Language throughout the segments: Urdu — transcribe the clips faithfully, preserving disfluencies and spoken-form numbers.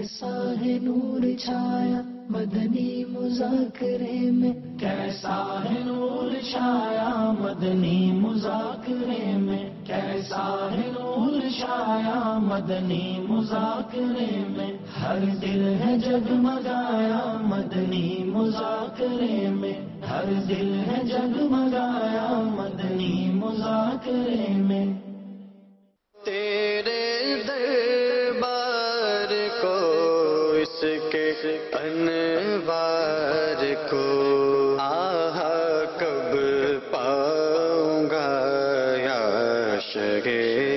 کیسا ہے نور چھایا مدنی مذاکرے میں، کیسا ہے نور چھایا مدنی مذاکرے میں، کیسا ہے نور چھایا مدنی مذاکرے میں، ہر دل ہے جگمگایا مدنی مذاکرے میں، ہر دل ہے جگمگایا مدنی مذاکرے میں۔ تیرے دربار کو اس کے انوار کو آہا کب پاؤں گا یا شہ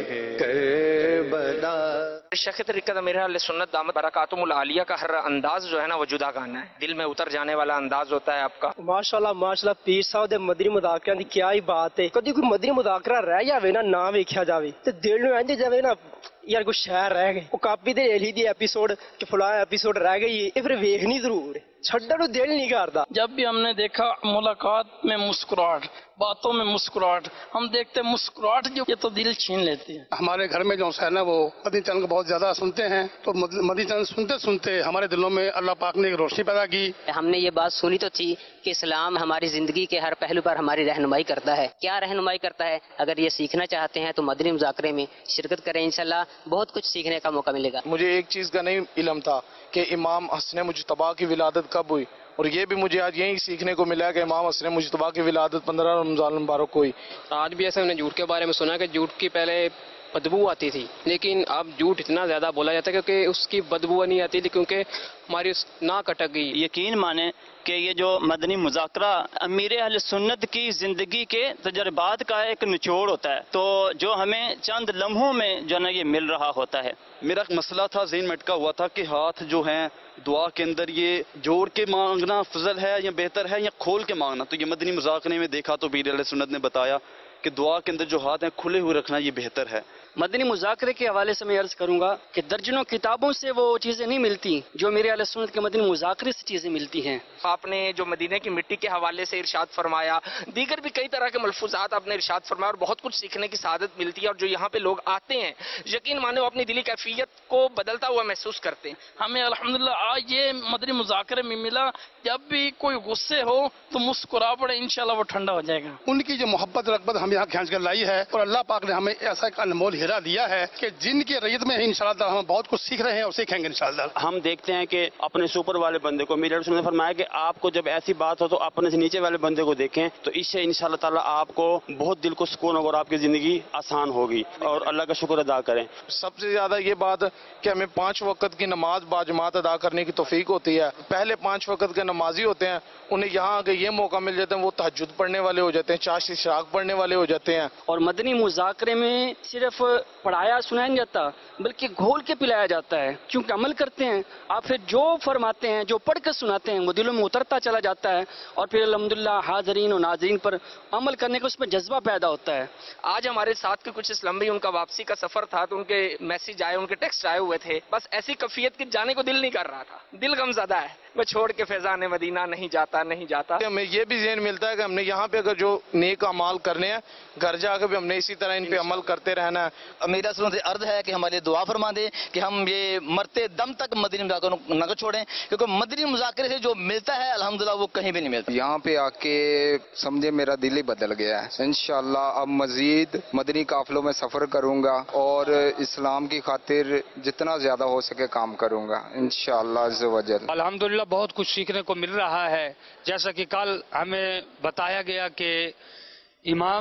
کربلا۔ شیخ طریقت امیر اہل سنت دامت برکاتہم العالیہ کا ہر انداز جو ہے نا وہ جدا گانا ہے، دل میں اتر جانے والا انداز ہوتا ہے آپ کا۔ ماشاءاللہ ماشاءاللہ پیر صاحب دے مدنی مذاکرے دی کیا ہی بات ہے، کدی کوئی مدنی مذاکرہ رہ جاوے نا نہ ویکھیا جاوے تے دل نوں انج جاوے نا یار کوئی شہر رہ گئے، وہ کاپی تے لکھ دی ایپیسوڈ کہ فلاں ایپیسوڈ رہ گئی ہے، یہ پھر ویکھنی ضرور ہے، چھڈن نوں دل نہیں کردا۔ جب بھی ہم نے دیکھا ملاقات میں مسکراہٹ، باتوں میں مسکراہٹ، ہم دیکھتے مسکراہٹ جو یہ تو دل چھین لیتی ہے۔ ہمارے گھر میں جو ہے نا وہ مدنی چینل کو بہت زیادہ سنتے ہیں، تو مدنی چینل سنتے سنتے ہمارے دلوں میں اللہ پاک نے ایک روشنی پیدا کی۔ ہم نے یہ بات سنی تو تھی کہ اسلام ہماری زندگی کے ہر پہلو پر ہماری رہنمائی کرتا ہے۔ کیا رہنمائی کرتا ہے؟ اگر یہ سیکھنا چاہتے ہیں تو مدنی مذاکرے میں شرکت کریں، انشاءاللہ بہت کچھ سیکھنے کا موقع ملے گا۔ مجھے ایک چیز کا نہیں علم تھا کہ امام حسن مجتبیٰ کی ولادت کب ہوئی، اور یہ بھی مجھے آج یہی سیکھنے کو ملا کہ امام حسن مجتبیٰ کی ولادت پندرہ رمضان المبارک کو ہوئی۔ آج بھی ایسا میں نے جھوٹ کے بارے میں سنا کہ جھوٹ کی پہلے بدبو آتی تھی، لیکن اب جھوٹ اتنا زیادہ بولا جاتا ہے کیونکہ اس کی بدبو نہیں آتی، کیونکہ ہماری ناک اٹک گئی۔ یقین مانیں کہ یہ جو مدنی مذاکرہ امیر اہل سنت کی زندگی کے تجربات کا ایک نچوڑ ہوتا ہے، تو جو ہمیں چند لمحوں میں جو نا یہ مل رہا ہوتا ہے۔ میرا ایک مسئلہ تھا، ذہن میں اٹکا ہوا تھا کہ ہاتھ جو ہیں دعا کے اندر یہ جوڑ کے مانگنا فضل ہے یا بہتر ہے یا کھول کے مانگنا، تو یہ مدنی مذاکرے میں دیکھا تو امیر اہل سنت نے بتایا کہ دعا کے اندر جو ہاتھ ہیں کھلے ہوئے رکھنا یہ بہتر ہے۔ مدنی مذاکرے کے حوالے سے میں عرض کروں گا کہ درجنوں کتابوں سے وہ چیزیں نہیں ملتی جو میرے اہل سنت کے مدنی مذاکرے سے چیزیں ملتی ہیں۔ آپ نے جو مدینے کی مٹی کے حوالے سے ارشاد فرمایا، دیگر بھی کئی طرح کے ملفوظات آپ نے ارشاد فرمایا، اور بہت کچھ سیکھنے کی سعادت ملتی ہے، اور جو یہاں پہ لوگ آتے ہیں یقین مانو اپنی دلی کیفیت کو بدلتا ہوا محسوس کرتے ہیں۔ ہمیں الحمدللہ آج یہ مدنی مذاکرے میں ملا، جب بھی کوئی غصے ہو تو مسکرا پڑے، انشاءاللہ وہ ٹھنڈا ہو جائے گا۔ ان کی جو محبت رغبت ہم یہاں کھینچ کر لائی ہے، اور اللہ پاک نے ہمیں ایسا ایک انمول ہیرا دیا ہے کہ جن کی ریت میں انشاءاللہ ہم بہت کچھ سیکھ رہے ہیں اور سیکھیں گے انشاءاللہ۔ ہم دیکھتے ہیں کہ اپنے سپر والے بندے کو میرے رسول نے فرمایا کہ آپ کو جب ایسی بات ہو تو اپنے سے نیچے والے بندے کو دیکھیں، تو اس سے انشاءاللہ تعالیٰ آپ کو بہت دل کو سکون ہوگا اور آپ کی زندگی آسان ہوگی، اور اللہ کا شکر ادا کریں۔ سب سے زیادہ یہ بات کہ ہمیں پانچ وقت کی نماز باجماعت ادا کرنے کی توفیق ہوتی ہے۔ پہلے پانچ وقت کے نمازی ہوتے ہیں، انہیں یہاں آگے یہ موقع مل جاتا ہے، وہ تہجد پڑھنے والے ہو جاتے ہیں، چاشت اشراق پڑھنے والے ہو جاتے ہیں۔ اور مدنی مذاکرے میں صرف پڑھایا سنایا نہیں جاتا بلکہ گھول کے پلایا جاتا ہے، کیونکہ عمل کرتے ہیں آپ، پھر جو فرماتے ہیں جو پڑھ کر سناتے ہیں وہ دلوں میں اترتا چلا جاتا ہے، اور پھر الحمدللہ حاضرین و ناظرین پر عمل کرنے کا اس میں جذبہ پیدا ہوتا ہے۔ آج ہمارے ساتھ کے کچھ اسلام بھی ان کا واپسی کا سفر تھا، تو ان کے میسج آئے، ان کے ٹیکسٹ آئے ہوئے تھے، بس ایسی کیفیت کہ جانے کو دل نہیں کر رہا تھا، دل غم زدہ ہے، وہ چھوڑ کے فیضان مدینہ نہیں جاتا نہیں جاتا۔ ہمیں یہ بھی ذہن ملتا ہے کہ ہم نے یہاں پہ اگر جو نیک اعمال کرنے ہیں، گھر جا کے بھی ہم نے اسی طرح ان پہ عمل کرتے رہنا ہے۔ میرا سنت سے عرض ہے کہ ہمارے لیے دعا فرما دے کہ ہم یہ مرتے دم تک مدنی مذاکروں نہ چھوڑیں، کیونکہ مدنی مذاکرے سے جو ملتا ہے الحمدللہ وہ کہیں بھی نہیں ملتا۔ یہاں پہ آ کے سمجھے میرا دل ہی بدل گیا ہے۔ انشاءاللہ اب مزید مدنی قافلوں میں سفر کروں گا اور اسلام کی خاطر جتنا زیادہ ہو سکے کام کروں گا انشاءاللہ عز و جل۔ الحمدللہ بہت کچھ سیکھنے کو مل رہا ہے، جیسا کہ کل ہمیں بتایا گیا کہ امام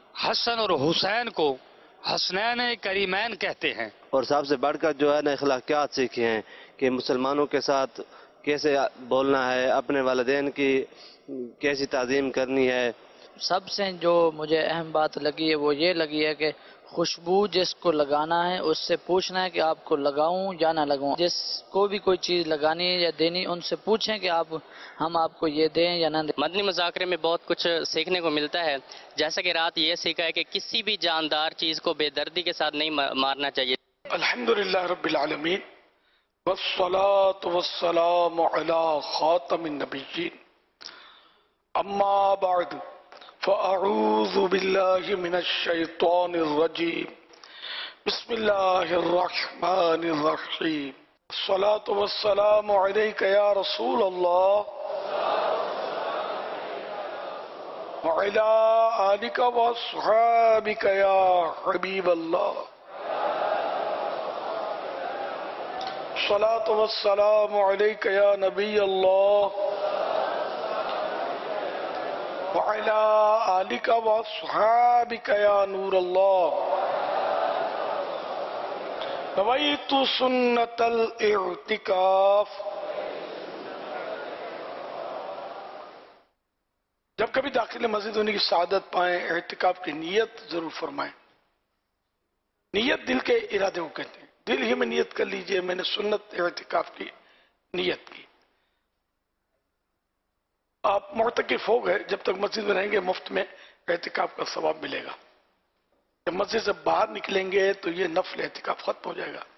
حسن اور حسین کو حسنین کریمین کہتے ہیں، اور سب سے بڑھ کر جو ہے نا اخلاقیات سیکھے ہیں کہ مسلمانوں کے ساتھ کیسے بولنا ہے، اپنے والدین کی کیسی تعظیم کرنی ہے۔ سب سے جو مجھے اہم بات لگی ہے وہ یہ لگی ہے کہ خوشبو جس کو لگانا ہے اس سے پوچھنا ہے کہ آپ کو لگاؤں یا نہ لگاؤں، جس کو بھی کوئی چیز لگانی ہے یا دینی ان سے پوچھیں کہ آپ ہم آپ کو یہ دیں یا نہ دیں۔ مدنی مذاکرے میں بہت کچھ سیکھنے کو ملتا ہے، جیسا کہ رات یہ سیکھا ہے کہ کسی بھی جاندار چیز کو بے دردی کے ساتھ نہیں مارنا چاہیے۔ الحمدللہ رب العالمین والصلاة والسلام علی خاتم النبیین، اما بعد فاعوذ باللہ من الشیطان الرجیم، بسم اللہ الرحمن الرحیم۔ الصلاة والسلام عليك يا رسول الله وعلى آلك وأصحابك يا حبيب الله الصلاة والسلام عليك يا نبي الله وعلى آلك وأصحابك يا نور الله نويت سنة الاعتکاف. جب کبھی داخل مسجد ہونے کی سعادت پائیں اعتکاف کی نیت ضرور فرمائیں. نیت دل کے ارادے کو کہتے ہیں. دل ہی میں نیت کر لیجئے میں نے سنت اعتکاف کی نیت کی. آپ معتکف ہو گئے جب تک مسجد میں رہیں گے مفت میں اعتکاف کا ثواب ملے گا. جب مسجد سے باہر نکلیں گے تو یہ نفل اعتکاف ختم ہو جائے گا.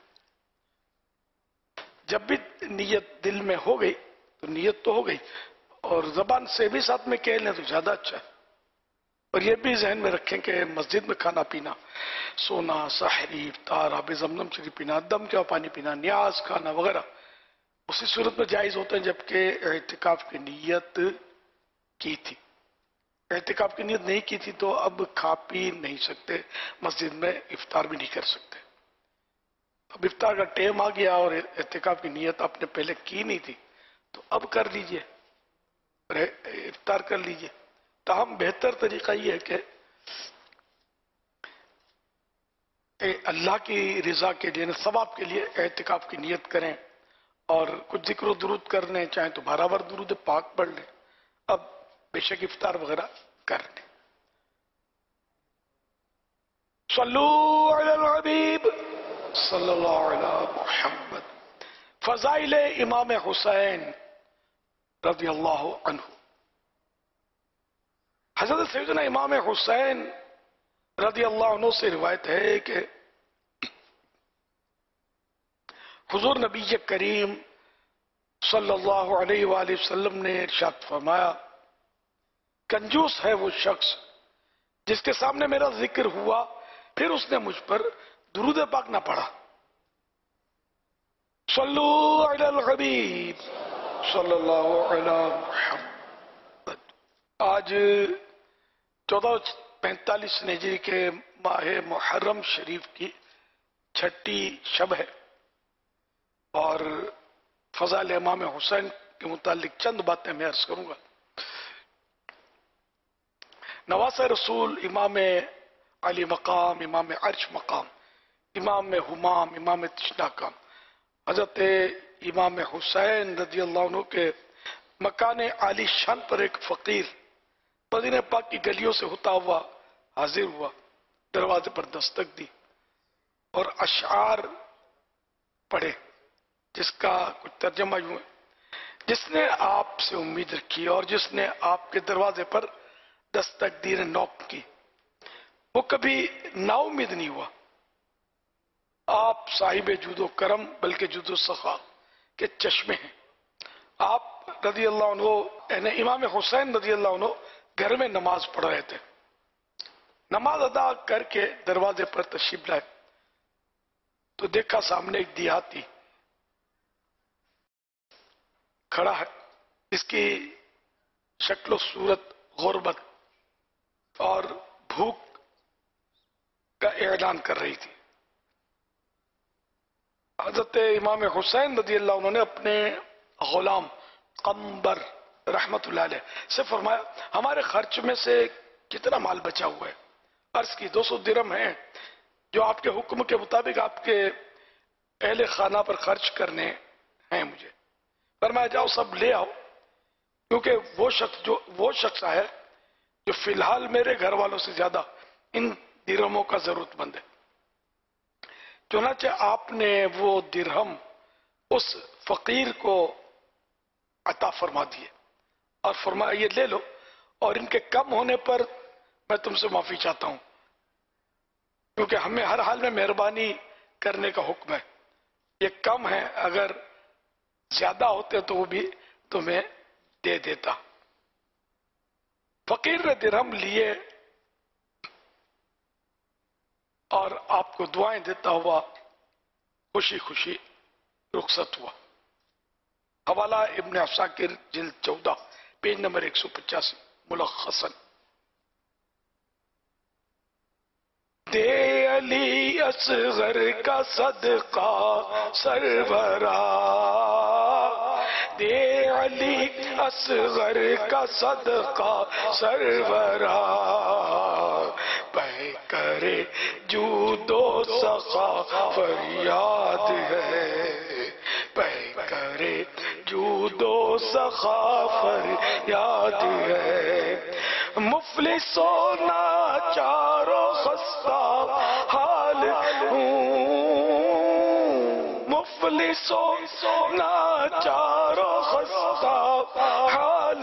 جب بھی نیت دل میں ہو گئی تو نیت تو ہو گئی اور زبان سے بھی ساتھ میں کہہ لیں تو زیادہ اچھا ہے. اور یہ بھی ذہن میں رکھیں کہ مسجد میں کھانا پینا، سونا، سحری، افطار، آب زمزم شریف پینا، دم کیا پانی پینا، نیاز کھانا وغیرہ اسی صورت میں جائز ہوتے ہیں جبکہ اعتکاف کی نیت کی تھی. اعتکاف کی نیت نہیں کی تھی تو اب کھا پی نہیں سکتے، مسجد میں افطار بھی نہیں کر سکتے. اب افطار کا ٹائم آ گیا اور اعتکاف کی نیت آپ نے پہلے کی نہیں تھی تو اب کر لیجئے، افطار کر لیجئے. تاہم بہتر طریقہ یہ ہے کہ اللہ کی رضا کے لیے، ثواب کے لیے اعتکاف کی نیت کریں اور کچھ ذکر و درود کرنے چاہیں تو برابر درود پاک پڑھ لیں. اب بے شک افطار وغیرہ کر لیں. صلو علی الحبیب صلی اللہ علی محمد. فضائل امام حسین رضی اللہ عنہ. حضرت سیدنا امام حسین رضی اللہ عنہ سے روایت ہے کہ حضور نبی کریم صلی اللہ علیہ وآلہ وسلم نے ارشاد فرمایا، کنجوس ہے وہ شخص جس کے سامنے میرا ذکر ہوا پھر اس نے مجھ پر درود پاک نہ پڑھا. صلو علی الحبیب صلی اللہ علی محمد. آج چودہ پینتالیس ہجری کے ماہ محرم شریف کی چھٹی شب ہے اور فضائل امام حسین کے متعلق چند باتیں میں عرض کروں گا. نواسہ رسول، امام علی مقام، امام عرش مقام، امام حمام، امام تشناکام، حضرت امام حسین رضی اللہ عنہ کے مکان عالی شان پر ایک فقیر مدینہ پاک کی گلیوں سے ہوتا ہوا حاضر ہوا، دروازے پر دستک دی اور اشعار پڑھے جس کا کچھ ترجمہ یوں ہے: جس نے آپ سے امید رکھی اور جس نے آپ کے دروازے پر دستک دی، نوک کی، وہ کبھی نا امید نہیں ہوا. آپ صاحب جود و کرم بلکہ جود و سخا کے چشمے ہیں. آپ رضی اللہ عنہ یعنی امام حسین رضی اللہ عنہ گھر میں نماز پڑھ رہے تھے. نماز ادا کر کے دروازے پر تشریف لائے تو دیکھا سامنے ایک دیہاتی کھڑا ہے. اس کی شکل و صورت غربت اور بھوک کا اعلان کر رہی تھی. حضرت امام حسین رضی اللہ عنہ نے اپنے غلام قمبر رحمت اللہ علیہ سے فرمایا، ہمارے خرچ میں سے کتنا مال بچا ہوا ہے؟ عرض کی دو سو درم ہیں جو آپ کے حکم کے مطابق آپ کے اہل خانہ پر خرچ کرنے ہیں. مجھے فرمایا جاؤ سب لے آؤ، کیونکہ وہ شخص جو وہ شخص ہے جو فی الحال میرے گھر والوں سے زیادہ ان درہموں کا ضرورت مند ہے. چنانچہ آپ نے وہ درہم اس فقیر کو عطا فرما دیے اور فرمایا یہ لے لو اور ان کے کم ہونے پر میں تم سے معافی چاہتا ہوں، کیونکہ ہمیں ہر حال میں مہربانی کرنے کا حکم ہے. یہ کم ہے، اگر زیادہ ہوتے تو وہ بھی تمہیں دے دیتا. فقیر نے درہم لیے اور آپ کو دعائیں دیتا ہوا خوشی خوشی رخصت ہوا. حوالہ ابن عساکر جلد چودہ پیج نمبر ایک سو پچاسی ملخصاً. دے علی اصغر کا صدقہ سرورا، دے علی اصغر کا صدقہ سرورا، پہ کرے جود و سخا فریاد ہے، پہ کرے جود و سخا فریاد ہے. مفلسوں ناچارو خستہ حال ہوں، مفلسوں ناچارو خستہ حال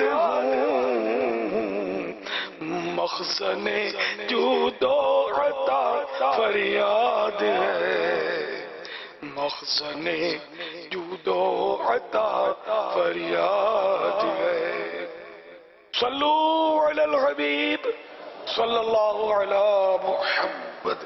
ہوں، مخزن جود و عطا فریاد ہے، مخزن جود و عطا فریاد ہے. صلو علی الحبیب صلی اللہ علی محمد.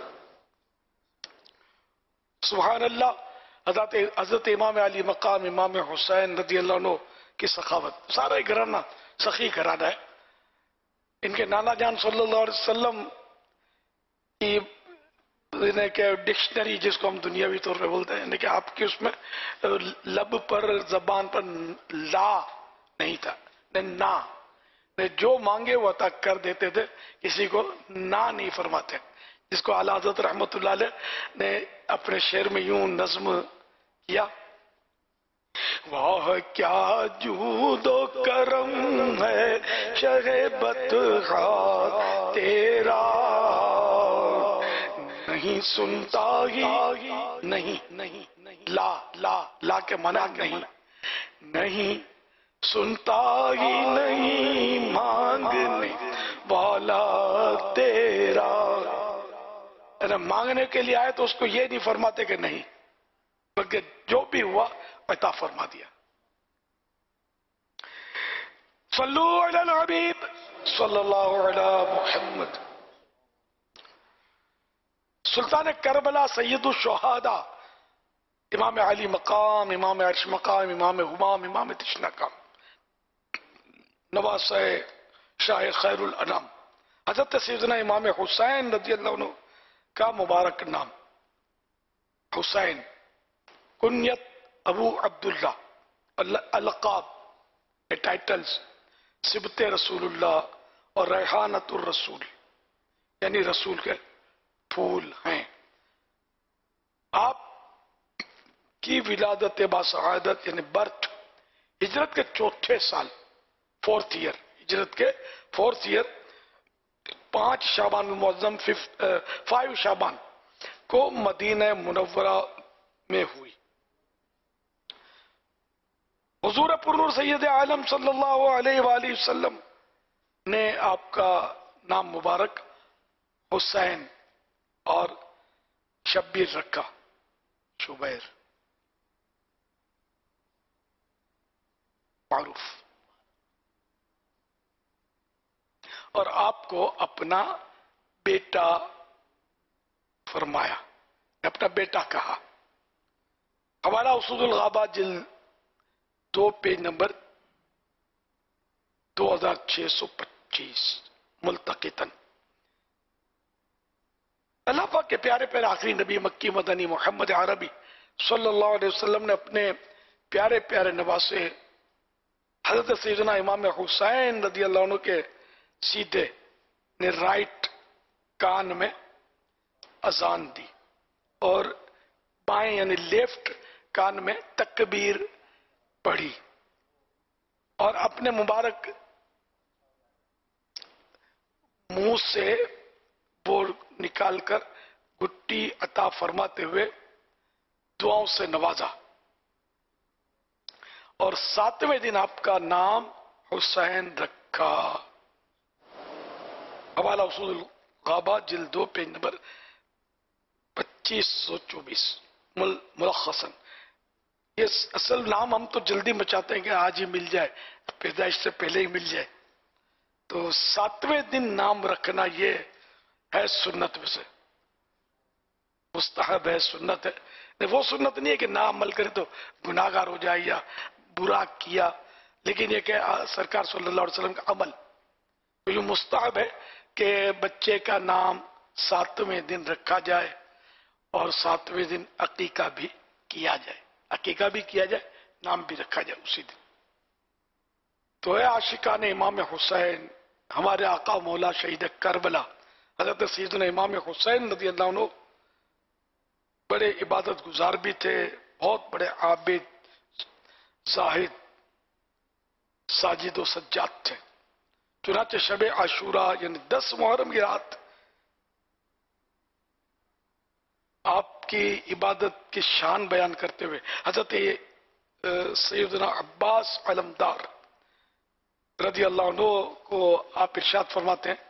سبحان اللہ. حضرت حضرت امام علی مقام امام حسین رضی اللہ عنہ کی سخاوت. سارا ہی گھرانہ سخی گھرانہ ہے. ان کے نانا جان صلی اللہ علیہ وسلم کی کہ ڈکشنری جس کو ہم دنیاوی طور پہ بولتے ہیں، یعنی کہ آپ کی اس میں لب پر زبان پر لا نہیں تھا، نا، جو مانگے وہ عطا کر دیتے تھے، کسی کو نا نہیں فرماتے. جس کو اعلیٰ حضرت رحمت اللہ علیہ نے اپنے شعر میں یوں نظم کیا: واہ کیا جود و کرم ہے شہ بطحا تیرا، نہیں سنتا ہی نہیں، نہیں لا لا لا کے منع نہیں، نہیں سنتا ہی نہیں مانگنے والا تیرا. اگر مانگنے کے لیے آئے تو اس کو یہ نہیں فرماتے کہ نہیں، بلکہ جو بھی ہوا عطا فرما دیا. صلو علی الحبیب صلی اللہ علی محمد. سلطان کربلا سید الشہداء امام علی مقام امام عرش مقام امام حمام امام تشناکام نواسہ شاہ خیر الانام حضرت سیدنا امام حسین رضی اللہ عنہ کا مبارک نام حسین، کنیت ابو عبداللہ، القاب ٹائٹلز سبت رسول اللہ اور ریحانت الرسول، یعنی رسول کے پھول ہیں. آپ کی ولادت باسعادت یعنی برتھ ہجرت کے چوتھے سال، فورتھ ایئر، ہجرت کے فورتھ ایئر پانچ شعبان المعظم فائیو شعبان کو مدینہ منورہ میں ہوئی. حضور پرنور سید عالم صلی اللہ علیہ وآلہ وسلم نے آپ کا نام مبارک حسین اور شبیر رکھا، شبیر معروف، اور آپ کو اپنا بیٹا فرمایا، اپنا بیٹا کہا. حوالہ اسود الغابہ جلد دو پیج نمبر دو ہزار چھ سو پچیس ملتقطن. اللہ پاک کے پیارے پیارے آخری نبی مکی مدنی محمد عربی صلی اللہ علیہ وسلم نے اپنے پیارے پیارے نواسے حضرت سیدنا امام حسین رضی اللہ عنہ کے سیدھے نے رائٹ کان میں اذان دی اور بائیں یعنی لیفٹ کان میں تکبیر پڑھی، اور اپنے مبارک منہ سے وہ نکال کر گٹی عطا فرماتے ہوئے دعاؤں سے نوازا، اور ساتویں دن آپ کا نام حسین رکھا. حوالہ اصول الغابہ جلد دو پیج نمبر پچیس سو چوبیس ملخصاً. یہ اصل نام ہم تو جلدی مچاتے ہیں کہ آج ہی مل جائے، پیدائش سے پہلے ہی مل جائے، تو ساتویں دن نام رکھنا یہ ہے سنت میں سے، مستحب ہے، سنت ہے. وہ سنت نہیں ہے کہ نہ عمل کرے تو گناہگار ہو جائے یا برا کیا، لیکن یہ کہ سرکار صلی اللہ علیہ وسلم کا عمل تو یہ مستحب ہے کہ بچے کا نام ساتویں دن رکھا جائے اور ساتویں دن عقیقہ بھی کیا جائے، عقیقہ بھی کیا جائے، نام بھی رکھا جائے اسی دن۔ تو اے عاشقان امام حسین، ہمارے آقا مولا شہید کربلا حضرت سیدنا امام حسین رضی اللہ عنہ بڑے عبادت گزار بھی تھے، بہت بڑے عابد، زاہد، ساجد و سجاد تھے۔ چنانچہ شب عاشوراء یعنی دس محرم کی رات آپ کی عبادت کی شان بیان کرتے ہوئے حضرت سیدنا عباس علمدار رضی اللہ عنہ کو آپ ارشاد فرماتے ہیں،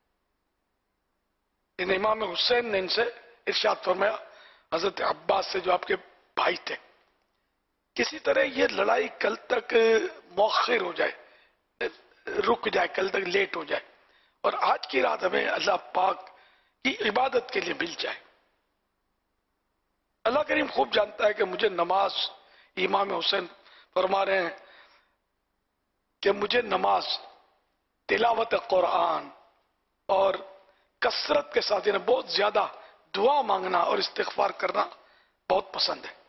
ان امام حسین نے ان سے ارشاد فرمایا، حضرت عباس سے جو آپ کے بھائی تھے، کسی طرح یہ لڑائی کل تک مؤخر ہو جائے، رک جائے، کل تک لیٹ ہو جائے، اور آج کی رات ہمیں اللہ پاک کی عبادت کے لیے مل جائے۔ اللہ کریم خوب جانتا ہے کہ مجھے نماز، امام حسین فرما رہے ہیں کہ مجھے نماز، تلاوت قرآن اور کثرت کے ساتھ یعنی بہت زیادہ دعا مانگنا اور استغفار کرنا بہت پسند ہے۔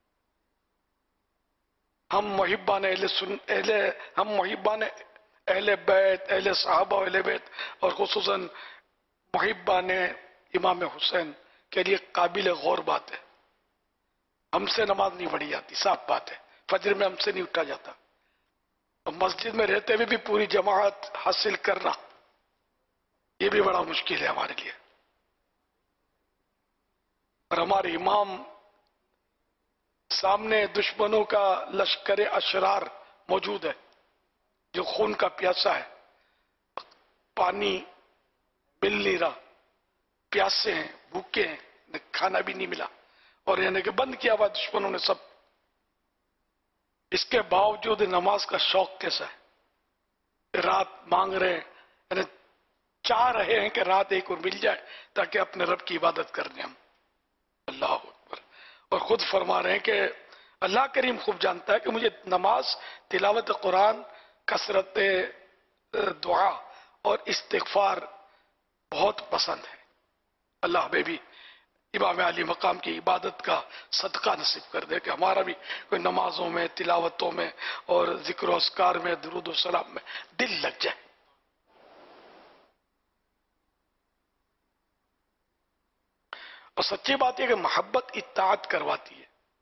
ہم محبان اہل سن اہل ہم محبان اہل بیت، اہل صحابہ اہل بیت اور خصوصاً محبان امام حسین کے لیے قابل غور بات ہے۔ ہم سے نماز نہیں پڑھی جاتی، صاف بات ہے، فجر میں ہم سے نہیں اٹھا جاتا، اور مسجد میں رہتے ہوئے بھی پوری جماعت حاصل کرنا یہ بھی بڑا مشکل ہے ہمارے لیے۔ اور ہمارے امام سامنے دشمنوں کا لشکر اشرار موجود ہے جو خون کا پیاسا ہے، پانی مل نہیں رہا، پیاسے ہیں، بھوکے ہیں، کھانا بھی نہیں ملا، اور یعنی کہ بند کیا ہوا دشمنوں نے سب۔ اس کے باوجود نماز کا شوق کیسا ہے، رات مانگ رہے ہیں، یعنی چاہ رہے ہیں کہ رات ایک اور مل جائے تاکہ اپنے رب کی عبادت کرنے ہم۔ اللہ اکبر۔ اور خود فرما رہے ہیں کہ اللہ کریم خوب جانتا ہے کہ مجھے نماز، تلاوت قرآن، کثرت دعا اور استغفار بہت پسند ہے۔ اللہ حبیبی امام علی مقام کی عبادت کا صدقہ نصیب کر دے کہ ہمارا بھی کوئی نمازوں میں، تلاوتوں میں اور ذکر و اذکار میں، درود و سلام میں دل لگ جائے۔ اور سچی بات یہ کہ محبت اطاعت کرواتی ہے۔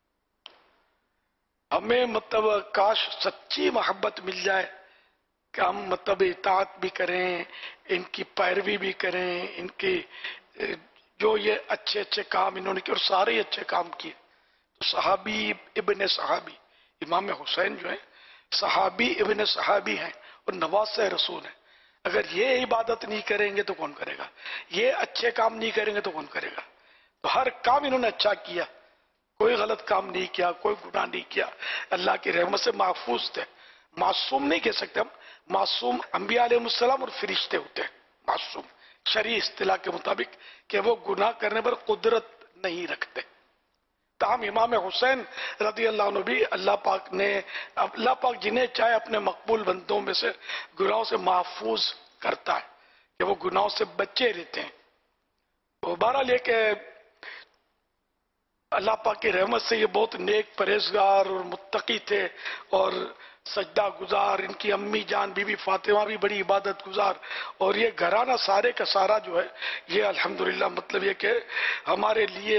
ہمیں مطلب کاش سچی محبت مل جائے کہ ہم مطلب اطاعت بھی کریں، ان کی پیروی بھی کریں، ان کی جو یہ اچھے اچھے کام انہوں نے کیے اور سارے ہی اچھے کام کیے۔ تو صحابی ابن صحابی امام حسین جو ہیں صحابی ابن صحابی ہیں اور نواسہ رسول ہیں۔ اگر یہ عبادت نہیں کریں گے تو کون کرے گا؟ یہ اچھے کام نہیں کریں گے تو کون کرے گا؟ تو ہر کام انہوں نے اچھا کیا، کوئی غلط کام نہیں کیا، کوئی گناہ نہیں کیا، اللہ کی رحمت سے محفوظ تھے۔ معصوم نہیں کہہ سکتے ہم، معصوم انبیاء علیہ السلام اور فرشتے ہوتے ہیں معصوم شرعی اصطلاح کے مطابق کہ وہ گناہ کرنے پر قدرت نہیں رکھتے۔ تاہم امام حسین رضی اللہ عنہ بھی اللہ پاک نے اللہ پاک جنہیں چاہے اپنے مقبول بندوں میں سے گناہوں سے محفوظ کرتا ہے کہ وہ گناہوں سے بچے رہتے ہیں۔ تو بہرحال یہ کہ اللہ پاک کی رحمت سے یہ بہت نیک پرہیزگار اور متقی تھے اور سجدہ گزار، ان کی امی جان بی بی فاطمہ بھی بڑی عبادت گزار، اور یہ گھرانہ سارے کا سارا جو ہے یہ الحمدللہ مطلب یہ کہ ہمارے لیے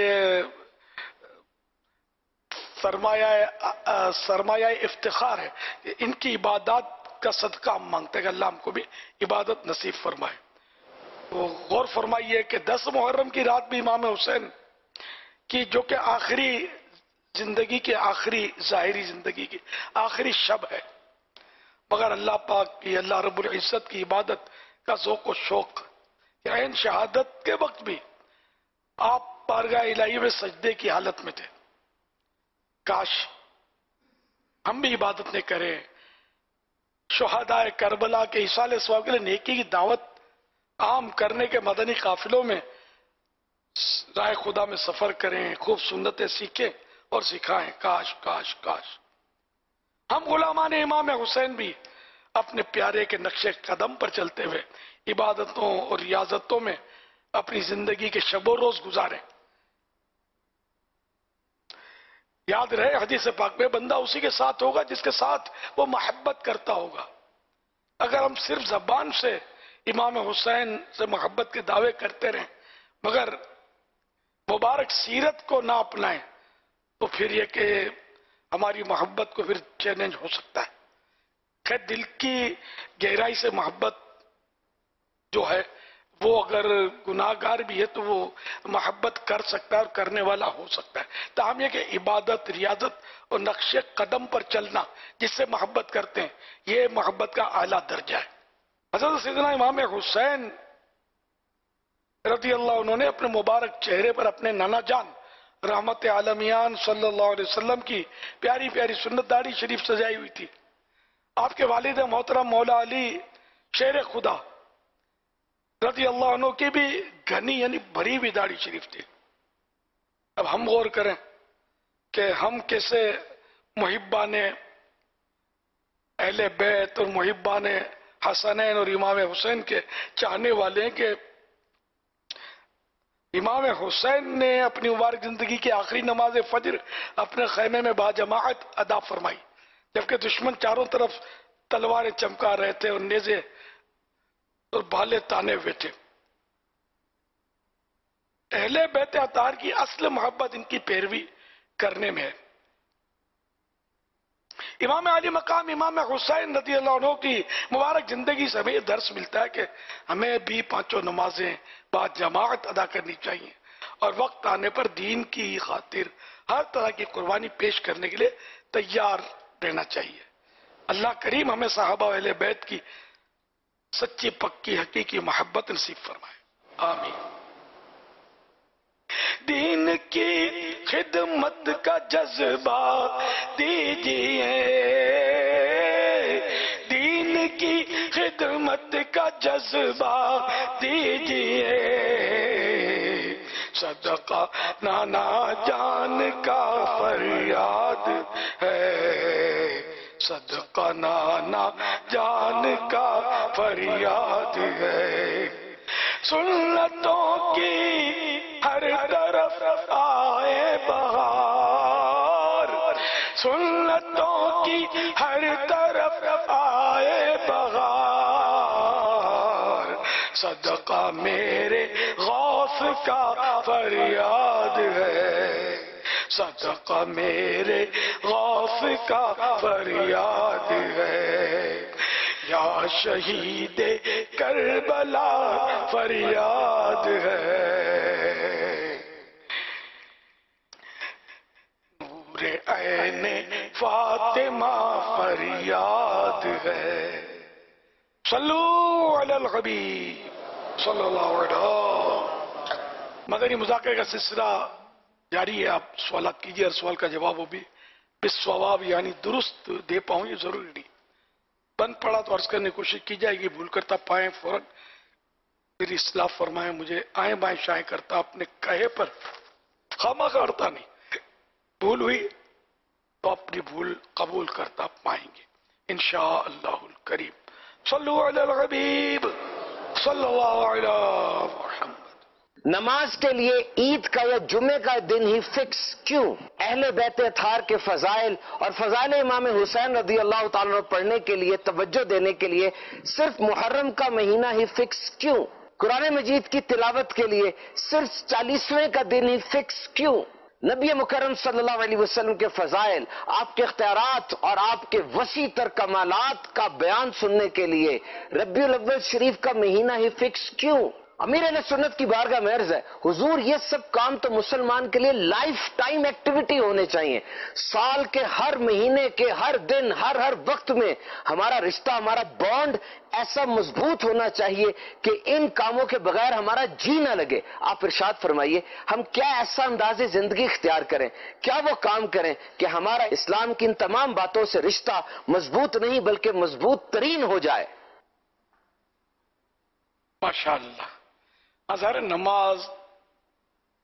سرمایہ سرمایہ افتخار ہے کہ ان کی عبادات کا صدقہ ہم مانگتے ہیں کہ اللہ ہم کو بھی عبادت نصیب فرمائے۔ تو غور فرمائیے کہ دس محرم کی رات بھی امام حسین کی جو کہ آخری زندگی کے آخری ظاہری زندگی کی آخری شب ہے، مگر اللہ پاک کی اللہ رب العزت کی عبادت کا ذوق و شوق کہ عین شہادت کے وقت بھی آپ بارگاہ الہی میں سجدے کی حالت میں تھے۔ کاش ہم بھی عبادت نہ کریں، شہداء کربلا کے ایصال ثواب کے لیے نیکی کی دعوت عام کرنے کے مدنی قافلوں میں राह खुदा में सफर करें, खूब सुन्नतें सीखें और सिखाएं। काश काश काश हम गुलामान इमाम हुसैन भी अपने प्यारे के नक्शे कदम पर चलते हुए इबादतों और रियाजतों में अपनी जिंदगी के शबो रोज गुजारें। याद रहे हदीस पाक में, बंदा उसी के साथ होगा जिसके साथ वो मोहब्बत करता होगा। अगर हम सिर्फ जबान से इमाम हुसैन से मोहब्बत के दावे करते रहें मगर मुबारक सीरत को ना अपनाएं तो फिर ये कि हमारी मोहब्बत को फिर चैलेंज हो सकता है। खैर दिल की गहराई से मोहब्बत जो है वो अगर गुनाहगार भी है तो वो मोहब्बत कर सकता है और करने वाला हो सकता है। तो हम ये कि इबादत, रियाजत और नक्शे कदम पर चलना जिससे मोहब्बत करते हैं ये मोहब्बत का आला दर्जा है। हज़रत सैयदना इमाम हुसैन रज़ी अल्लाह उन्होंने अपने मुबारक चेहरे पर अपने नाना जान रहमत आलमियान सल्लल्लाहु अलैहि वसल्लम की प्यारी प्यारी सुन्नत दाढ़ी शरीफ सजाई हुई थी। आपके वालिद मोहतरम मौला अली शेर खुदा रज़ी अल्लाह अन्हु की भी घनी यानी भरी हुई दाढ़ी शरीफ थी। अब हम गौर करें कि हम कैसे मुहिब्बान अहले बैत और मुहिब्बान हसनैन और इमाम हुसैन के चाहने वाले हैं कि इमाम हुसैन ने अपनी मुबारक जिंदगी की आखिरी नमाज फजर अपने खैमे में बाजमाअत अदा फरमाई जबकि दुश्मन चारों तरफ तलवारें चमका रहे थे और नेज़े और भाले ताने हुए थे। अहले बैत अतार की असल मोहब्बत इनकी पैरवी करने में है। इमाम अली मकाम इमाम हुसैन रज़ी अल्लाह अन्हु की मुबारक जिंदगी से हमें यह दर्स मिलता है कि हमें भी पांचों नमाजें बाद जमाअत अदा करनी चाहिए और वक्त आने पर दीन की खातिर हर तरह की कुर्बानी पेश करने के लिए तैयार रहना चाहिए। अल्लाह करीम हमें साहबा अहले बैत की सच्ची पक्की हकीकी मोहब्बत नसीब फरमाए, आमीन। दीन की खिदमत का जज्बा दीजिए, दीन की खिदमत का जज्बा दीजिए, सदका नाना जान का फरियाद है, सदका नाना जान का फरियाद है। सुन्नतों की हर तरफ आए बहार, सुन्नतों की हर तरफ आए बहार, सदका मेरे गौस का फरियाद है, सदका मेरे गौस का फरियाद है। या शहीद करबला फरियाद है, नूरे ऐने फातिमा फरियाद है। सल्लू अलल हबीब सल्लल्लाहु अलैहि। मदनी मुज़ाकरे का सिलसिला जारी है। आप सवालात कीजिए, हर सवाल का जवाब वो भी बिस्सवाब यानी दुरुस्त दे पाऊं ये जरूरी नहीं। बंद पड़ा तो अर्ज करने की कोशिश की जाएगी, भूल करता पाए फौरन मेरी इस्लाह फरमाए, मुझे आए बाएं शाएं करता अपने कहे पर खामा करता नहीं, भूल हुई तो अपनी भूल कबूल करता पाएंगे इंशाअल्लाहुल करीम। सल्लु अलल हबीब सल्लल्लाहु अलैहि वसल्लम। नमाज के लिए ईद का या जुमे का दिन ही फिक्स क्यों? अहले बैत अतार के फजाइल और फजाइल इमाम हुसैन रज़ी अल्लाह ताला अन्हु पढ़ने के लिए तवज्जो देने के लिए सिर्फ मुहर्रम का महीना ही फिक्स क्यों? कुरान मजीद की तिलावत के लिए सिर्फ चालीसवें का दिन ही फिक्स क्यों? नबी मुकर्रम सल्लल्लाहु अलैहि वसल्लम के फजाइल, आपके इख्तियारात और आपके वसी तर कमालात का बयान सुनने के लिए रबीउल अव्वल शरीफ का महीना ही फिक्स क्यों? अमीर अहले सुन्नत की बारगाह में अर्ज है, हुजूर ये सब काम तो मुसलमान के लिए लाइफ टाइम एक्टिविटी होने चाहिए। साल के हर महीने के हर दिन हर हर वक्त में हमारा रिश्ता, हमारा बॉन्ड ऐसा मजबूत होना चाहिए कि इन कामों के बगैर हमारा जी ना लगे। आप इरशाद फरमाइए, हम क्या ऐसा अंदाज़े जिंदगी इख्तियार करें, क्या वो काम करें कि हमारा इस्लाम की इन तमाम बातों से रिश्ता मजबूत नहीं बल्कि मजबूत तरीन हो जाए। माशाअल्लाह। अज़हर नमाज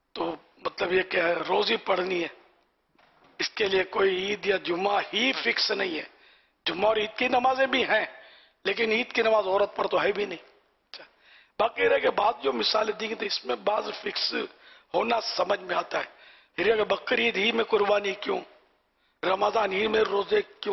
تو مطلب یہ کہ روز ہی پڑھنی ہے، اس کے لیے کوئی عید یا جمعہ ہی فکس نہیں ہے. جمعہ اور عید کی نمازیں بھی ہیں لیکن عید کی نماز عورت پر تو ہے بھی نہیں. باقی رہ کہ بعض جو مثالیں دی گئی تھی اس میں بعض فکس ہونا سمجھ میں آتا ہے. پھر کہ بقرعید ہی میں قربانی کیوں، رمضان ہی میں روزے کیوں،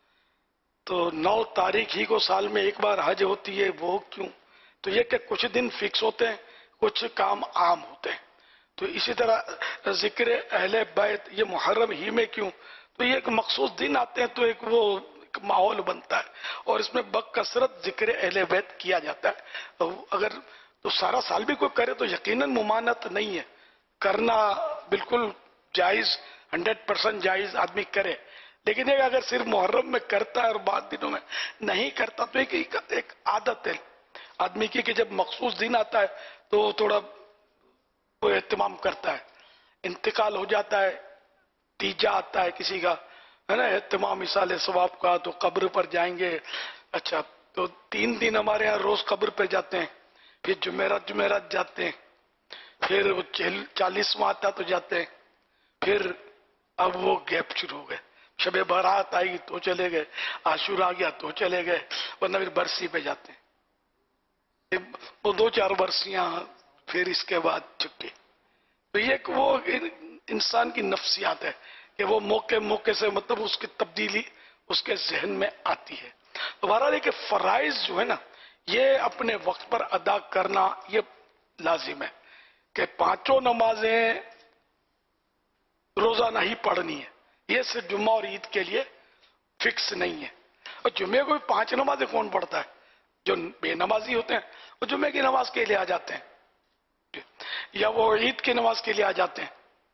تو نو تاریخ ہی کو سال میں ایک بار حج ہوتی ہے وہ کیوں. تو یہ کہ کچھ دن فکس ہوتے ہیں، کچھ کام عام ہوتے ہیں. تو اسی طرح ذکر اہل بیت یہ محرم ہی میں کیوں، تو یہ ایک مخصوص دن آتے ہیں تو ایک وہ ایک ماحول بنتا ہے اور اس میں بکثرت ذکر اہل بیت کیا جاتا ہے. اگر تو سارا سال بھی کوئی کرے تو یقیناً ممانعت نہیں ہے، کرنا بالکل جائز، ہنڈریڈ پرسنٹ جائز آدمی کرے. لیکن ایک اگر صرف محرم میں کرتا ہے اور بعد دنوں میں نہیں کرتا تو ایک ایک عادت ہے آدمی کی کہ جب مخصوص دن آتا ہے تو تھوڑا وہ اہتمام کرتا ہے. انتقال ہو جاتا ہے، تیجا آتا ہے کسی کا، ہے نا، اہتمام مثال ثواب کا، تو قبر پر جائیں گے. اچھا تو تین دن ہمارے ہاں روز قبر پہ جاتے ہیں، پھر جمعرات جمعرات جاتے ہیں، پھر وہ چالیسواں آتا تو جاتے ہیں، پھر اب وہ گیپ شروع ہو گئے. شب برات آئی تو چلے گئے، عاشورہ آ گیا تو چلے گئے، ورنہ پھر برسی پہ جاتے ہیں. وہ دو چار برسیاں پھر اس کے بعد چھٹی. تو یہ کہ وہ انسان کی نفسیات ہے کہ وہ موقع موقع سے مطلب اس کی تبدیلی اس کے ذہن میں آتی ہے. تو بہرحال کہ فرائض جو ہے نا یہ اپنے وقت پر ادا کرنا یہ لازم ہے کہ پانچوں نمازیں روزانہ ہی پڑھنی ہے. یہ صرف جمعہ اور عید کے لیے فکس نہیں ہے. اور جمعے کو بھی پانچ نمازیں کون پڑھتا ہے؟ جو بے نمازی ہوتے ہیں وہ جمعے کی نماز کے لیے آ جاتے ہیں یا وہ عید کی نماز کے لیے آ جاتے ہیں.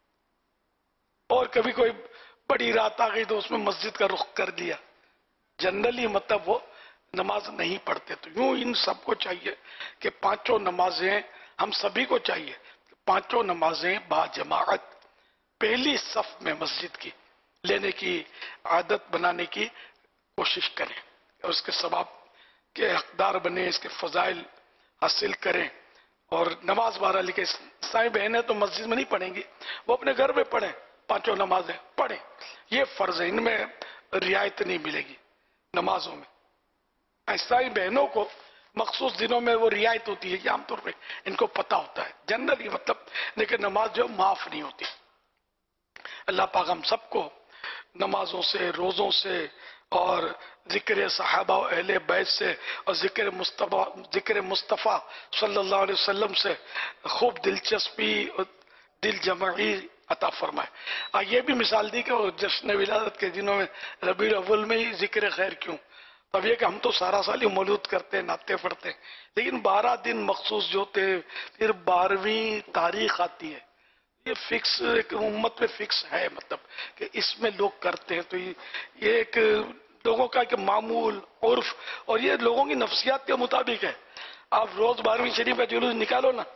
اور کبھی کوئی بڑی رات آ گئی تو اس میں مسجد کا رخ کر دیا. جنرلی مطلب وہ نماز نہیں پڑھتے. تو یوں ان سب کو چاہیے کہ پانچوں نمازیں ہم سبھی کو چاہیے پانچوں نمازیں با جماعت پہلی صف میں مسجد کی لینے کی عادت بنانے کی کوشش کریں اور اس کے ثواب کے حقدار بنیں، اس کے فضائل حاصل کریں. اور نماز بارہ لکھے سائیں بہنیں تو مسجد میں نہیں پڑھیں گی، وہ اپنے گھر میں پڑھیں، پانچوں نمازیں پڑھیں. یہ فرض ہے، ان میں رعایت نہیں ملے گی نمازوں میں. عیسائی بہنوں کو مخصوص دنوں میں وہ رعایت ہوتی ہے کہ عام طور پہ ان کو پتہ ہوتا ہے جنرلی مطلب، لیکن نماز جو معاف نہیں ہوتی. اللہ پاک ہم سب کو نمازوں سے، روزوں سے اور ذکر صحابہ و اہل بیت سے اور ذکر مصطفیٰ ذکر مصطفیٰ صلی اللہ علیہ وسلم سے خوب دلچسپی اور دل جمعی عطا فرمائے. یہ بھی مثال دی کہ جشن ولادت کے دنوں میں ربیع الاول میں ہی ذکر خیر کیوں؟ اب یہ کہ ہم تو سارا سال ہی مولود کرتے ہیں، نعتیں پڑھتے ہیں، لیکن بارہ دن مخصوص جو ہوتے ہیں، پھر بارہویں تاریخ آتی ہے، یہ فکس ایک امت میں فکس ہے مطلب کہ اس میں لوگ کرتے ہیں. تو یہ ایک لوگوں کا ایک معمول عرف اور یہ لوگوں کی نفسیات کے مطابق ہے. آپ روز بارہویں شریف کا جلوس نکالو نا،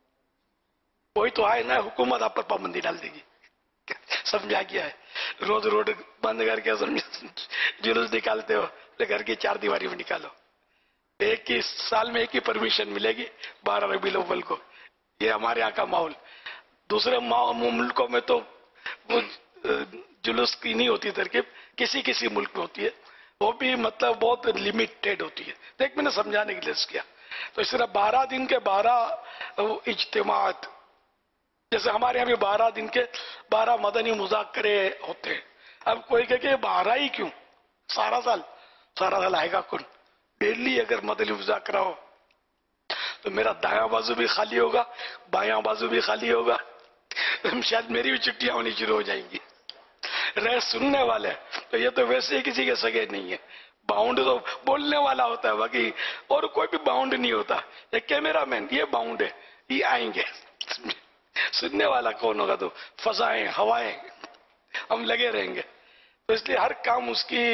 وہی تو آئے نا حکومت آپ پر پابندی ڈال دے گی. سمجھا کیا ہے؟ روز روڈ بند کر کے جلوس نکالتے ہو، گھر کی چار دیواری میں نکالو. ایک ہی سال میں ایک ہی پرمیشن ملے گی بارہ ربیع الاول کو. یہ ہمارے یہاں کا ماحول. دوسرے ملکوں میں تو وہ جلوس کی نہیں ہوتی ترکیب، کسی کسی ملک میں ہوتی ہے، وہ بھی مطلب بہت لمیٹیڈ ہوتی ہے. تو ایک میں نے سمجھانے کے لیے کیا. تو اس طرح بارہ دن کے بارہ اجتماعات، جیسے ہمارے یہاں بھی بارہ دن کے بارہ مدنی مذاکرے ہوتے ہیں. اب کوئی کہے کہ بارہ ہی کیوں، سارا سال سارا سال آئے گا کون؟ ڈیلی اگر مدنی مذاکرہ ہو تو میرا دایاں بازو بھی خالی ہوگا، بایاں بازو بھی خالی ہوگا، شاید میری بھی چھٹیاں ہونی شروع ہو جائیں گی. رہ سننے والے تو یہ تو ویسے ہی کسی کے سگے نہیں ہے. باؤنڈ تو بولنے والا ہوتا ہے، باقی اور کوئی بھی باؤنڈ نہیں ہوتا. یہ کیمرہ مین یہ باؤنڈ ہے، یہ آئیں گے. سننے والا کون ہوگا؟ تو فضائیں، ہوائیں، ہم لگے رہیں گے. تو اس لیے ہر کام اس کی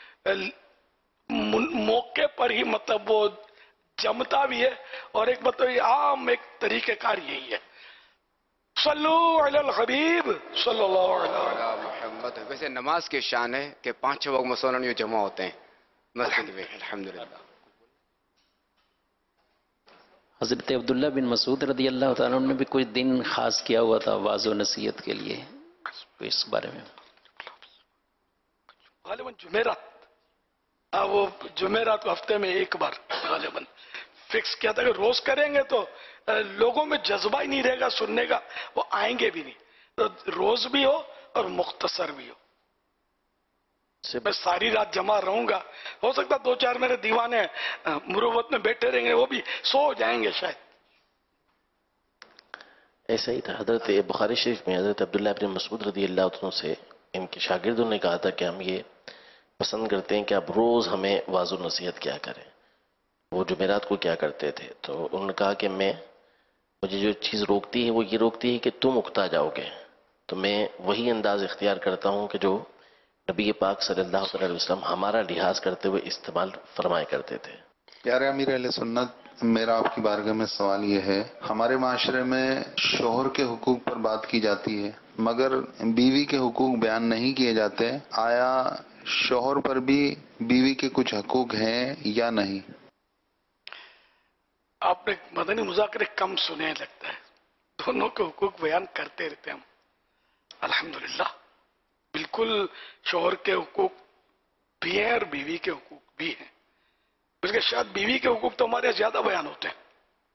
موقع پر ہی مطلب وہ جمتا بھی ہے اور ایک مطلب عام ایک طریقہ کار یہی ہے. صلو علی الحبیب صلی اللہ علیہ محمد. ویسے نماز کی شان ہے کہ پانچ وقت مسلمان یوں جمع ہوتے ہیں مسجد میں. الحمدللہ. حضرت عبداللہ بن مسعود رضی اللہ تعالیٰ عنہ نے بھی کچھ دن خاص کیا ہوا تھا واضح و نصیحت کے لیے، اس بارے میں غالباً جمعرات، وہ جمعرات کو ہفتے میں ایک بار غالباً فکس کیا تھا کہ روز کریں گے تو لوگوں میں جذبہ ہی نہیں رہے گا سننے کا، وہ آئیں گے بھی نہیں، تو روز بھی ہو اور مختصر بھی ہو۔ میں ساری رات جمع رہوں گا، ہو سکتا دو چار میرے دیوانے مروت میں بیٹھے رہیں گے، وہ بھی سو جائیں گے شاید۔ ایسا ہی تھا حضرت بخاری شریف میں حضرت عبداللہ بن مسعود رضی اللہ عنہ سے ان کے شاگردوں نے کہا تھا کہ ہم یہ پسند کرتے ہیں کہ آپ روز ہمیں واضح و نصیحت کیا کریں۔ وہ جمعرات کو کیا کرتے تھے تو انہوں نے کہا کہ میں مجھے جو چیز روکتی ہے وہ یہ روکتی ہے کہ تم اکتا جاؤ گے، تو میں وہی انداز اختیار کرتا ہوں کہ جو نبی پاک صلی اللہ علیہ وسلم ہمارا لحاظ کرتے ہوئے استعمال فرمایا کرتے تھے۔ پیارے امیر اہل سنت، میرا آپ کی بارگاہ میں سوال یہ ہے، ہمارے معاشرے میں شوہر کے حقوق پر بات کی جاتی ہے مگر بیوی کے حقوق بیان نہیں کیے جاتے، آیا شوہر پر بھی بیوی کے کچھ حقوق ہیں یا نہیں؟ آپ نے مدنی مذاکرے کم سنے لگتا ہے، دونوں کے حقوق بیان کرتے رہتے ہیں ہم الحمدللہ۔ بالکل شوہر کے حقوق بھی ہیں اور بیوی کے حقوق بھی ہیں، بلکہ شاید بیوی کے حقوق تو ہمارے زیادہ بیان ہوتے ہیں،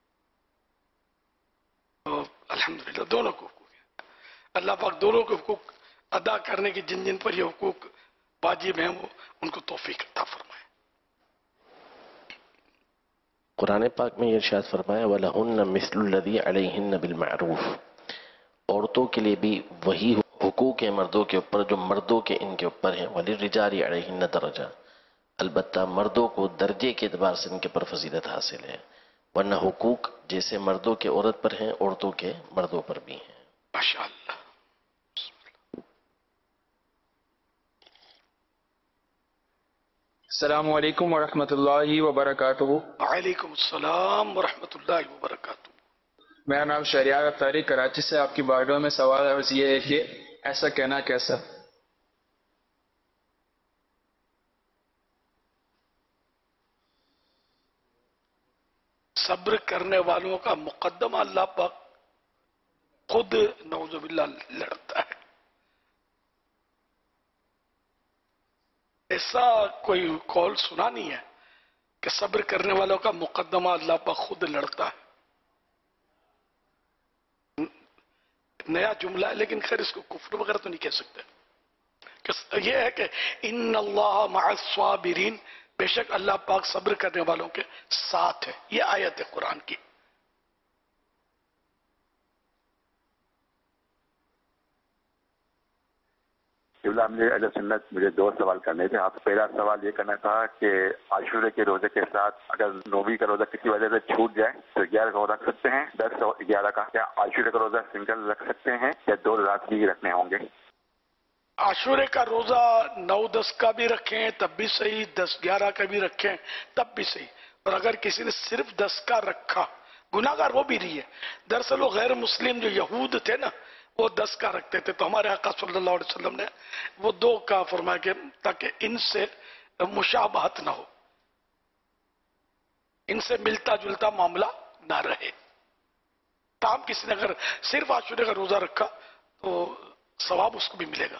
تو الحمدللہ دونوں کے حقوق ہیں۔ اللہ پاک دونوں کے حقوق ادا کرنے کی جن جن پر یہ حقوق واجب ہیں وہ ان کو توفیق عطا فرمائے۔ قرآن پاک میں یہ ارشاد فرمایا وَلَهُنَّ مِثْلُ الَّذِي عَلَيْهِنَّ بِالْمَعْرُوفِ، عورتوں کے لیے بھی وہی حقوق ہیں مردوں کے اوپر جو مردوں کے ان کے اوپر ہیں، وَلِلرِّجَالِ عَلَيْهِنَّ دَرَجَةٌ، البتہ مردوں کو درجے کے اعتبار سے ان کے پر فضیلت حاصل ہے، ورنہ حقوق جیسے مردوں کے عورت پر ہیں عورتوں کے مردوں پر بھی ہیں۔ ماشاءاللہ۔ السلام علیکم ورحمۃ اللہ وبرکاتہ۔ وعلیکم السلام ورحمۃ اللہ وبرکاتہ۔ میرا نام شہریار اختاری کراچی سے، آپ کی بارگاہ میں سوال عرض یہ ہے کہ ایسا کہنا کیسا؟ صبر کرنے والوں کا مقدمہ اللہ پاک خود نعوذ باللہ لڑتا ہے۔ ایسا کوئی قول سنا نہیں ہے کہ صبر کرنے والوں کا مقدمہ اللہ پاک خود لڑتا ہے۔ نیا جملہ ہے لیکن خیر اس کو کفر وغیرہ تو نہیں کہہ سکتے۔ یہ ہے کہ ان اللہ مع الصابرین، بے شک اللہ پاک صبر کرنے والوں کے ساتھ ہے، یہ آیت ہے قرآن کی۔ اہل سنت، مجھے دو سوال کرنے تھے آپ۔ پہلا سوال یہ کرنا تھا کہ عاشورے کے روزے کے ساتھ اگر نویں کا روزہ کسی وجہ سے چھوٹ جائے تو گیارہ کا رکھ سکتے ہیں، دس اور گیارہ کا، کیا عاشورے کا روزہ سنگل رکھ سکتے ہیں یا دو رات بھی رکھنے ہوں گے؟ عاشورے کا روزہ نو دس کا بھی رکھیں تب بھی صحیح، دس گیارہ کا بھی رکھیں تب بھی صحیح، اور اگر کسی نے صرف دس کا رکھا گناہ گار وہ بھی نہیں ہے۔ دراصل وہ غیر مسلم جو یہود تھے نا وہ دس کا رکھتے تھے، تو ہمارے آقا صلی اللہ علیہ وسلم نے وہ دو کا فرمایا کہ تاکہ ان سے مشابہت نہ ہو، ان سے ملتا جلتا معاملہ نہ رہے۔ تاہم کسی نے اگر صرف عاشورے کا روزہ رکھا تو ثواب اس کو بھی ملے گا۔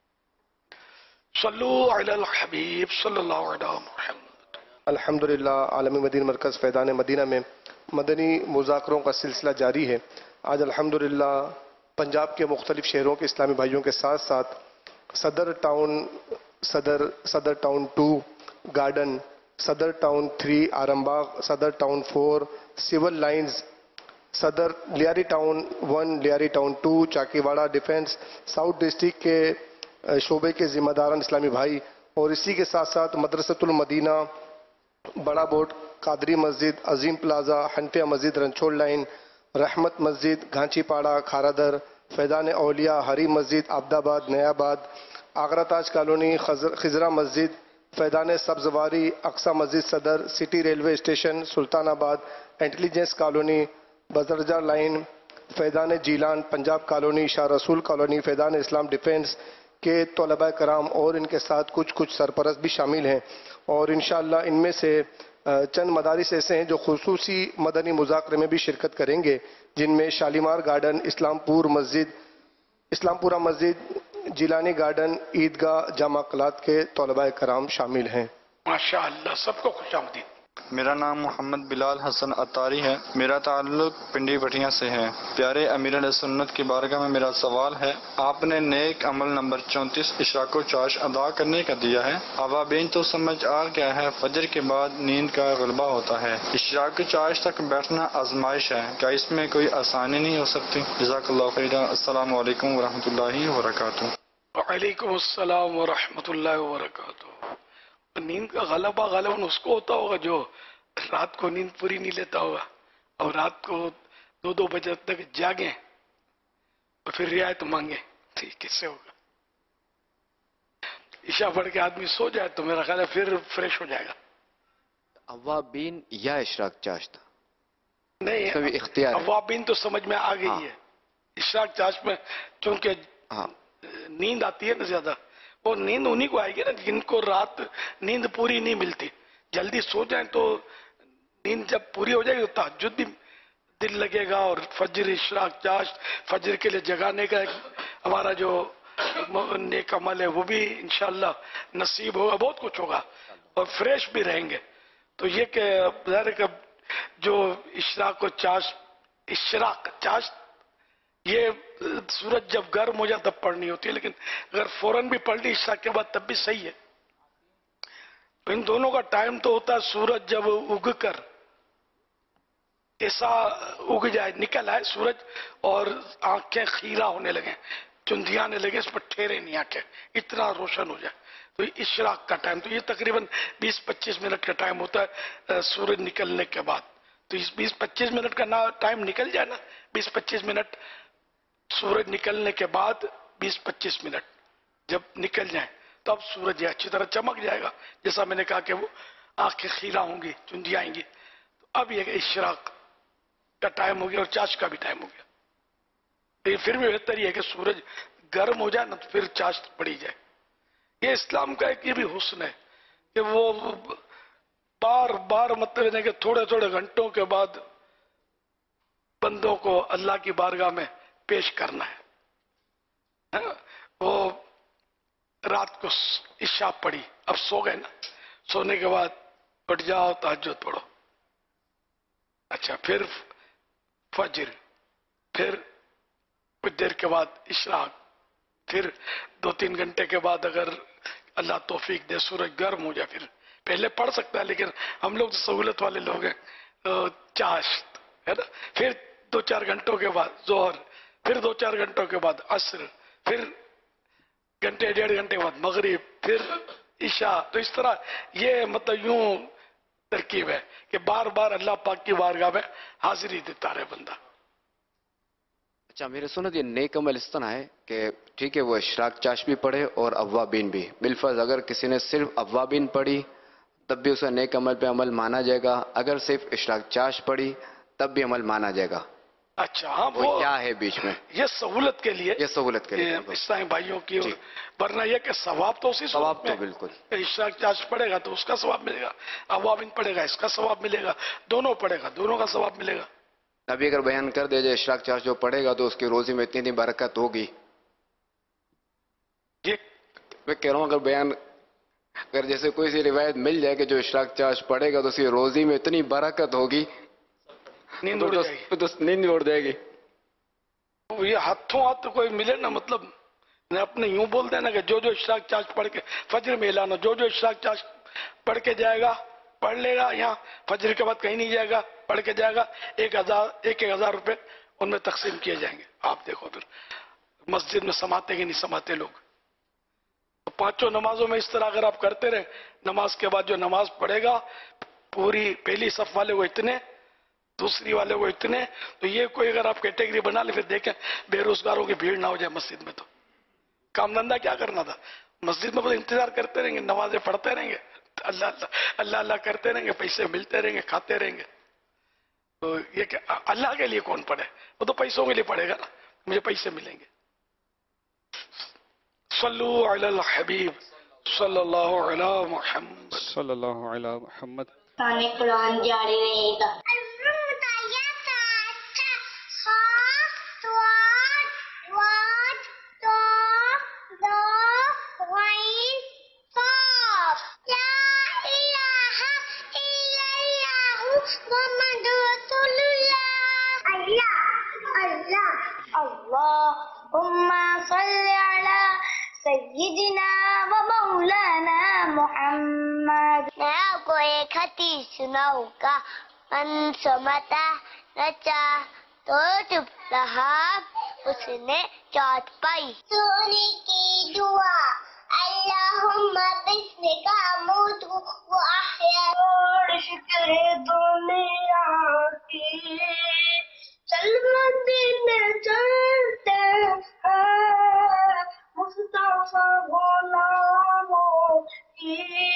صلو علی الحبیب صلی اللہ علیہ محمد۔ الحمدللہ عالمی مدینہ مرکز فیضان مدینہ میں مدنی مذاکروں کا سلسلہ جاری ہے۔ آج الحمدللہ پنجاب کے مختلف شہروں کے اسلامی بھائیوں کے ساتھ ساتھ صدر town Saddar Saddar town two Garden, Saddar town three Aram Bagh, Saddar town four Civil Lines, Saddar Lyari town one, Lyari town two, Chakiwara defence south district کے شعبے کے ذمہ داران اسلامی بھائی، اور اسی کے ساتھ ساتھ مدرسۃ المدینہ، بڑا بوٹ، قادری مسجد، عظیم پلازا، حنفیہ مسجد رنچوڑ لائن، رحمت مسجد گھانچی پاڑا کھارادر، فیضان اولیاء ہری مسجد عبد آباد نیا آباد، آگرہ تاج کالونی، خضرہ مسجد، فیضان سبزواری، اقصی مسجد صدر، city railway station Sultanabad, intelligence colony, Bizerta line, Faizan Jilan Punjab colony, Shah Rasool colony, فیضان اسلام ڈیفنس کے طلباء کرام اور ان کے ساتھ کچھ کچھ سرپرست بھی شامل ہیں، اور انشاءاللہ ان میں سے چند مدارس ایسے ہیں جو خصوصی مدنی مذاکرے میں بھی شرکت کریں گے، جن میں شالیمار گارڈن، اسلام پور مسجد، اسلام پورہ مسجد، جیلانی گارڈن، عیدگاہ، جامع قلات کے طلباء کرام شامل ہیں۔ ماشاءاللہ، سب کو خوش آمدید۔ میرا نام محمد بلال حسن عطاری ہے، میرا تعلق پنڈی بٹھیاں سے ہے۔ پیارے امیر علیہ سنت کی بارگاہ میں میرا سوال ہے، آپ نے نیک عمل نمبر چونتیس اشراق و چاش ادا کرنے کا دیا ہے، عوابین تو سمجھ آ گیا ہے فجر کے بعد نیند کا غلبہ ہوتا ہے، اشراق و چاش تک بیٹھنا آزمائش ہے، کیا اس میں کوئی آسانی نہیں ہو سکتی؟ جزاک اللہ خیر، السلام علیکم ورحمۃ اللہ وبرکاتہ۔ وعلیکم السلام ورحمۃ اللہ وبرکاتہ۔ نیند کا غلبہ غالباً اس کو ہوتا ہوگا جو رات کو نیند پوری نہیں لیتا ہوگا اور رات کو دو دو بجے تک جاگیں اور پھر رعایت مانگیں، ٹھیک کس سے ہوگا؟ عشاء پڑھ کے آدمی سو جائے تو میرا خیال ہے پھر فریش ہو جائے گا۔ اوابین یا اشراق چاش تھا؟ نہیں، اختیار اوابین تو سمجھ میں آ گئی ہے۔ اشراق چاش میں چونکہ نیند آتی ہے نا زیادہ، وہ نیند انہی کو آئے گی نا جن کو رات نیند پوری نہیں ملتی، جلدی سو جائیں تو نیند جب پوری ہو جائے گی تو تہجد بھی دل لگے گا، اور فجر اشراق چاش فجر کے لیے جگانے کا ایک ہمارا جو نیک عمل ہے وہ بھی انشاءاللہ نصیب ہوگا، بہت کچھ ہوگا اور فریش بھی رہیں گے۔ تو یہ کہ ظاہر ہے کہ جو اشراق و چاش، اشراق چاش یہ سورج جب گرم ہو جائے تب پڑھنی ہوتی ہے، لیکن اگر فوراً بھی پڑھ لی عشاء کے بعد تب بھی صحیح ہے۔ ان دونوں کا ٹائم تو ہوتا ہے سورج جب اگ کر ایسا اگ جائے، نکل آئے سورج اور آنکھیں خیرہ ہونے لگیں، چندیاں آنے لگے، اس پر ٹھہرے نہیں آنکھیں، اتنا روشن ہو جائے، تو اشراق کا ٹائم، تو یہ تقریباً بیس پچیس منٹ کا ٹائم ہوتا ہے سورج نکلنے کے بعد۔ تو اس بیس پچیس منٹ کا ٹائم نکل جائے نا، بیس پچیس منٹ سورج نکلنے کے بعد بیس پچیس منٹ جب نکل جائیں تب سورج اچھی طرح چمک جائے گا، جیسا میں نے کہا کہ وہ آنکھیں خیرہ ہوں گی، چندیاں آئیں گی، تو اب یہ اشراق کا ٹائم ہو گیا اور چاش کا بھی ٹائم ہو گیا۔ لیکن پھر بھی بہتر یہ ہے کہ سورج گرم ہو جائے نا تو پھر چاش پڑی جائے۔ یہ اسلام کا ایک یہ بھی حسن ہے کہ وہ بار بار مطلب ہے کہ تھوڑے تھوڑے گھنٹوں کے بعد بندوں کو اللہ کی بارگاہ میں پیش کرنا ہے۔ وہ رات کو عشاء پڑھی، اب سو گئے نا، سونے کے بعد اٹھ جاؤ تہجد پڑھو، اچھا پھر فجر، پھر کچھ دیر کے بعد اشراق، پھر دو تین گھنٹے کے بعد اگر اللہ توفیق دے سورج گرم ہو جائے پھر پہلے پڑھ سکتا ہے، لیکن ہم لوگ سہولت والے لوگ ہیں، چاشت ہے نا، پھر دو چار گھنٹوں کے بعد ظہر، پھر دو چار گھنٹوں کے بعد عصر، پھر گھنٹے ڈیڑھ گھنٹے کے بعد مغرب، پھر عشاء، تو اس طرح یہ مطلب یوں ترکیب ہے کہ بار بار اللہ پاک کی بارگاہ میں حاضری دیتا رہے بندہ۔ اچھا میرے سنت یہ نیک عمل اس طرح ہے کہ ٹھیک ہے وہ اشراق چاش بھی پڑھے اور اوابین بھی، بالفرض اگر کسی نے صرف اوابین پڑھی تب بھی اسے نیک عمل پہ عمل مانا جائے گا، اگر صرف اشراق چاش پڑھی تب بھی عمل مانا جائے گا۔ اچھا ہاں، وہ کیا ہے بیچ میں؟ یہ سہولت کے لیے، یہ سہولت کے لیے اسلامی بھائیوں کی، ورنہ یہ کہ ثواب تو اسی ثواب صورت میں تو بالکل اشراق چاش پڑھے گا تو اس کا ثواب ملے گا، اوابین پڑھے گا اس کا ثواب ملے گا، دونوں پڑھے گا دونوں کا ثواب ملے گا۔ ابھی اگر بیان کر دے جائے اشراق چاش جو پڑھے گا تو اس کی روزی میں اتنی اتنی برکت ہوگی، میں کہہ رہا ہوں اگر بیان اگر جیسے کوئی سی روایت مل جائے کہ جو اشراق چاش پڑھے گا تو اس کی روزی میں اتنی برکت ہوگی، نیند اڑ جائے گی، تو نیند اڑ جائے گی۔ یہ ہاتھوں ہاتھ کوئی ملے نا، مطلب اپنے یوں بول دینا کہ جو جو اشراق چاش پڑھ کے فجر میں اعلان ہو، جو جو اشراق چاش پڑھ کے جائے گا پڑھ لے گا، یہاں فجر کے بعد کہیں نہیں جائے گا، پڑھ کے جائے گا، ایک ہزار ایک ایک ہزار روپے ان میں تقسیم کیے جائیں گے۔ آپ دیکھو پھر مسجد میں سماتے کہ نہیں سماتے لوگ، تو پانچوں نمازوں میں اس طرح اگر آپ کرتے رہے، نماز کے بعد جو نماز پڑھے گا پوری پہلی صف والے وہ اتنے، دوسری والے وہ اتنے، تو یہ کوئی اگر آپ کیٹیگری بنا لے، پھر دیکھیں بے روزگاروں کی بھیڑ نہ ہو جائے مسجد میں، تو کام دھندا کیا کرنا تھا، مسجد میں بس انتظار کرتے رہیں گے، نمازیں پڑھتے رہیں گے، اللہ اللہ اللہ اللہ کرتے رہیں گے، پیسے ملتے رہیں گے، کھاتے رہیں گے۔ تو یہ کہ اللہ کے لیے کون پڑھے، وہ تو پیسوں کے لیے پڑھے گا نا، مجھے پیسے ملیں گے۔ صلو علی الحبیب صلی اللہ علی محمد صلی اللہ علی محمد۔ ताने कुरान जारी रहेगा। अल्लाहुम्मा सल्ली अला सय्यिदिना व मौलाना मुहम्मद। मैं आपको एक हदीस सुनाऊंगा। मन समता नचा तो चुप रहा, उसने चाट पाई। सोने की दुआ अल्लाहुम्मा बिस्मिका अमूतु व अहया। और शुक्र दुनिया की चलते चलते मुस्तफा गुलामों की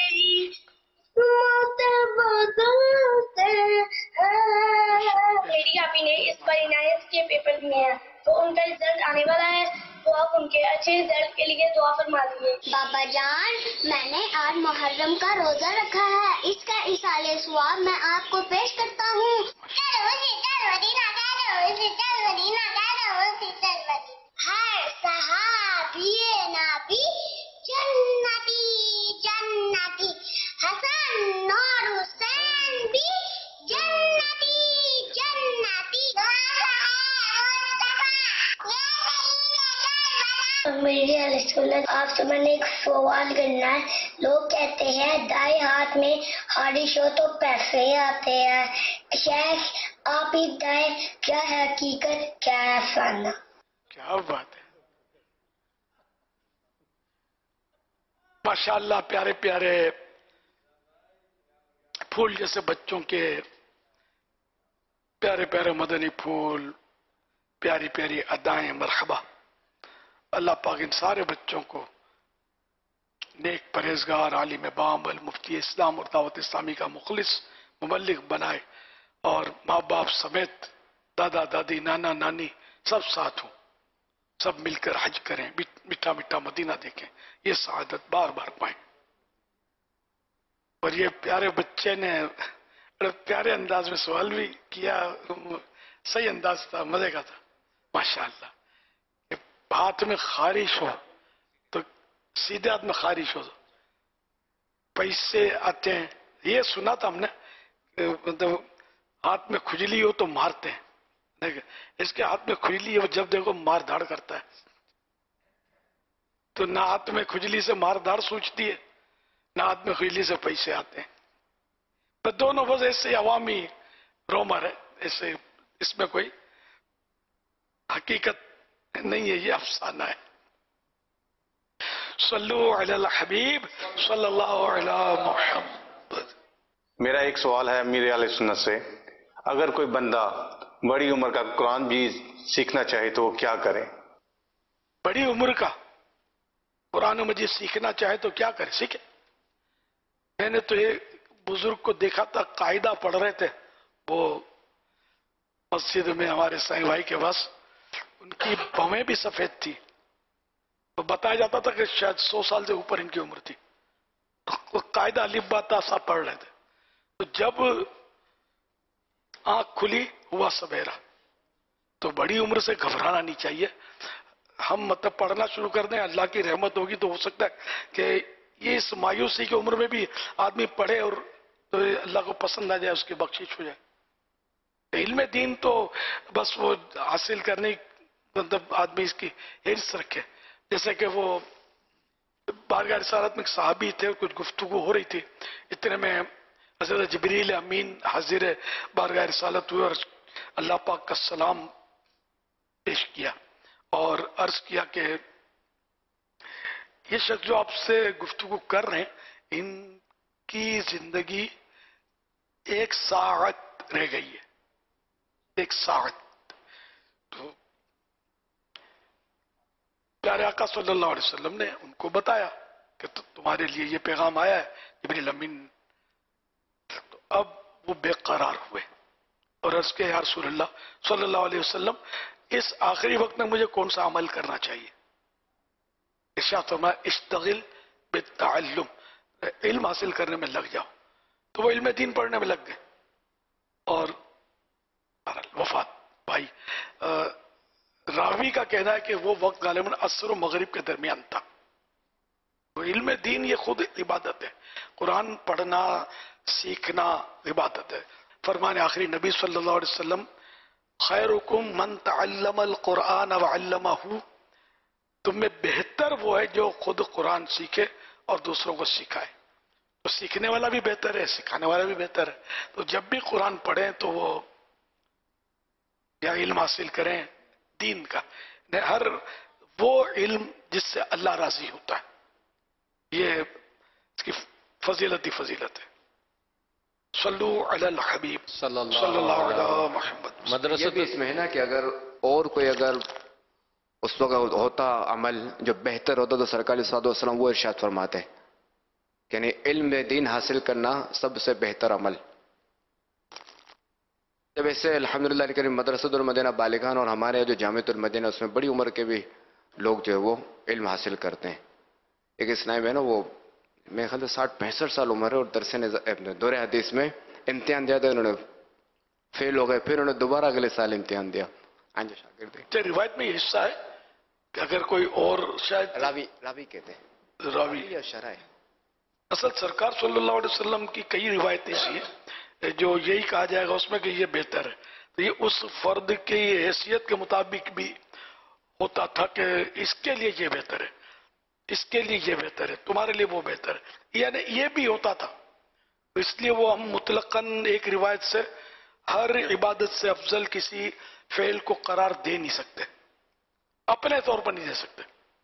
मौत बदलते हैं। मेरी आपी ने इस बार इनायत के पेपर दिए हैं तो उनका रिजल्ट आने वाला है, तो आप उनके अच्छे रिजल्ट के लिए दुआ फरमा दीजिए। बाबा जान, मैंने आज मुहर्रम का रोजा रखा है, इसका इसाले सवाब मैं आपको पेश करता हूँ। हर सहाबिये नबी जन्नती जन्नती, हसन और हुसैन भी जन्नती जन्नती। मेरी सुन्नत आपसे मैंने एक सवाल करना है। लोग कहते हैं दाएं हाथ में खारिश हो तो पैसे आते हैं। शेख, आप ही दाएं, क्या है हकीकत, क्या है अफसाना? क्या बात है, माशाअल्लाह। प्यारे प्यारे फूल जैसे बच्चों के प्यारे प्यारे मदनी फूल, प्यारी प्यारी अदाएं, मरहबा। अल्लाह पाक इन सारे बच्चों को नेक परहेजगार, आलिम बामल, मुफ्ती इस्लाम और दावत इस्लामी का मुखलिस मुबल्लिग बनाए, और माँ बाप समेत दादा दादी नाना नानी सब साथ हों, सब मिलकर हज करें, मीठा मीठा मदीना देखें, ये सआदत बार बार पाएं। और ये प्यारे बच्चे ने बड़े प्यारे अंदाज में सवाल भी किया, सही अंदाज था, मजे का था माशाअल्लाह। हाथ में खारिश हो तो सीधे हाथ में खारिश हो तो पैसे आते हैं, ये सुना था हमने। मतलब हाथ में खुजली हो तो मारते हैं, देखिए इसके हाथ में खुजली है, वो जब देखो मार धाड़ करता है। तो ना हाथ में खुजली से मार धाड़ सूझती है, ना हाथ में खुजली से पैसे आते हैं। तो दोनों बस ऐसे अवामी रोमर है, ऐसे इसमें कोई हकीकत नहीं है, ये अफसाना है। सल्लु अलल हबीब सल्लल्लाहु अलैहि मुहम्मद। मेरा एक सवाल है अमीर अहले सुन्नत से, अगर कोई बंदा बड़ी उम्र का कुरान भी सीखना चाहे तो वो क्या करे? बड़ी उम्र का कुरान मजीद सीखना चाहे तो क्या करे? सीखे। मैंने तो एक बुजुर्ग को देखा था, कायदा पढ़ रहे थे वो मस्जिद में, हमारे साईं भाई के पास। उनकी भवें भी सफेद थी, तो बताया जाता था कि शायद सौ साल से ऊपर इनकी उम्र थी। वो कायदा अलिफ्बा सा पढ़ रहे थे, तो जब आंख खुली हुआ सवेरा। तो बड़ी उम्र से घबराना नहीं चाहिए। हम मतलब पढ़ना शुरू कर दें, अल्लाह की रहमत होगी तो हो सकता है कि ये इस मायूसी की उम्र में भी आदमी पढ़े और तो अल्लाह को पसंद आ जाए, उसकी बख्शिश हो जाए। इल्म दीन तो बस वो हासिल करने मतलब आदमी इसकी हिर्स रखे। जैसे कि वो बारगाह रिसालत में साहबी थे, कुछ गुफ्तगू हो रही थी, इतने में हज़रत जिब्रील अमीन हाजिर बारगाह रिसालत हुए और अल्लाह पाक का सलाम पेश किया और अर्ज किया कि ये शख्स जो आपसे गुफ्तगू कर रहे हैं, इनकी जिंदगी एक साअत रह गई है, एक साअत। तो प्यारे आका सल्लल्लाहु अलैहि वसल्लम ने उनको बताया कि तो तुम्हारे लिए ये पैगाम आया है जिब्रील अमीन। तो अब वो बेकरार हुए और अर्ज के या रसूल अल्लाह सल्लल्लाहु अलैहि वसल्लम, इस आखिरी वक्त में मुझे कौन सा अमल करना चाहिए? इरशाद फरमाया इश्तगिल बित्तअल्लुम, इल्म हासिल करने में लग जाओ। تو وہ علم دین پڑھنے میں لگ گئے اور وفات بھائی راوی کا کہنا ہے کہ وہ وقت غالباً عصر و مغرب کے درمیان تھا. تو علم دین یہ خود عبادت ہے. قرآن پڑھنا سیکھنا عبادت ہے. فرمان آخری نبی صلی اللہ علیہ وسلم خیرکم من تعلم القرآن وعلمہ، تم میں بہتر وہ ہے جو خود قرآن سیکھے اور دوسروں کو سکھائے. تو سیکھنے والا بھی بہتر ہے، سکھانے والا بھی بہتر ہے. تو جب بھی قرآن پڑھیں تو وہ یا علم حاصل کریں دین کا، ہر وہ علم جس سے اللہ راضی ہوتا ہے. یہ اس کی فضیلت ہی فضیلت ہے. صلو علی الحبیب صلی اللہ علیہ محمد. مدرسہ بھی اس میں ہے نا کہ اگر اور کوئی اگر اس وقت ہوتا عمل جو بہتر ہوتا تو سرکار صلی اللہ علیہ وسلم وہ ارشاد فرماتے ہیں یعنی علم دین حاصل کرنا سب سے بہتر عمل. جب ایسے الحمدللہ کریم مدرسۃ المدینہ بالغان اور ہمارے جو جامعۃ المدینہ اس میں بڑی عمر کے بھی لوگ جو ہے وہ علم حاصل کرتے ہیں. ایک اسنائب ہے نا وہ میرے خیال سے ساٹھ پینسٹھ سال عمر ہے اور درس دور حدیث میں امتحان دیا تھا، انہوں نے فیل ہو گئے، پھر انہوں نے دوبارہ اگلے سال امتحان دیا. روایت میں یہ حصہ ہے کہ اگر کوئی اور شاید راوی راوی کہتے ہیں راوی یا شرح ہے. اصل سرکار صلی اللہ علیہ وسلم کی کئی روایتیں ایسی ہیں جو یہی کہا جائے گا اس میں کہ یہ بہتر ہے. تو یہ اس فرد کی حیثیت کے مطابق بھی ہوتا تھا کہ اس کے لیے یہ بہتر ہے، اس کے لیے یہ بہتر ہے، تمہارے لیے وہ بہتر ہے، یعنی یہ بھی ہوتا تھا. اس لیے وہ ہم مطلقاً ایک روایت سے ہر عبادت سے افضل کسی فعل کو قرار دے نہیں سکتے، اپنے طور پر نہیں دے سکتے.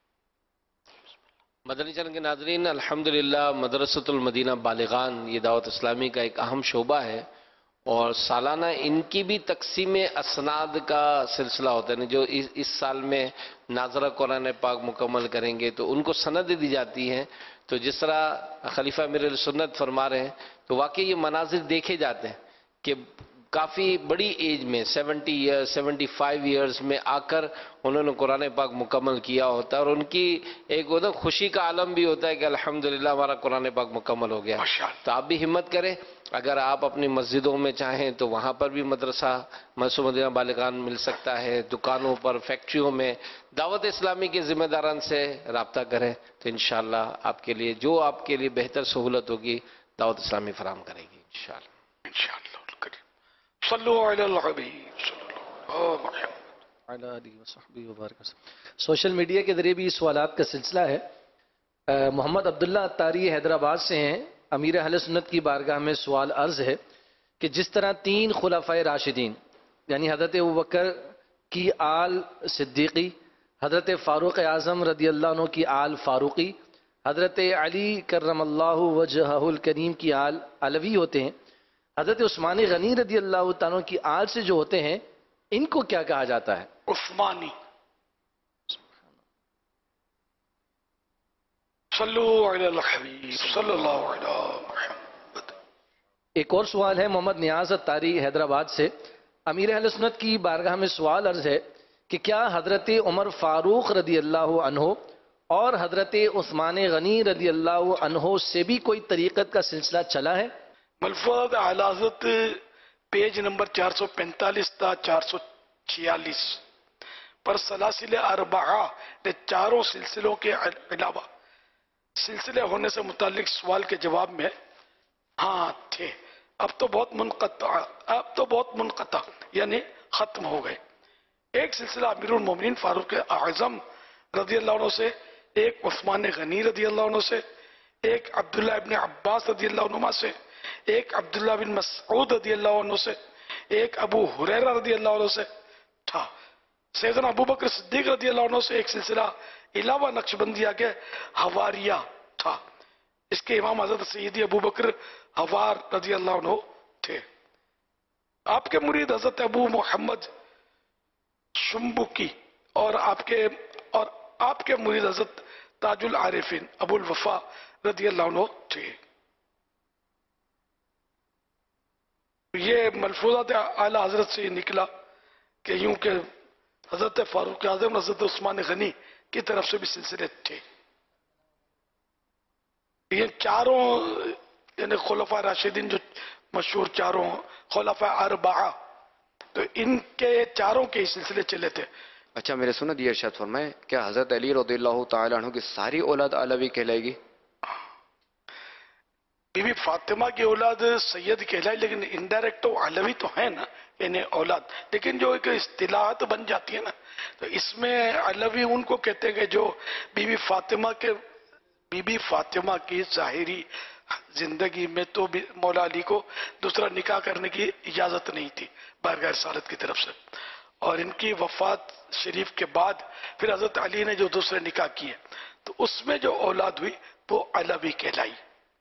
مدنی چینل کے ناظرین، الحمدللہ مدرسۃ المدینہ بالغان یہ دعوت اسلامی کا ایک اہم شعبہ ہے اور سالانہ ان کی بھی تقسیم اسناد کا سلسلہ ہوتا ہے. جو اس اس سال میں ناظرہ قرآن پاک مکمل کریں گے تو ان کو سند دی جاتی ہیں. تو جس طرح خلیفہ امیر سنت فرما رہے ہیں تو واقعی یہ مناظر دیکھے جاتے ہیں کہ کافی بڑی ایج میں seventy year seventy five years میں آ کر انہوں نے قرآن پاک مکمل کیا ہوتا ہے اور ان کی ایک وہ خوشی کا عالم بھی ہوتا ہے کہ الحمدللہ ہمارا قرآن پاک مکمل ہو گیا. تو آپ بھی ہمت کریں، اگر آپ اپنی مسجدوں میں چاہیں تو وہاں پر بھی مدرسہ مدرسہ مدینہ بالغان مل سکتا ہے، دکانوں پر، فیکٹریوں میں دعوت اسلامی کے ذمہ داران سے رابطہ کریں تو انشاءاللہ آپ کے لیے جو آپ کے لیے بہتر سہولت ہوگی دعوت اسلامی فراہم کرے گی انشاءاللہ. انشاءاللہ صلو علی الحبیب صلی اللہ علیہ وسلم. سوشل میڈیا کے ذریعے بھی سوالات کا سلسلہ ہے. محمد عبداللہ اتاری حیدرآباد سے ہیں. امیر اہل سنت کی بارگاہ میں سوال عرض ہے کہ جس طرح تین خلفائے راشدین یعنی حضرت ابوبکر کی آل صدیقی، حضرت فاروق اعظم رضی اللہ عنہ کی آل فاروقی، حضرت علی کرم اللہ وجہہ الکریم کی آل علوی ہوتے ہیں، حضرت عثمان غنی رضی اللہ تعالیٰ کی آل سے جو ہوتے ہیں ان کو کیا کہا جاتا ہے؟ عثمانی. صلو علی الحبیب صلی اللہ علیہ محمد. ایک اور سوال ہے محمد نیاز اتاری حیدرآباد سے. امیر اہل سنت کی بارگاہ میں سوال عرض ہے کہ کیا حضرت عمر فاروق رضی اللہ عنہ اور حضرت عثمان غنی رضی اللہ عنہ سے بھی کوئی طریقت کا سلسلہ چلا ہے؟ ملفوظات اعلی حضرت پیج نمبر چار سو پینتالیس تا چار سو چھیالیس پر سلاسل اربعہ نے چاروں سلسلوں کے علاوہ سلسلے ہونے سے متعلق سوال کے جواب میں ہاں تھے، اب تو بہت منقطع اب تو بہت منقطع یعنی ختم ہو گئے. ایک سلسلہ امیر المومنین فاروق اعظم رضی اللہ عنہ سے، ایک عثمان غنی رضی اللہ عنہ سے، ایک عبداللہ ابن عباس رضی اللہ عنہ سے، ایک عبداللہ بن مسعود رضی اللہ عنہ سے، ایک ابو ہریرہ رضی اللہ عنہ سے تھا. سیدنا ابو بکر صدیق رضی اللہ عنہ سے ایک سلسلہ علاوہ نقشبندیہ کے حواریہ تھا. اس کے امام حضرت سیدی ابو بکر حوار رضی اللہ عنہ تھے. آپ کے مرید حضرت ابو محمد شمبکی اور آپ کے اور آپ کے مرید حضرت تاج العارفین ابو الوفا رضی اللہ عنہ تھے. یہ ملفوظات اعلی حضرت سے نکلا کہ یوں کہ حضرت فاروق اعظم حضرت عثمان غنی کی طرف سے بھی سلسلے تھے. یہ چاروں यानी खुलफा राशिदीन जो मशहूर चारों खुलफा अरबा, तो इनके चारों के सिलसिले चले थे। अच्छा मेरे सुनत ये इरशाद फरमाए, क्या हजरत अली रज़ियल्लाहु ताला अन्हु की सारी औलाद अलवी कहलाएगी? बीबी फातिमा की औलाद सैयद कहलाई, लेकिन इनडायरेक्ट तो अलवी तो है ना, यानी औलाद, लेकिन जो एक इस्तिलाहत बन जाती है ना, तो इसमें अलवी उनको कहते हैं कि जो बीबी फातिमा के बीबी फातिमा की ज़ाहिरी जिंदगी में तो मौला अली को दूसरा निकाह करने की इजाजत नहीं थी बारगाह रिसालत की तरफ से, और इनकी वफात शरीफ के बाद फिर हजरत अली ने जो दूसरे निकाह किए, तो उसमें जो औलाद हुई वो अलवी कहलाई,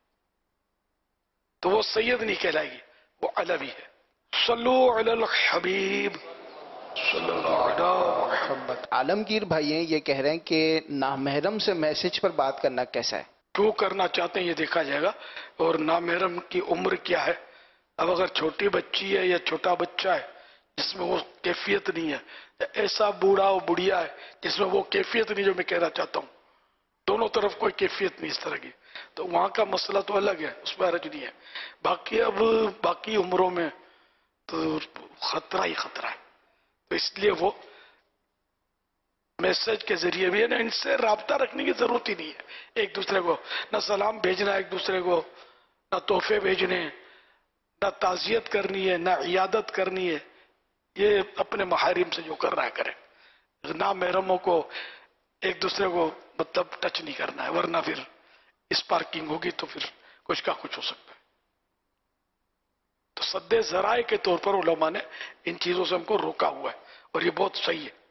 तो वो सैयद नहीं कहलाएगी, वो अलवी है। सल्लु अलल हबीब सल्लल्लाहु अलैहि मुहम्मद। आलमगीर भाई हैं, ये कह रहे हैं कि नामहरम से मैसेज पर बात करना कैसा है? क्यों करना चाहते हैं ये देखा जाएगा, और नामहरम की उम्र क्या है। अब अगर छोटी बच्ची है या छोटा बच्चा है जिसमें वो कैफियत नहीं है, ऐसा बूढ़ा और बुढ़िया है जिसमें वो कैफियत नहीं जो मैं कहना चाहता हूँ, दोनों तरफ कोई कैफियत नहीं इस तरह की, तो वहां का मसला तो अलग है, उसमें हरज नहीं है। बाकी अब बाकी उम्रों में तो खतरा ही खतरा है, तो इसलिए वो मैसेज के जरिए भी है ना, इनसे राब्ता रखने की जरूरत ही नहीं है एक दूसरे को, ना सलाम भेजना एक दूसरे को, ना तोहफे भेजने, ना ताजियत करनी है, ना इयादत करनी है, ये अपने महारिम से जो कर रहा है करे, ना महरमों को एक दूसरे को मतलब टच नहीं करना है, वरना फिर स्पार्किंग होगी तो फिर कुछ का कुछ हो सकता है। तो सद्दे जराए के तौर पर उलमा ने इन चीजों से हमको रोका हुआ है, और ये बहुत सही है।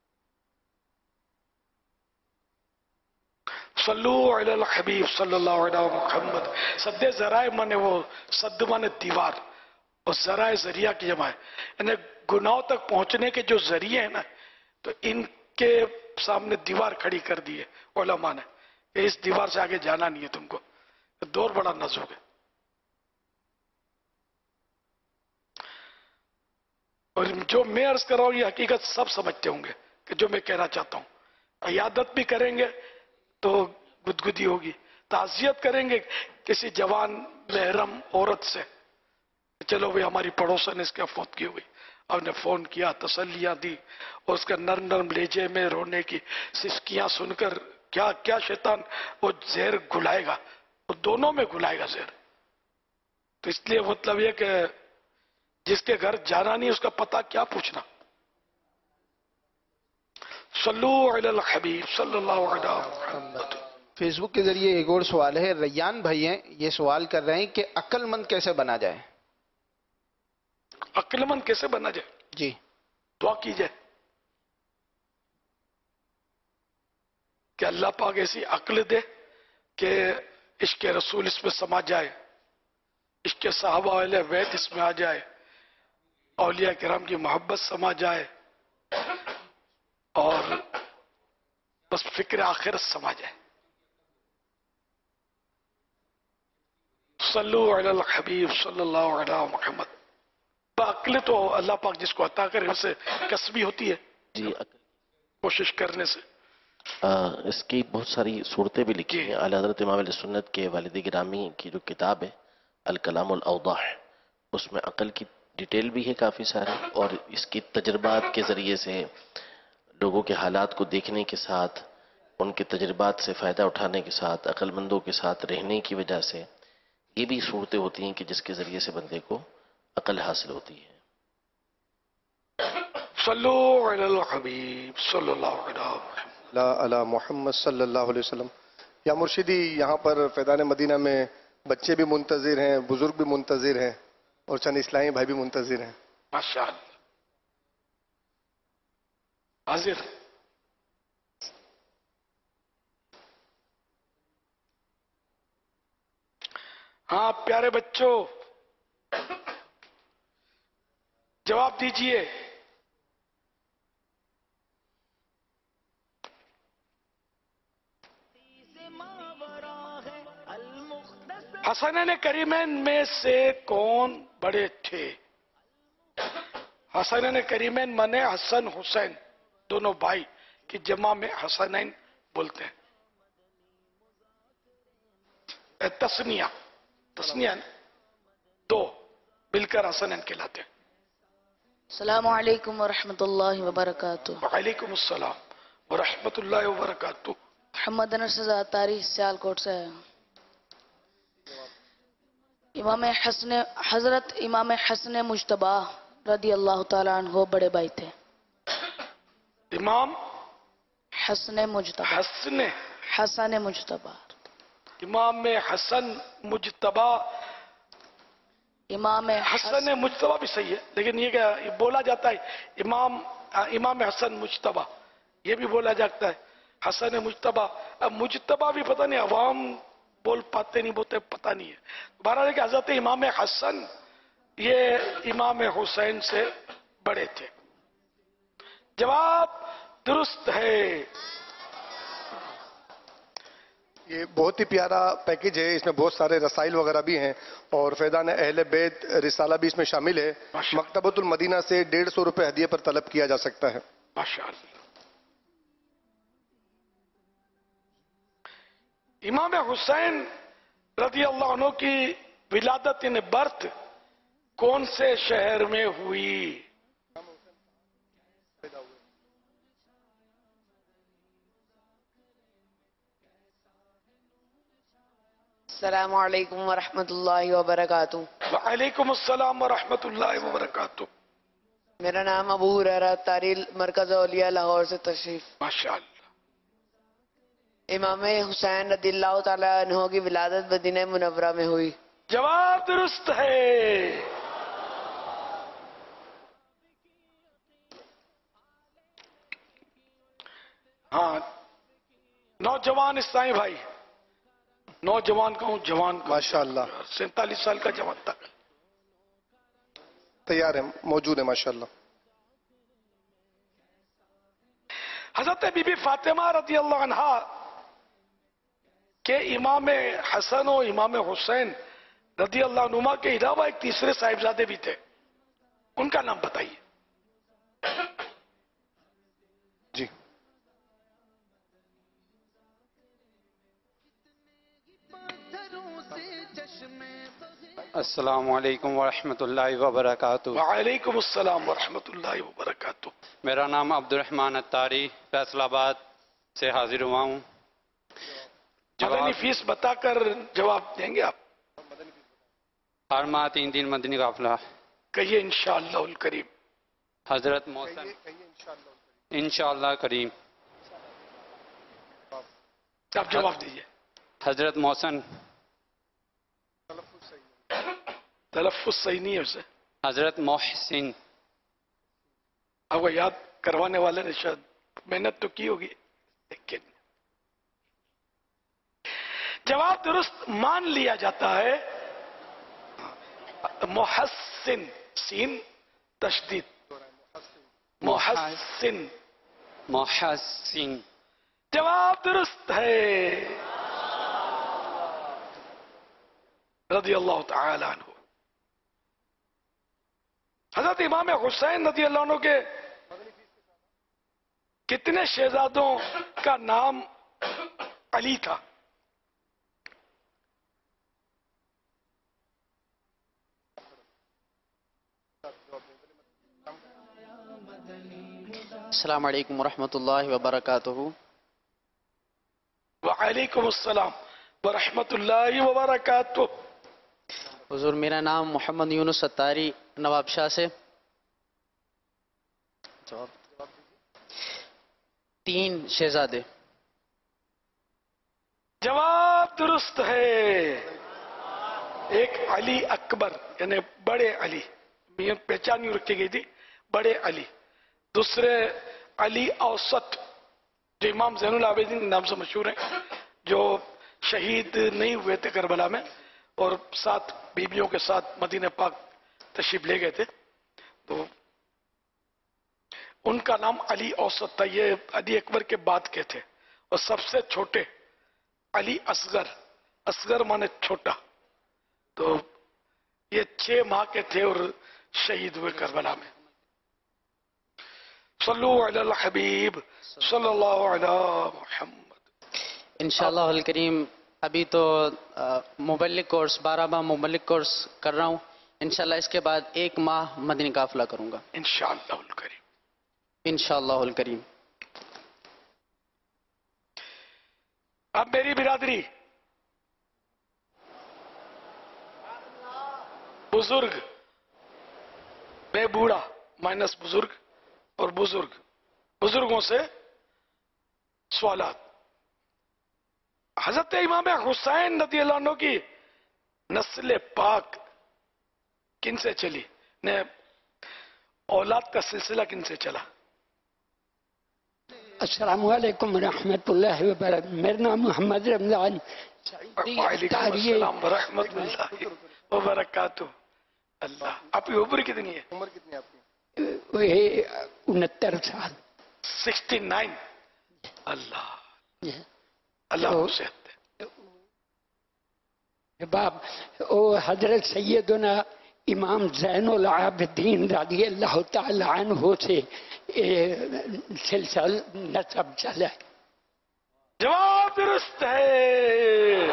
सल्लु अलल हबीब सल्लल्लाहु अलैहि मुहम्मद। सद्दे जराए माने वो सद्द माने दीवार, और जराए जरिया की जमा है, यानी गुनाहों तक पहुंचने के जो जरिए हैं ना, तो इनके सामने दीवार खड़ी कर दी है उलमा ने, इस दीवार से आगे जाना नहीं है तुमको, दौर बड़ा नाजुक है। और जो मैं अर्ज कर रहा हूं ये हकीकत सब समझते होंगे कि जो मैं कहना चाहता हूं। इयादत भी करेंगे तो गुदगुदी होगी, ताजियत करेंगे किसी जवान महरम औरत से, चलो भाई हमारी पड़ोसन इसके फौत की हुई, आपने फोन किया, तसल्लियां दी, और उसका नरम नरम लेजे में रोने की सिसकियां सुनकर क्या क्या शैतान वो जहर घुलाएगा, वो दोनों में घुलाएगा जहर। तो इसलिए मतलब ये कि जिसके घर जाना नहीं उसका पता क्या पूछना। सल्लु अलल हबीब सल्लल्लाहु अलैहि मुहम्मद। फेसबुक के जरिए एक और सवाल है, रैयान भाई हैं, ये सवाल कर रहे हैं कि अक्लमंद कैसे बना जाए? अक्लमंद कैसे बना जाए? जी दुआ की जाए कि अल्लाह पाक ऐसी अक्ल दे कि इश्क रसूल इसमें समा जाए, इश्क साहबा वाले वैत इसमें आ जाए, औलिया किराम की मोहब्बत समा जाए, और बस फिक्र आखिरत समा जाए। सल्लु अलल हबीब सल्लल्लाहु अलैहि मुहम्मद। अक्ल तो अल्लाह पाक जिसको अता करे उसे कसबी होती है जी, कोशिश करने से। आ, इसकी बहुत सारी सूरतें भी लिखी हैं। आला हज़रत इमाम अहले सुन्नत के वालिद गिरामी की जो किताब है अल कलामुल अवदाह, उसमें अक्ल की डिटेल भी है काफ़ी सारी, और इसकी तजर्बात के ज़रिए से लोगों के हालात को देखने के साथ, उनके तजर्बात से फ़ायदा उठाने के साथ, अक्लमंदों के साथ रहने की वजह से ये भी सूरतें होती हैं कि जिसके ज़रिए से बंदे को अक्ल हासिल होती है। सल्लु अलल हबीब सल्लल्लाहु अला मोहम्मद सल्लल्लाहु अलैहि वसल्लम। या मुर्शिदी, यहाँ पर फैदान मदीना में बच्चे भी मुंतजिर हैं, बुजुर्ग भी मुंतजिर हैं, और चंद इस्लामी भाई भी मुंतजिर हैं। माशाअल्लाह। हाजिर। हाँ प्यारे बच्चों, जवाब दीजिए। हसनैन करीमैन में से कौन बड़े थे? हसनैन करीमैन माने हसन हुसैन, दोनों भाई की जमा में हसनैन बोलते हैं, तस्निया। तस्निया दो मिलकर हसनैन कहलाते हैं। अस्सलामु अलैकुम व रहमतुल्लाहि व बरकातुहू। वालेकुम अस्सलाम व रहमतुल्लाहि व बरकातुहू। मोहम्मद अनस तारी सियालकोट से है। इमाम हसन हजरत इमाम हसन मुज्तबा रदी अल्लाह तआला अन्हु बड़े भाई थे। इमाम हसन मुज्तबा हसन हसन मुज्तबा इमाम हसन मुज्तबा इमाम हसन मुज्तबा भी सही है, लेकिन ये क्या ये बोला जाता है इमाम इमाम हसन मुज्तबा, ये भी बोला जाता है हसन मुज्तबा। अब मुज्तबा भी पता नहीं अवाम बोल पाते नहीं बोलते पता नहीं है। बहरहाल कि हजरत इमाम हसन ये इमाम हुसैन से बड़े थे। जवाब दुरुस्त है। ये बहुत ही प्यारा पैकेज है, इसमें बहुत सारे रसाइल वगैरह भी हैं और फैज़ान अहले बैत रिसाला भी इसमें शामिल है। मकतबतुल मदीना से डेढ़ सौ रुपये हदिये पर तलब किया जा सकता है। माशाअल्लाह। इमाम हुसैन रज़ी अल्लाह अन्हु की विलादत इन बर्थ कौन से शहर में हुई? अस्सलामु अलैकुम व रहमतुल्लाहि व बरकातुहू। वालेकुम अस्सलाम व रहमतुल्लाहि व बरकातुहू। मेरा नाम अबू हुरैरा तारील मरकज औलिया लाहौर से तशरीफ। माशाअल्लाह। इमाम हुसैन रदियल्लाहु ताला अन्हु की विलादत मदीना मुनव्वरा में हुई। जवाब दुरुस्त है। हाँ, नौजवान इस्लामी भाई, नौजवान कहूँ जवान माशाअल्लाह सैतालीस साल का जवान तक तैयार है, मौजूद है माशाअल्लाह। हजरत बीबी फातिमा रज़ी अल्लाह अन्हा के इमाम हसन और इमाम हुसैन रज़ी अल्लाह अनुमा के अलावा एक तीसरे साहिबजादे भी थे, उनका नाम बताइए। जी अस्सलामु अलैकुम व रहमतुल्लाहि व बरकातुहू। वालेकुम अस्सलाम व रहमतुल्लाहि व बरकातुहू। मेरा नाम अब्दुल रहमान अत्तारी फैसलाबाद से हाजिर हुआ हूँ। मदनी फीस बताकर जवाब देंगे आप? हर माह तीन दिन मदनी काफिला। कहिए इंशाअल्लाहुल करीम। हजरत मौसन इंशाअल्लाह करीम। आप जवाब दीजिए। हजरत मौसन तलफ़्फ़ुज़ सही नहीं है उसे। हजरत मोहसिन। आपको याद करवाने वाले ने शायद मेहनत तो की होगी, लेकिन जवाब दुरुस्त मान लिया जाता है। मोहसिन सीन तशदीद मोहसिन मोहसिन। जवाब दुरुस्त है। रज़ी अल्लाह तआला अन्हु। हजरत इमाम हुसैन रज़ी अल्लाह अन्हु के कितने शहजादों का नाम अली था? अस्सलामु अलैकुम व रहमतुल्लाहि व बरकातुहू। वालेकुम अस्सलाम व रहमतुल्लाहि व बरकातुहू। हुजूर मेरा नाम मोहम्मद यूनुस सत्तारी नवाबशाह से। जवाब तीन शहजादे। जवाब दुरुस्त है। एक अली अकबर यानी बड़े अली, पहचान नहीं रखी गई थी, बड़े अली। दूसरे अली औसत जो इमाम ज़ैनुल आबिदीन के नाम से मशहूर हैं, जो शहीद नहीं हुए थे करबला में और सात बीबियों के साथ मदीने पाक तशरीफ ले गए थे, तो उनका नाम अली औसत था। ये अली अकबर के बाद के थे। और सबसे छोटे अली असगर, असगर माने छोटा, तो ये छह माह के थे और शहीद हुए करबला में। सल्लु अलल हबीब सल्लल्लाहु अलैहि मुहम्मद। इंशाअल्लाह अल करीम ابھی تو مبلغ کورس بارہ ماہ مبلغ کورس کر رہا ہوں. انشاءاللہ اس کے بعد ایک ماہ مدنی قافلہ کروں گا انشاءاللہ الکریم. انشاءاللہ الکریم. اب میری برادری، بزرگ، میں بوڑھا مائنس بزرگ اور بزرگ، بزرگوں سے سوالات. حضرت امام حسین رضی اللہ عنہ کی نسل پاک کن سے چلی؟ نے اولاد کا سلسلہ کن سے چلا؟ السلام علیکم ورحمۃ اللہ وبرکاتہ. میرا نام محمد رمضان. وعلیکم السلام ورحمۃ اللہ وبرکاتہ. اللہ، آپ کی عمر کتنی ہے؟ عمر کتنی ہے آپ کی؟ انہتر سال. Sixty nine. اللہ اللہ صحت. باپ او حضرت سیدنا امام زین العابدین رضی اللہ تعالی عنہ سے سلسلہ نسب چلا ہے. جواب درست ہے.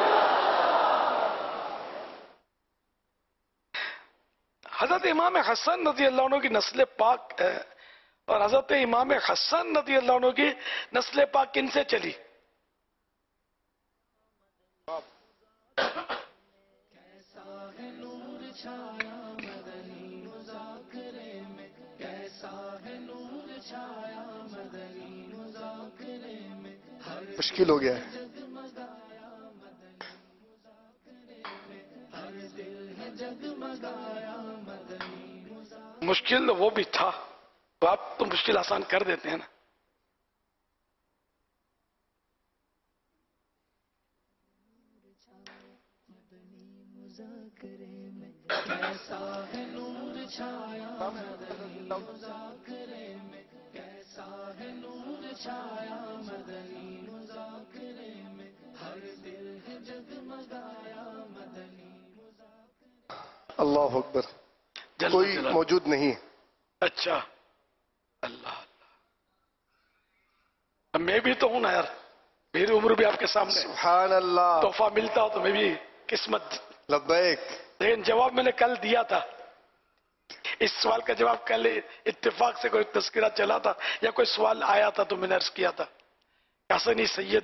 حضرت امام حسن رضی اللہ عنہ کی نسل پاک ہے، اور حضرت امام حسن رضی اللہ عنہ کی نسل پاک کن سے چلی؟ مشکل ہو گیا ہے. مشکل تو وہ بھی تھا، تو آپ تو مشکل آسان کر دیتے ہیں نا. اللہ اکبر. کوئی موجود نہیں. اچھا. اللہ اللہ. میں بھی تو ہوں نا یار، میری عمر بھی آپ کے سامنے. سبحان اللہ. تحفہ ملتا ہو تو میں بھی قسمت. لبیک. لیکن جواب میں نے کل دیا تھا. اس سوال کا جواب کل اتفاق سے کوئی تذکرہ چلا تھا یا کوئی سوال آیا تھا تو میں نے عرض کیا تھا حسنی سید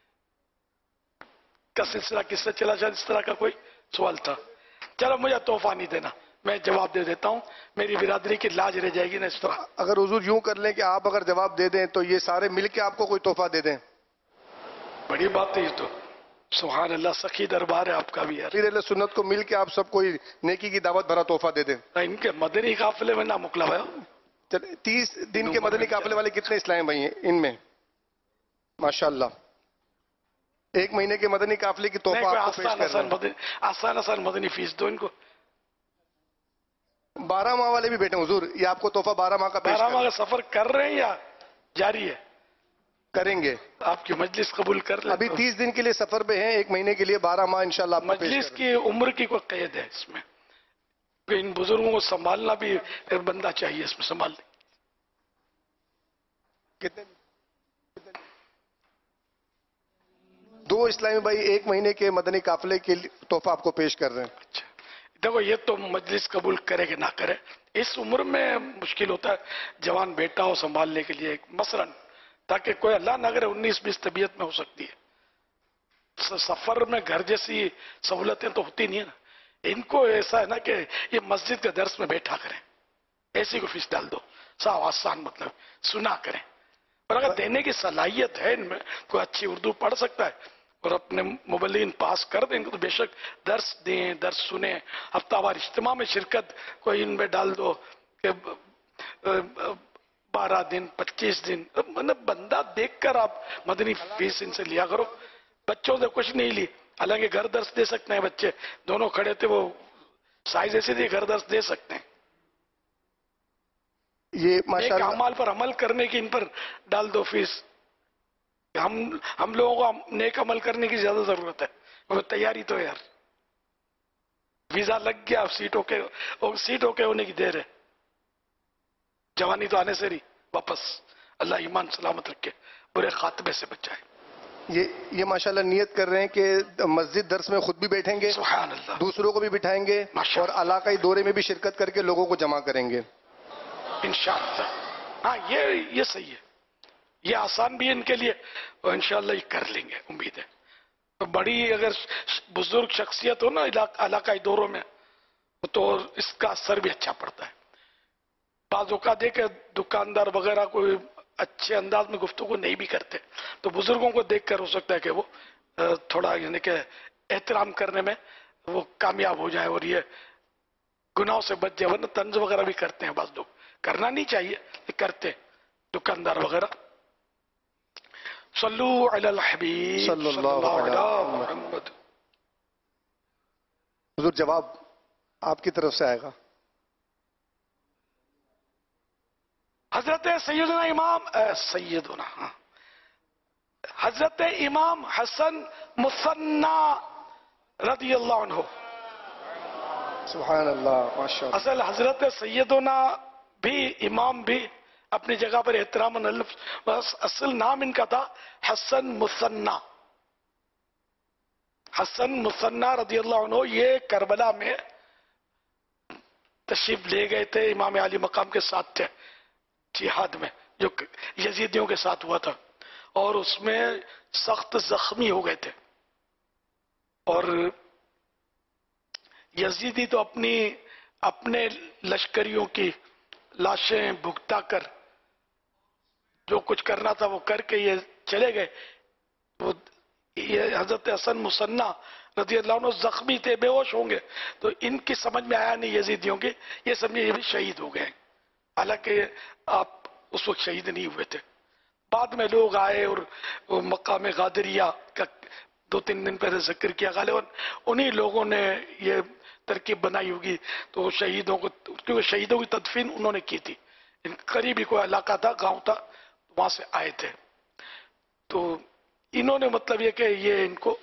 کا سلسلہ کس سے چلا، شاید اس طرح کا کوئی سوال تھا. چلو مجھے تحفہ نہیں دینا، میں جواب دے دیتا ہوں، میری برادری کی لاج رہ جائے گی نا اس طرح. اگر حضور یوں کر لیں کہ آپ اگر جواب دے دیں تو یہ سارے مل کے آپ کو کوئی تحفہ دے دیں. بڑی بات ہے یہ تو. سبحان اللہ، سخی دربار ہے آپ کا بھی یار. اہل سنت کو مل کے آپ سب کوئی نیکی کی دعوت بھرا تحفہ دے دیں. ان کے مدنی قافلے میں نہ مکلا ہوا. تیس دن کے مدنی قافلے والے کتنے اسلام بھائی ہیں ان میں؟ ماشاءاللہ. ایک مہینے کے مدنی قافلے کی تحفہ آپ کو پیش کر رہے ہیں. آسان آسان مدنی فیس دو ان کو. بارہ ماہ والے بھی بیٹھے حضور، یہ آپ کو تحفہ بارہ ماہ کا پیش بارہ ماہ کا سفر کر رہے ہیں یا جاری ہے؟ کریں گے. آپ کی مجلس قبول کر لیں. ابھی تیس دن کے لیے سفر پہ ہیں، ایک مہینے کے لیے بارہ ماہ انشاءاللہ. مجلس کی عمر کی کوئی قید ہے اس میں؟ ان بزرگوں کو سنبھالنا بھی ایک بندہ چاہیے اس میں سنبھالنے. کتنے دو اسلامی بھائی ایک مہینے کے مدنی قافلے کے تحفہ آپ کو پیش کر رہے ہیں. اچھا دیکھو، یہ تو مجلس قبول کرے کہ نہ کرے، اس عمر میں مشکل ہوتا ہے جوان بیٹا ہو سنبھالنے کے لیے مثلاً، تاکہ کوئی اللہ نہ کرے انیس بیس طبیعت میں ہو سکتی ہے. سفر میں گھر جیسی سہولتیں تو ہوتی نہیں ہے نا. ان کو ایسا ہے نا کہ یہ مسجد کے درس میں بیٹھا کریں، ایسی کو فیس ڈال دو، صاف آسان مطلب سنا کریں. اور اگر دینے کی صلاحیت ہے ان میں، کوئی اچھی اردو پڑھ سکتا ہے اور اپنے مبلغین پاس کر دیں گے تو بے شک درس دیں، درس سنیں. ہفتہ وار اجتماع میں شرکت کوئی ان میں ڈال دو کہ بارہ دن پچیس دن مطلب بندہ دیکھ کر آپ مدنی فیس ان سے لیا کرو. بچوں سے کچھ نہیں لی، حالانکہ گھر درس دے سکتے ہیں بچے، دونوں کھڑے تھے وہ سائز ایسی تھی گھر درس دے سکتے ہیں. یہ ایک اعمال پر عمل کرنے کی ان پر ڈال دو فیس. ہم ہم لوگوں کو نیک عمل کرنے کی زیادہ ضرورت ہے، ہمیں تیاری تو یار. ویزا لگ گیا، سیٹ اوکے سیٹ اوکے ہونے کی دیر ہے. جوانی تو آنے سے رہی واپس. اللہ ایمان سلامت رکھے، برے خاتمے سے بچائے. یہ یہ ماشاءاللہ نیت کر رہے ہیں کہ مسجد درس میں خود بھی بیٹھیں گے، سبحان اللہ، دوسروں کو بھی بٹھائیں گے اور علاقائی دورے میں بھی شرکت کر کے لوگوں کو جمع کریں گے انشاءاللہ۔ ہاں یہ یہ صحیح ہے، یہ آسان بھی ہے ان کے لیے اور انشاءاللہ یہ کر لیں گے، امید ہے۔ بڑی اگر بزرگ شخصیت ہو نا علاقائی دوروں میں تو اس کا اثر بھی اچھا پڑتا ہے۔ بعض اوقات دیکھ کے دکاندار وغیرہ کوئی اچھے انداز میں گفتگو نہیں بھی کرتے، تو بزرگوں کو دیکھ کر ہو سکتا ہے کہ وہ تھوڑا یعنی کہ احترام کرنے میں وہ کامیاب ہو جائے اور یہ گناہوں سے بچ جائے، ورنہ طنز وغیرہ بھی کرتے ہیں بعض لوگ، کرنا نہیں چاہیے کرتے دکاندار وغیرہ۔ صلو علی الحبیب صلی اللہ علیہ محمد۔ حضور جواب آپ کی طرف سے آئے گا۔ حضرت سیدنا امام سیدنا ہاں حضرت امام حسن مثنی رضی اللہ عنہ، سبحان اللہ، ماشاء اللہ۔ اصل حضرت سیدنا بھی امام بھی اپنی جگہ پر احترام، بس اصل نام ان کا تھا حسن مثنی۔ حسن مثنی رضی اللہ عنہ یہ کربلا میں تشریف لے گئے تھے، امام علی مقام کے ساتھ تھے جہاد میں جو یزیدیوں کے ساتھ ہوا تھا، اور اس میں سخت زخمی ہو گئے تھے، اور یزیدی تو اپنی اپنے لشکریوں کی لاشیں بھگتا کر جو کچھ کرنا تھا وہ کر کے یہ چلے گئے۔ وہ یہ حضرت حسن مثنی رضی اللہ عنہ زخمی تھے، بے ہوش ہوں گے، تو ان کی سمجھ میں آیا نہیں یزیدیوں کے، یہ سمجھے یہ بھی شہید ہو گئے، حالانکہ آپ اس وقت شہید نہیں ہوئے تھے۔ بعد میں لوگ آئے اور مقام غادریہ کا دو تین دن پہلے ذکر کیا، غالباً انہی لوگوں نے یہ ترکیب بنائی ہوگی، تو شہیدوں کو، کیونکہ شہیدوں کی تدفین انہوں نے کی تھی، ان قریبی کوئی علاقہ تھا، گاؤں تھا، وہاں سے آئے تھے، تو انہوں نے مطلب یہ کہ یہ ان کو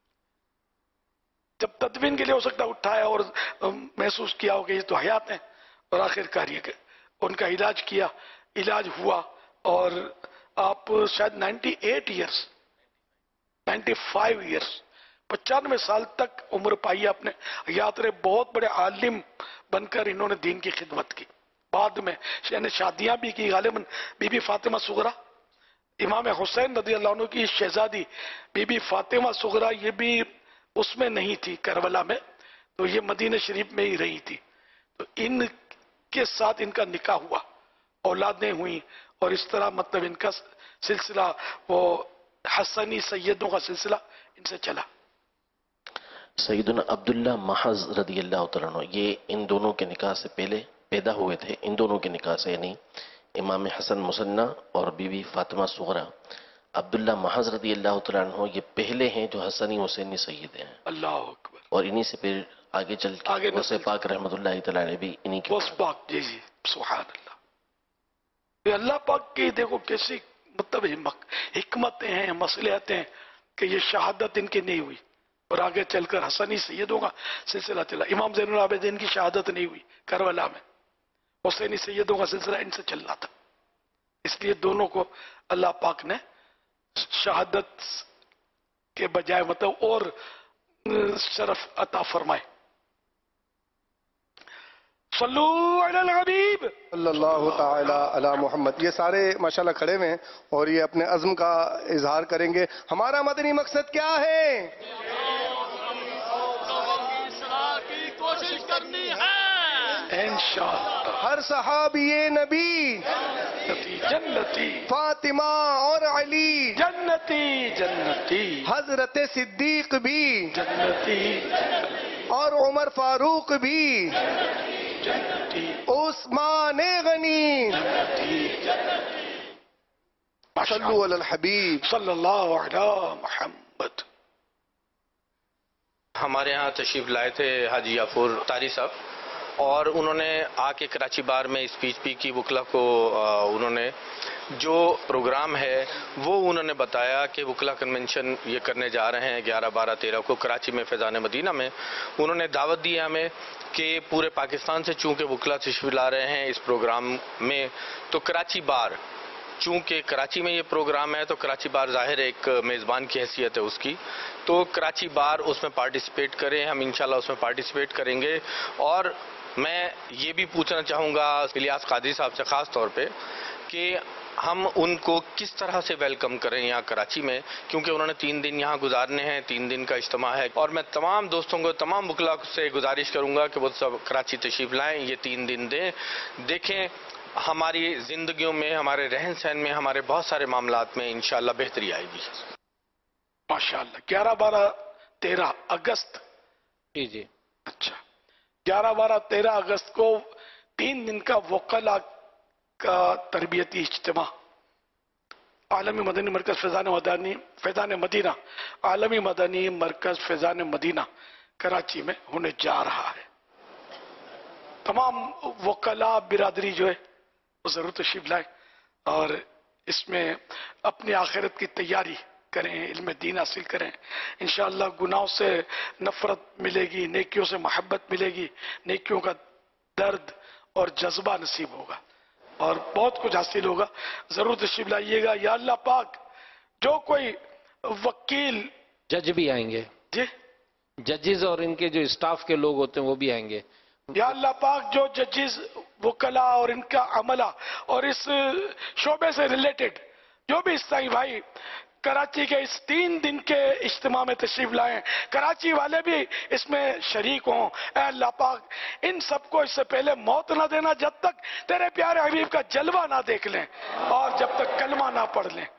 جب تدفین کے لیے ہو سکتا اٹھایا اور محسوس کیا ہو کہ یہ تو حیات ہیں، اور آخر کار یہ کہ ان کا علاج کیا، علاج ہوا، اور آپ شاید ninety eight years ninety five years پچانوے سال تک عمر پائی آپ نے، حیات رہے، بہت بڑے عالم بن کر انہوں نے دین کی خدمت کی۔ بعد میں یعنی شادیاں بھی کی، غالباً بی بی فاطمہ صغرا، امام حسین رضی اللہ عنہ کی شہزادی بی بی فاطمہ صغرا، یہ بھی اس میں نہیں تھی کربلا میں، تو یہ مدینہ شریف میں ہی رہی تھی، تو ان کے ساتھ ان کا نکاح ہوا، اولادیں ہوئیں، اور اس طرح مطلب ان کا سلسلہ وہ حسنی سیدوں کا سلسلہ ان سے چلا۔ سیدنا عبداللہ محض رضی اللہ تعالیٰ عنہ یہ ان دونوں کے نکاح سے پہلے پیدا ہوئے تھے، ان دونوں کے نکاح سے، یعنی امام حسن مثنی اور بی بی فاطمہ صغرا۔ عبداللہ محض رضی اللہ تعالیٰ عنہ یہ پہلے ہیں جو حسنی حسینی سید ہیں، اللہ اکبر، اور انہی سے پھر آگے چل کے غوث پاک رحمۃ اللہ تعالیٰ نے بھی انہی کے غوث پاک، جی جی سبحان اللہ۔ یہ اللہ پاک کی دیکھو کیسی مطلب حکمتیں ہیں، مصلحتیں ہیں کہ یہ شہادت ان کی نہیں ہوئی، اور آگے چل کر حسنی سیدوں کا سلسلہ چلا۔ امام زین العابدین کی شہادت نہیں ہوئی کربلا میں، حسینی سیدوں کا سلسلہ ان سے چل رہا تھا، اس لیے دونوں کو اللہ پاک نے شہادت کے بجائے مطلب اور شرف عطا فرمائے۔ صلو علی الحبیب صلی اللہ تعالی علی محمد۔ یہ سارے ماشاءاللہ کھڑے ہوئے ہیں اور یہ اپنے عزم کا اظہار کریں گے۔ ہمارا مدنی مقصد کیا ہے؟ کوشش کرنی ہے انشاءاللہ۔ ہر صحابی نبی جنتی، فاطمہ اور علی جنتی جنتی، حضرت صدیق بھی جنتی، اور عمر فاروق بھی جنتی، عثمان غنی صلو علی الحبیب صلی اللہ علی محمد۔ ہمارے ہاں تشریف لائے تھے حاجی یافور طاری صاحب، اور انہوں نے آ کے کراچی بار میں اسپیچ بھی کی، وکلا کو انہوں نے جو پروگرام ہے وہ انہوں نے بتایا کہ وکلا کنونشن یہ کرنے جا رہے ہیں گیارہ بارہ تیرہ کو کراچی میں فیضان مدینہ میں۔ انہوں نے دعوت دی ہمیں کہ پورے پاکستان سے چونکہ وکلا تشریف لا رہے ہیں اس پروگرام میں، تو کراچی بار چونکہ کراچی میں یہ پروگرام ہے تو کراچی بار ظاہر ایک میزبان کی حیثیت ہے اس کی، تو کراچی بار اس میں پارٹیسپیٹ کریں، ہم انشاءاللہ اس میں پارٹیسپیٹ کریں گے. اور میں یہ بھی پوچھنا چاہوں گا الیاس قادری صاحب سے خاص طور پہ کہ ہم ان کو کس طرح سے ویلکم کریں یہاں کراچی میں، کیونکہ انہوں نے تین دن یہاں گزارنے ہیں، تین دن کا اجتماع ہے. اور میں تمام دوستوں کو، تمام وکلاء سے گزارش کروں گا کہ وہ سب کراچی تشریف لائیں، یہ تین دن دیں. دیکھیں ہماری زندگیوں میں، ہمارے رہن سہن میں، ہمارے بہت سارے معاملات میں انشاءاللہ بہتری آئے گی. ماشاءاللہ. گیارہ بارہ تیرہ اگست. جی جی. اچھا. گیارہ بارہ تیرہ اگست کو تین دن کا وکلاء کا تربیتی اجتماع عالمی مدنی مرکز فیضان مدنی فیضان مدینہ عالمی مدنی مرکز فیضان مدینہ کراچی میں ہونے جا رہا ہے. تمام وکلاء برادری جو ہے وہ ضرور تشریف لائیں اور اس میں اپنی آخرت کی تیاری کریں، علم دین حاصل کریں. انشاءاللہ گناہوں سے نفرت ملے گی، نیکیوں سے محبت ملے گی، نیکیوں کا درد اور جذبہ نصیب ہوگا اور بہت کچھ حاصل ہوگا. ضرور تشریف لائیے گا. یا اللہ پاک جو کوئی وکیل، جج بھی آئیں گے جی، ججز اور ان کے جو اسٹاف کے لوگ ہوتے ہیں وہ بھی آئیں گے. یا اللہ پاک جو ججز، وکلاء اور ان کا عملہ اور اس شعبے سے ریلیٹڈ جو بھی عیسائی بھائی کراچی کے اس تین دن کے اجتماع میں تشریف لائیں، کراچی والے بھی اس میں شریک ہوں. اے اللہ پاک ان سب کو اس سے پہلے موت نہ دینا جب تک تیرے پیارے حبیب کا جلوہ نہ دیکھ لیں اور جب تک کلمہ نہ پڑھ لیں.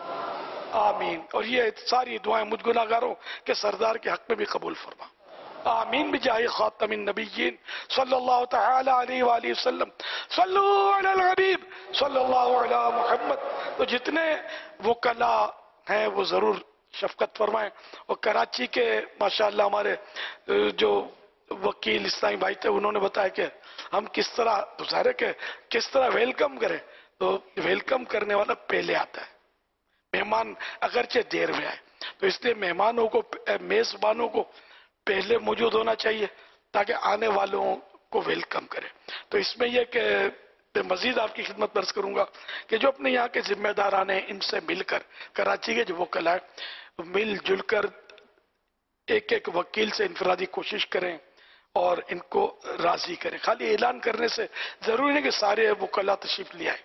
آمین. اور یہ ساری دعائیں مجھ گناہگاروں کے سردار کے حق میں بھی قبول فرما. آمین بجاہ خاتم النبیین صلی اللہ تعالی علیہ وآلہ وسلم. صلو علی الحبیب صلی اللہ علی محمد. تو جتنے وکلاء ہیں وہ ضرور شفقت فرمائیں. اور کراچی کے ماشاءاللہ ہمارے جو وکیل اسلامی بھائی تھے انہوں نے بتایا کہ ہم کس طرح ظاہر ہے کہ کس طرح ویلکم کریں. تو ویلکم کرنے والا پہلے آتا ہے. مہمان اگرچہ دیر میں آئے تو اس لیے مہمانوں کو، میزبانوں کو پہلے موجود ہونا چاہیے تاکہ آنے والوں کو ویلکم کرے. تو اس میں یہ کہ میں مزید آپ کی خدمت درس کروں گا کہ جو اپنے یہاں کے ذمہ داران ہیں ان سے مل کر، کراچی کے جو وکلاء ہیں مل جل کر ایک ایک وکیل سے انفرادی کوشش کریں اور ان کو راضی کریں. خالی اعلان کرنے سے ضروری نہیں کہ سارے وکلاء تشریف لے آئیں.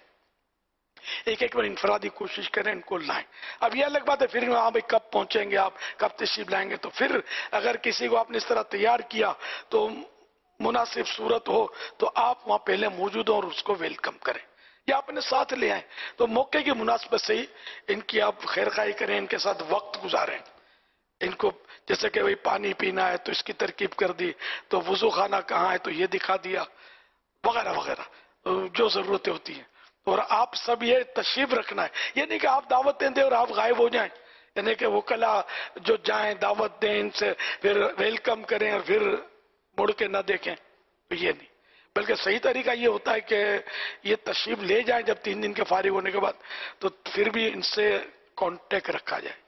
ایک ایک بار انفرادی کوشش کریں، ان کو لائیں. اب یہ الگ بات ہے پھر ہاں بھائی کب پہنچیں گے آپ، کب تشریف لائیں گے. تو پھر اگر کسی کو آپ نے اس طرح تیار کیا تو مناسب صورت ہو تو آپ وہاں پہلے موجود ہوں اور اس کو ویلکم کریں یا اپنے ساتھ لے آئیں. تو موقع کی مناسبت سے ہی ان کی آپ خیر خواہی کریں، ان کے ساتھ وقت گزاریں. ان کو جیسے کہ بھئی پانی پینا ہے تو اس کی ترکیب کر دی، تو وضو خانہ کہاں ہے تو یہ دکھا دیا، وغیرہ وغیرہ جو ضرورتیں ہوتی ہیں. اور آپ سب یہ تشریف رکھنا ہے. یہ نہیں کہ آپ دعوت دیں دیں اور آپ غائب ہو جائیں، یعنی کہ وکلاء جو جائیں دعوت دیں، ان سے پھر ویلکم کریں اور پھر مڑ کے نہ دیکھیں، تو یہ نہیں. بلکہ صحیح طریقہ یہ ہوتا ہے کہ یہ تشریف لے جائیں جب تین دن کے فارغ ہونے کے بعد، تو پھر بھی ان سے کانٹیکٹ رکھا جائے.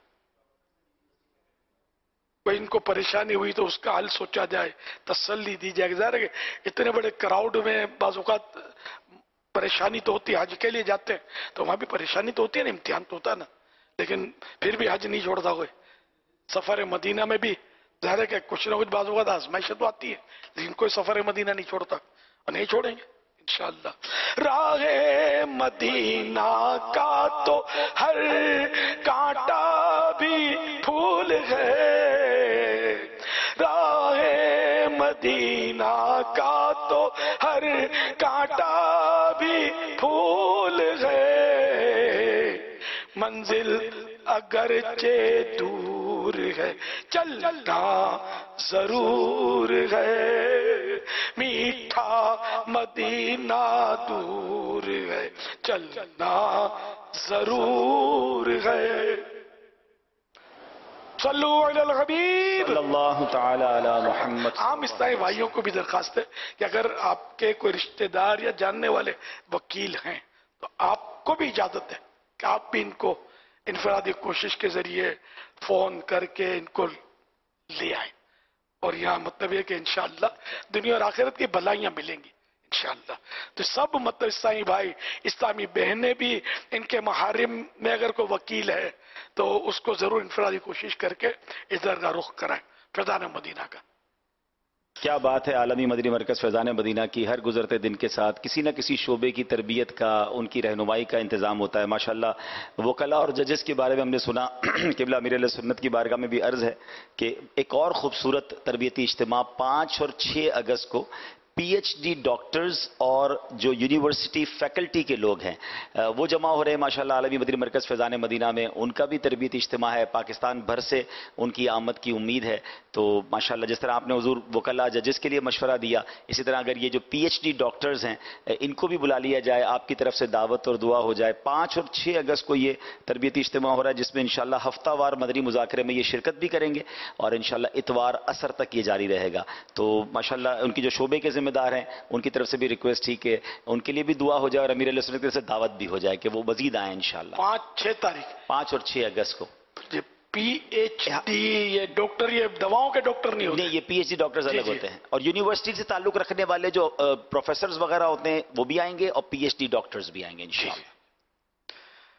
کوئی ان کو پریشانی ہوئی تو اس کا حل سوچا جائے، تسلی دی جائے. ظاہر ہے کہ اتنے بڑے کراؤڈ میں بعض اوقات پریشانی تو ہوتی ہے، حج کے لیے جاتے ہیں تو وہاں بھی پریشانی تو ہوتی ہے نا، امتحان تو ہوتا ہے نا، لیکن پھر بھی حج نہیں چھوڑتا کوئی. سفر مدینہ میں بھی ظاہر ہے کہ کچھ نہ کچھ بعض اوقات آزمائشیں تو آتی ہے، لیکن کوئی سفر مدینہ نہیں چھوڑتا اور نہیں چھوڑیں گے انشاءاللہ. راہ مدینہ کا تو ہر کانٹا بھی پھول ہے، راہ مدینہ کا تو ہر کانٹا بھی پھول ہے، منزل اگرچہ دور ہے چلنا ضرور ہے، میٹھا مدینہ دور ہے چلنا ضرور ہے. صلو علی الحبیب صلی اللہ تعالی علی محمد. عام اسلامی بھائیوں کو بھی درخواست ہے کہ اگر آپ کے کوئی رشتہ دار یا جاننے والے وکیل ہیں تو آپ کو بھی اجازت ہے کہ آپ بھی ان کو انفرادی کوشش کے ذریعے فون کر کے ان کو لے آئیں. اور یہاں مطلب یہ کہ انشاءاللہ دنیا اور آخرت کی بھلائیاں ملیں گی इंशाअल्लाह। तो सब मतलब इस्लामी भाई, इस्लामी बहनें भी, इनके महारिम में अगर कोई वकील है तो उसको जरूर इनफरादी कोशिश करके इधर का रुख कराए फैजान मदीना का। क्या बात है, आलमी मदनी मरकज़ फैज़ान मदीना की हर गुजरते दिन के साथ किसी न किसी शोबे की तरबियत का, उनकी रहनुमाई का इंतज़ाम होता है। माशाल्लाह वकला और जजेस के बारे में हमने सुना। क़िबला अमीर अहले सुन्नत की बारगाह में भी अर्ज़ है कि एक और ख़ूबसूरत तरबियती इज्तिमा पाँच और छः अगस्त को पीएचडी डॉक्टर्स और जो यूनिवर्सिटी फैकल्टी के लोग हैं वो जमा हो रहे हैं माशाल्लाह आलमी मदनी मरकज़ फैज़ान मदीना में। उनका भी तरबियती इज्तिमा है, पाकिस्तान भर से उनकी आमद की उम्मीद है। तो माशाल्लाह जिस तरह आपने हुजूर वकला जजेस के लिए मशवरा दिया, इसी तरह अगर ये जो पीएचडी डॉक्टर्स हैं इनको भी बुला लिया जाए, आपकी तरफ से दावत और दुआ हो जाए। पाँच और छः अगस्त को ये तरबियती इज्तिमा हो रहा है जिसमें इंशाल्लाह हफ्तावार मदनी मुज़ाकरे में ये शिरकत भी करेंगे और इंशाल्लाह इतवार असर तक ये जारी रहेगा। तो माशाल्लाह उनकी जो शोबे के जिम्मेदार हैं उनकी तरफ से भी रिक्वेस्ट थी कि उनके लिए भी दुआ हो जाए और अमीर अहले सुन्नत की तरफ से दावत भी हो जाए कि वो मजीद आए इंशाल्लाह। पाँच छः तारीख पाँच और छः अगस्त को पीएचडी ये डॉक्टर, ये दवाओं के डॉक्टर नहीं होते। नहीं, ये पीएचडी डॉक्टर्स अलग होते हैं और यूनिवर्सिटी से ताल्लुक रखने वाले जो प्रोफेसर्स वगैरह होते हैं वो भी आएंगे और पीएचडी डॉक्टर्स भी आएंगे इंशाल्लाह।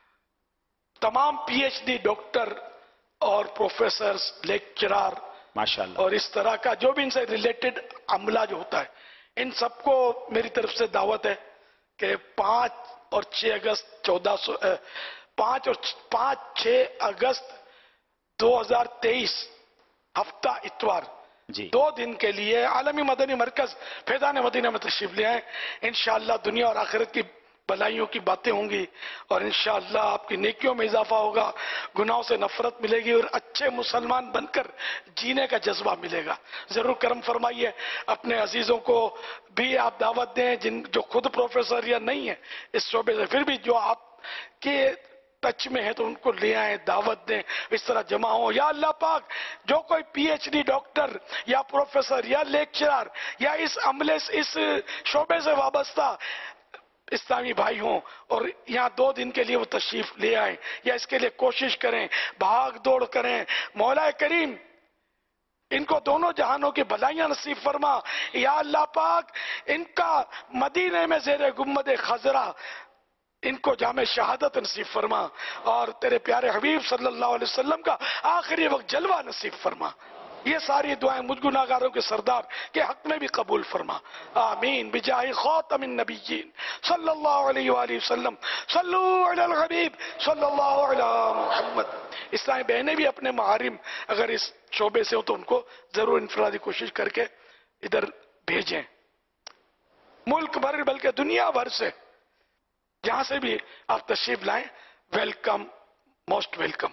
तमाम पीएचडी डॉक्टर और प्रोफेसर, लेक्चरर माशाल्लाह और इस तरह का जो भी इनसे रिलेटेड अमला जो होता है, इन सबको मेरी तरफ से दावत है कि पाँच और छः अगस्त चौदह सौ पाँच और पाँच छः अगस्त दो हजार तेईस हफ्ता इतवार जी दो दिन के लिए आलमी मदनी मरकज फैजान मदीना में तशरीफ ले आए। इंशाअल्लाह दुनिया और आखिरत की भलाइयों की बातें होंगी और इंशाअल्लाह आपकी नेकियों में इजाफा होगा, गुनाहों से नफरत मिलेगी और अच्छे मुसलमान बनकर जीने का जज्बा मिलेगा। जरूर करम फरमाइए, अपने अजीजों को भी आप दावत दें जिन जो खुद प्रोफेसर या नहीं है इस शोबे से, फिर भी जो आपके टच में है तो उनको ले आए, दावत दें, इस तरह जमा हो। या अल्लाह पाक जो कोई पीएचडी डॉक्टर या प्रोफेसर या लेक्चरर या इस अमले इस शोबे से वाबस्ता इस्लामी भाई हों और यहाँ दो दिन के लिए वो तशरीफ ले आए या इसके लिए कोशिश करें, भाग दौड़ करें, मौला करीम इनको दोनों जहानों की भलाइयां नसीब फरमा। या अल्लाह पाक इनका मदीने में ज़ेरे गुम्मद खजरा इनको जामे शहादत नसीब फरमा और तेरे प्यारे हबीब सल्लल्लाहु अलैहि वसल्लम का आखिरी वक्त जलवा नसीब फरमा। ये सारी दुआएं मुझ गुनाहगारों के सरदार के हक में भी कबूल फरमा। आमीन बिजाहि खातमिन नबिय्यीन सल्लल्लाहु अलैहि वसल्लम सल्लु अलल हबीब सल्लल्लाहु अला मुहम्मद। इस्लामी बहनें भी अपने महारिम अगर इस शोबे से हो तो उनको जरूर इनफरादी कोशिश करके इधर भेजें। मुल्क भर बल्कि दुनिया भर से जहां से भी आप तशरीफ लाएं, वेलकम, मोस्ट वेलकम।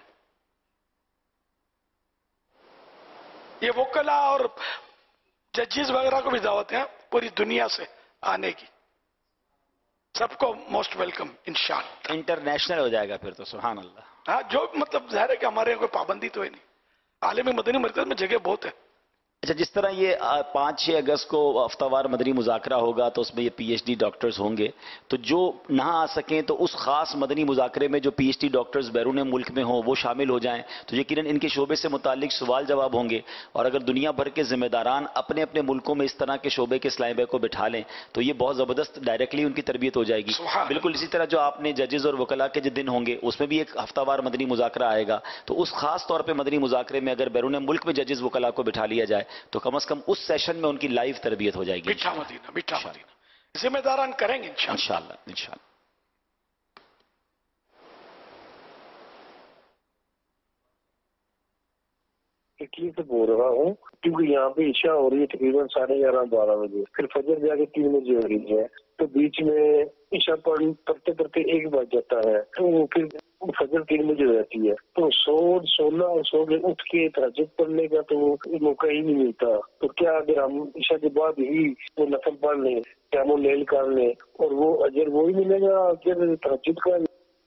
ये वकला और जजेस वगैरह को भी दावत है पूरी दुनिया से आने की, सबको मोस्ट वेलकम इंशाअल्लाह। इंटरनेशनल हो जाएगा फिर तो, सुभान अल्लाह। हाँ, जो मतलब जाहिर है कि हमारे यहाँ कोई पाबंदी तो है नहीं, आलमी मदनी मरकज में जगह बहुत है। अच्छा, जिस तरह ये पाँच छः अगस्त को हफ्तावार मदनी मुज़ाकरा होगा तो उसमें ये पीएचडी डॉक्टर्स होंगे, तो जो ना आ सकें तो उस खास मदनी मुज़ाकरे में जो पीएचडी डॉक्टर्स बैरून मुल्क में हों वो शामिल हो जाएं, तो यकीनन इनके शोबे से मुतालिक सवाल जवाब होंगे। और अगर दुनिया भर के जिम्मेदारान अपने अपने मुल्कों में इस तरह के शोबे के इस्लामी भाई को बिठा लें तो ये बहुत ज़बरदस्त डायरेक्टली उनकी तरबियत हो जाएगी। बिल्कुल इसी तरह जो आपने जजेस और वकला के जो दिन होंगे उसमें भी एक हफ्तावार मदनी मुज़ाकरा आएगा, तो उस खास तौर पर मदनी मुज़ाकरे में अगर बैरून मुल्क में जजेस वकला को बिठा लिया जाए तो कम अज कम उस सेशन में उनकी लाइव तरबियत हो जाएगी। मीठा मदीना, मीठा मदीना जिम्मेदारान करेंगे इंशाअल्लाह इंशाअल्लाह। इटली से बोल रहा हूँ क्योंकि यहाँ पे इशा हो रही है तकरीबन साढ़े ग्यारह बारह बजे, फिर फजर जाके तीन बजे हो रही है, तो बीच में इशा पढ़ पढ़ते पढ़ते एक बज जाता है, तो फिर फजर तीन बजे हो जाती है, तो सो सोना और सो के उठ के तहज्जुद पढ़ने का तो मौका ही नहीं मिलता। तो क्या अगर हम इशा के बाद ही वो नफल पढ़ लें, क्या लेल कर लें और वो अजर वो ही मिलेगा अजर तहज्जुद का?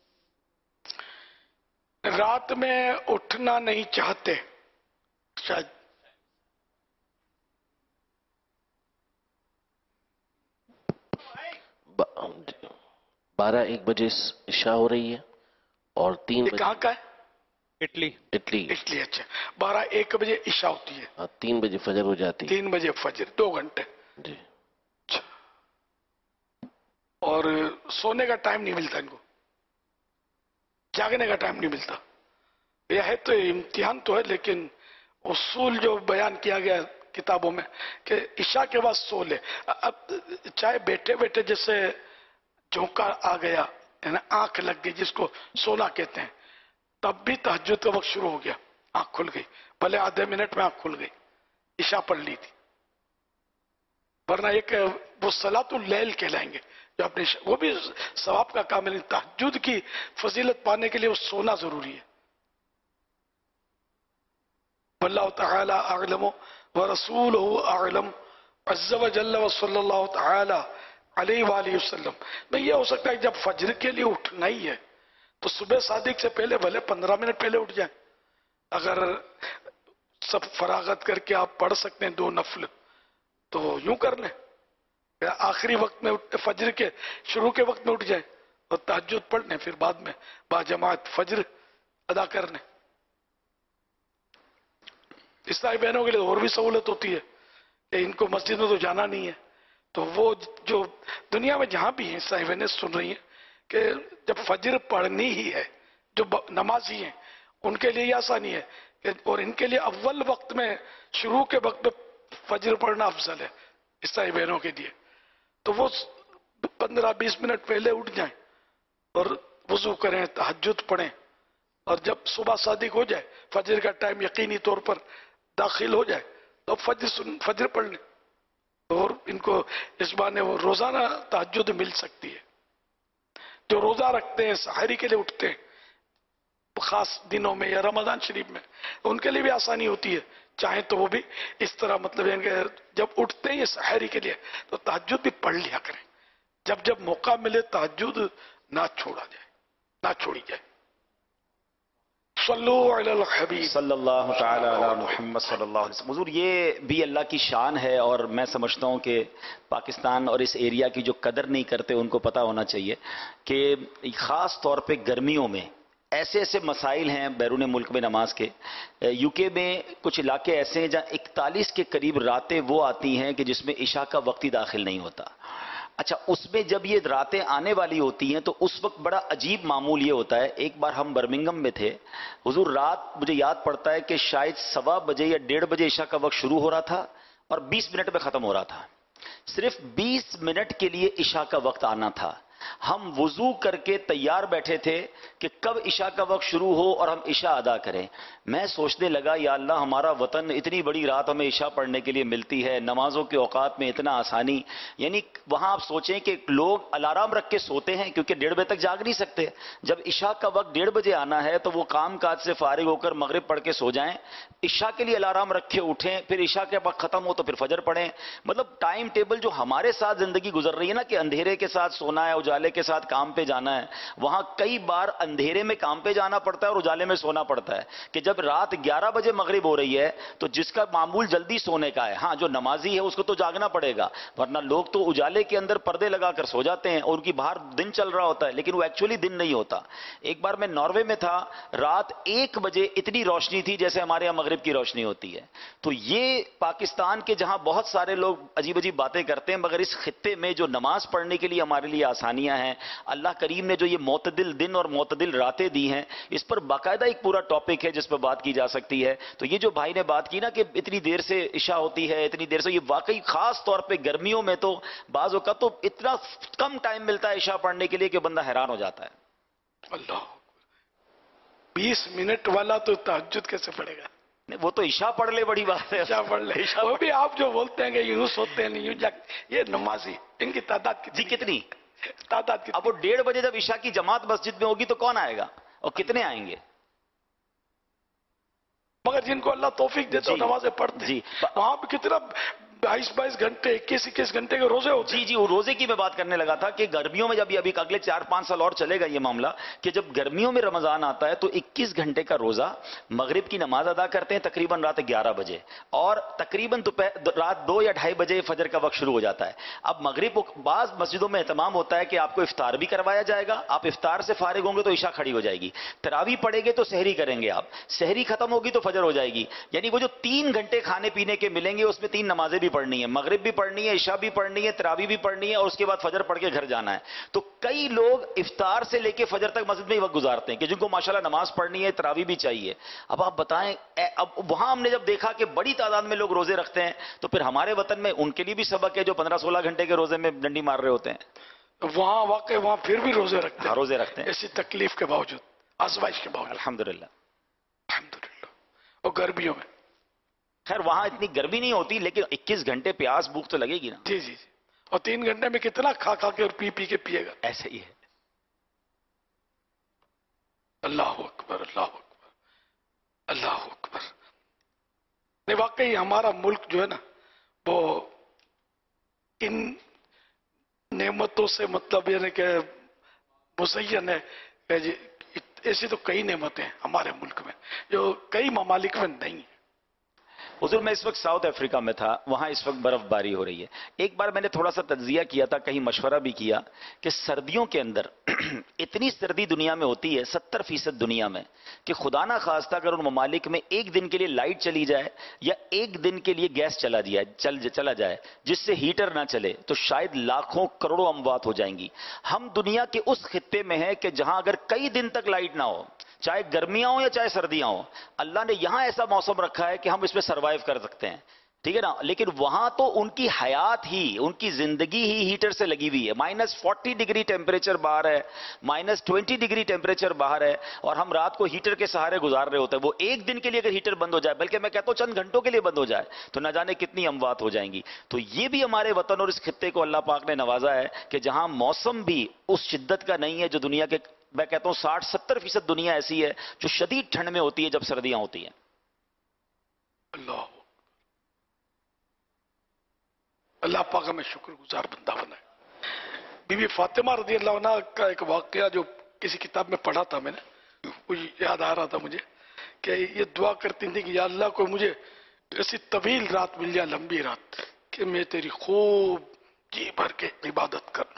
रात में उठना नहीं चाहते शायद बारह एक बजे इशा हो रही है और तीन बजे कहाँ का है? इटली इटली इटली अच्छा, बारह एक बजे इशा होती है, तीन बजे फजर हो जाती है। तीन बजे फजर, दो घंटे जी। اور سونے کا ٹائم نہیں ملتا ان کو، جاگنے کا ٹائم نہیں ملتا. یہ ہے تو امتحان تو ہے، لیکن اصول جو بیان کیا گیا کتابوں میں کہ عشاء کے بعد سو لے. اب چاہے بیٹھے بیٹھے جیسے جھونکا آ گیا، یعنی آنکھ لگ گئی جس کو سونا کہتے ہیں، تب بھی تہجد کا وقت شروع ہو گیا، آنکھ کھل گئی، بھلے آدھے منٹ میں آنکھ کھل گئی، عشاء پڑھ لی تھی. ورنہ ایک وہ صلاۃ اللیل کہلائیں گے جو اپنے وہ بھی ثواب کا کام ہے. تہجد کی فضیلت پانے کے لیے وہ سونا ضروری ہے. واللہ تعالی اعلم ورسولہ اعلم عز وجل وصلی اللہ تعالی علیہ وآلہ وسلم. میں یہ ہو سکتا ہے جب فجر کے لیے اٹھنا ہی ہے تو صبح صادق سے پہلے بھلے پندرہ منٹ پہلے اٹھ جائیں. اگر سب فراغت کر کے آپ پڑھ سکتے ہیں دو نفل تو یوں کر لیں، آخری وقت میں فجر کے شروع کے وقت میں اٹھ جائیں اور تہجد پڑھ لیں، پھر بعد میں با جماعت فجر ادا کر لیں. عیسائی بہنوں کے لیے اور بھی سہولت ہوتی ہے کہ ان کو مسجد میں تو جانا نہیں ہے، تو وہ جو دنیا میں جہاں بھی ہیں عیسائی بہنیں سن رہی ہیں کہ جب فجر پڑھنی ہی ہے، جو نمازی ہیں ان کے لیے یہ آسانی ہے کہ اور ان کے لیے اول وقت میں شروع کے وقت میں فجر پڑھنا افضل ہے عیسائی بہنوں کے لیے. تو وہ پندرہ بیس منٹ پہلے اٹھ جائیں اور وضو کریں، تہجد پڑھیں، اور جب صبح صادق ہو جائے، فجر کا ٹائم یقینی طور پر داخل ہو جائے تو فجر سن فجر پڑھ لیں. اور ان کو اس بہانے وہ روزانہ تہجد مل سکتی ہے. جو روزہ رکھتے ہیں، سحری کے لیے اٹھتے ہیں خاص دنوں میں یا رمضان شریف میں، ان کے لیے بھی آسانی ہوتی ہے. چاہیں تو وہ بھی اس طرح مطلب ہے کہ جب اٹھتے ہیں سحری کے لیے تو تہجد بھی پڑھ لیا کریں. جب جب موقع ملے تہجد نہ چھوڑا جائے، نہ چھوڑی جائے. صلو علی الحبیب صلی اللہ تعالی علی محمد صلی اللہ علیہ وسلم. حضور یہ بھی اللہ کی شان ہے، اور میں سمجھتا ہوں کہ پاکستان اور اس ایریا کی جو قدر نہیں کرتے ان کو پتہ ہونا چاہیے کہ خاص طور پہ گرمیوں میں ایسے ایسے مسائل ہیں بیرون ملک میں نماز کے. یو کے میں کچھ علاقے ایسے ہیں جہاں اکتالیس کے قریب راتیں وہ آتی ہیں کہ جس میں عشاء کا وقت ہی داخل نہیں ہوتا. اچھا، اس میں جب یہ راتیں آنے والی ہوتی ہیں تو اس وقت بڑا عجیب معمول یہ ہوتا ہے. ایک بار ہم برمنگم میں تھے حضور، رات مجھے یاد پڑتا ہے کہ شاید سوا بجے یا ڈیڑھ بجے عشاء کا وقت شروع ہو رہا تھا اور بیس منٹ میں ختم ہو رہا تھا. صرف بیس منٹ کے لیے عشاء کا وقت آنا تھا. ہم وضو کر کے تیار بیٹھے تھے کہ کب عشاء کا وقت شروع ہو اور ہم عشاء ادا کریں. میں سوچنے لگا یا اللہ، ہمارا وطن اتنی بڑی رات ہمیں عشاء پڑھنے کے لیے ملتی ہے، نمازوں کے اوقات میں اتنا آسانی. یعنی وہاں آپ سوچیں کہ لوگ الارم رکھ کے سوتے ہیں کیونکہ ڈیڑھ بجے تک جاگ نہیں سکتے. جب عشاء کا وقت ڈیڑھ بجے آنا ہے تو وہ کام کاج سے فارغ ہو کر مغرب پڑھ کے سو جائیں، عشاء کے لیے الارم رکھے اٹھیں، پھر عشاء کے وقت ختم ہو تو پھر فجر پڑھیں. مطلب ٹائم ٹیبل جو ہمارے ساتھ زندگی گزر رہی ہے نا کہ اندھیرے کے ساتھ سونا ہے، اجالے کے ساتھ کام پہ جانا ہے، وہاں کئی بار اندھیرے میں کام پہ جانا پڑتا ہے اور اجالے میں سونا پڑتا ہے. کہ جب رات گیارہ بجے مغرب ہو رہی ہے تو جس کا معمول جلدی سونے کا ہے، ہاں جو نمازی ہے اس کو تو جاگنا پڑے گا، ورنہ لوگ تو اجالے کے اندر پردے لگا کر سو جاتے ہیں اور ان کی باہر دن چل رہا ہوتا ہے، لیکن وہ ایکچولی دن نہیں ہوتا. ایک بار میں ناروے میں تھا، رات ایک بجے اتنی روشنی تھی جیسے ہمارے یہاں مغرب کی روشنی ہوتی ہے. تو یہ پاکستان کے جہاں بہت سارے لوگ عجیب عجیب باتیں کرتے ہیں، مگر اس خطے میں جو نماز پڑھنے کے لیے ہمارے لیے آسانیاں ہیں، اللہ کریم نے جو یہ معتدل دن اور معتدل راتیں دی ہیں، اس پر باقاعدہ ایک پورا ٹاپک ہے جس پر بات کی جا سکتی ہے. تو یہ جو بھائی نے بات کی نا کہ اتنی دیر سے عشاء ہوتی ہے، اتنی دیر سے، یہ واقعی خاص طور پہ گرمیوں میں تو بعض اوقات تو اتنا کم ٹائم ملتا ہے عشاء پڑھنے کے لیے کہ بندہ حیران ہو جاتا ہے. اللہ، بیس منٹ والا تو تہجد کیسے پڑے گا؟ وہ تو عشاء پڑھ لے، بڑی بات ہے، عشاء پڑھ لے. وہ بھی آپ جو بولتے ہیں کہ یوں سوتے ہیں یوں جاگ، یہ نمازی ان کی تعداد جی کتنی تعداد کتنی؟ اب وہ ڈیڑھ بجے جب عشاء کی جماعت مسجد میں ہوگی تو کون آئے گا اور کتنے آئیں گے؟ مگر جن کو اللہ توفیق دیتا ہے نمازیں پڑھتے ہیں، وہاں پہ کتنا بائیس بائیس گھنٹے اکیس اکیس گھنٹے کے روزے ہوتے ہیں. جی جی وہ روزے کی میں بات کرنے لگا تھا کہ گرمیوں میں جب یہ ابھی اگلے چار پانچ سال اور چلے گا یہ معاملہ کہ جب گرمیوں میں رمضان آتا ہے تو اکیس گھنٹے کا روزہ، مغرب کی نماز ادا کرتے ہیں تقریباً رات گیارہ بجے اور تقریباً دوپہر رات دو یا ڈھائی بجے فجر کا وقت شروع ہو جاتا ہے. اب مغرب بعض مسجدوں میں اہتمام ہوتا ہے کہ آپ کو افطار بھی کروایا جائے گا، آپ افطار سے فارغ ہوں گے تو عشاء کھڑی ہو جائے گی، تراویح پڑھیں گے تو سحری کریں گے، آپ سحری ختم ہوگی تو فجر ہو جائے گی. یعنی وہ جو تین گھنٹے کھانے پینے کے ملیں گے اس میں تین نمازیں بھی پڑھنی ہے، مغرب بھی پڑھنی ہے، عشاء بھی پڑھنی ہے، تراویح بھی پڑھنی ہے، اور اس کے بعد فجر پڑھ کے گھر جانا ہے. تو کئی لوگ افطار سے لے کے فجر تک مسجد میں ہی وقت گزارتے ہیں کہ جن کو ماشاءاللہ نماز پڑھنی ہے، تراویح بھی چاہیے. اب آپ بتائیں، اب وہاں ہم نے جب دیکھا کہ بڑی تعداد میں لوگ روزے رکھتے ہیں تو پھر ہمارے وطن میں ان کے لیے بھی سبق ہے جو پندرہ سولہ گھنٹے کے روزے میں ڈنڈی مار رہے ہوتے ہیں. وہاں واقع وہاں پھر بھی روزے رکھتے ہیں، روزے رکھتے ہیں ایسی تکلیف کے باوجود، آزمائش کے باوجود. الحمدللہ. الحمدللہ. اور گرمیوں میں خیر وہاں اتنی گرمی نہیں ہوتی لیکن اکیس گھنٹے پیاس بھوک تو لگے گی نا. جی جی جی. اور تین گھنٹے میں کتنا کھا کھا کے اور پی پی کے پیے گا. ایسا ہی ہے. اللہ اکبر، اللہ اکبر، اللہ اکبر. نہیں واقعی ہمارا ملک جو ہے نا وہ ان نعمتوں سے مطلب یعنی کہ مزین ہے. ایسی تو کئی نعمتیں ہیں ہمارے ملک میں جو کئی ممالک میں نہیں ہیں. حضور میں اس وقت ساؤتھ افریقہ میں تھا، وہاں اس وقت برف باری ہو رہی ہے. ایک بار میں نے تھوڑا سا تجزیہ کیا تھا، کہیں مشورہ بھی کیا کہ سردیوں کے اندر اتنی سردی دنیا میں ہوتی ہے، ستر فیصد دنیا میں، کہ خدا نہ خواستہ اگر ان ممالک میں ایک دن کے لیے لائٹ چلی جائے یا ایک دن کے لیے گیس چلا جائے چل چلا جائے جس سے ہیٹر نہ چلے تو شاید لاکھوں کروڑوں اموات ہو جائیں گی. ہم دنیا کے اس خطے میں ہیں کہ جہاں اگر کئی دن تک لائٹ نہ ہو، چاہے گرمیاں ہوں یا چاہے سردیاں ہوں، اللہ نے یہاں ایسا موسم رکھا ہے کہ ہم اس میں سروائیو کر سکتے ہیں. ٹھیک ہے نا. لیکن وہاں تو ان کی حیات ہی، ان کی زندگی ہی ہیٹر سے لگی ہوئی ہے. مائنس فورٹی ڈگری ٹیمپریچر باہر ہے، مائنس ٹوینٹی ڈگری ٹیمپریچر باہر ہے، اور ہم رات کو ہیٹر کے سہارے گزار رہے ہوتے ہیں. وہ ایک دن کے لیے اگر ہیٹر بند ہو جائے، بلکہ میں کہتا ہوں چند گھنٹوں کے لیے بند ہو جائے، تو نہ جانے کتنی اموات ہو جائیں گی. تو یہ بھی ہمارے وطن اور اس خطے کو اللہ پاک نے نوازا ہے کہ جہاں موسم بھی اس شدت کا نہیں ہے جو دنیا کے، میں کہتا ہوں ساٹھ ستر فیصد دنیا ایسی ہے جو شدید ٹھنڈ میں ہوتی ہے جب سردیاں ہوتی ہیں. اللہ اللہ پاک ہمیں شکر گزار بندہ بنائے. بی بی فاطمہ رضی اللہ عنہ کا ایک واقعہ جو کسی کتاب میں پڑھا تھا میں نے، وہ یاد آ رہا تھا مجھے کہ یہ دعا کرتی تھی کہ یا اللہ کو مجھے ایسی طویل رات مل جائے، لمبی رات، کہ میں تیری خوب جی بھر کے عبادت کر لوں.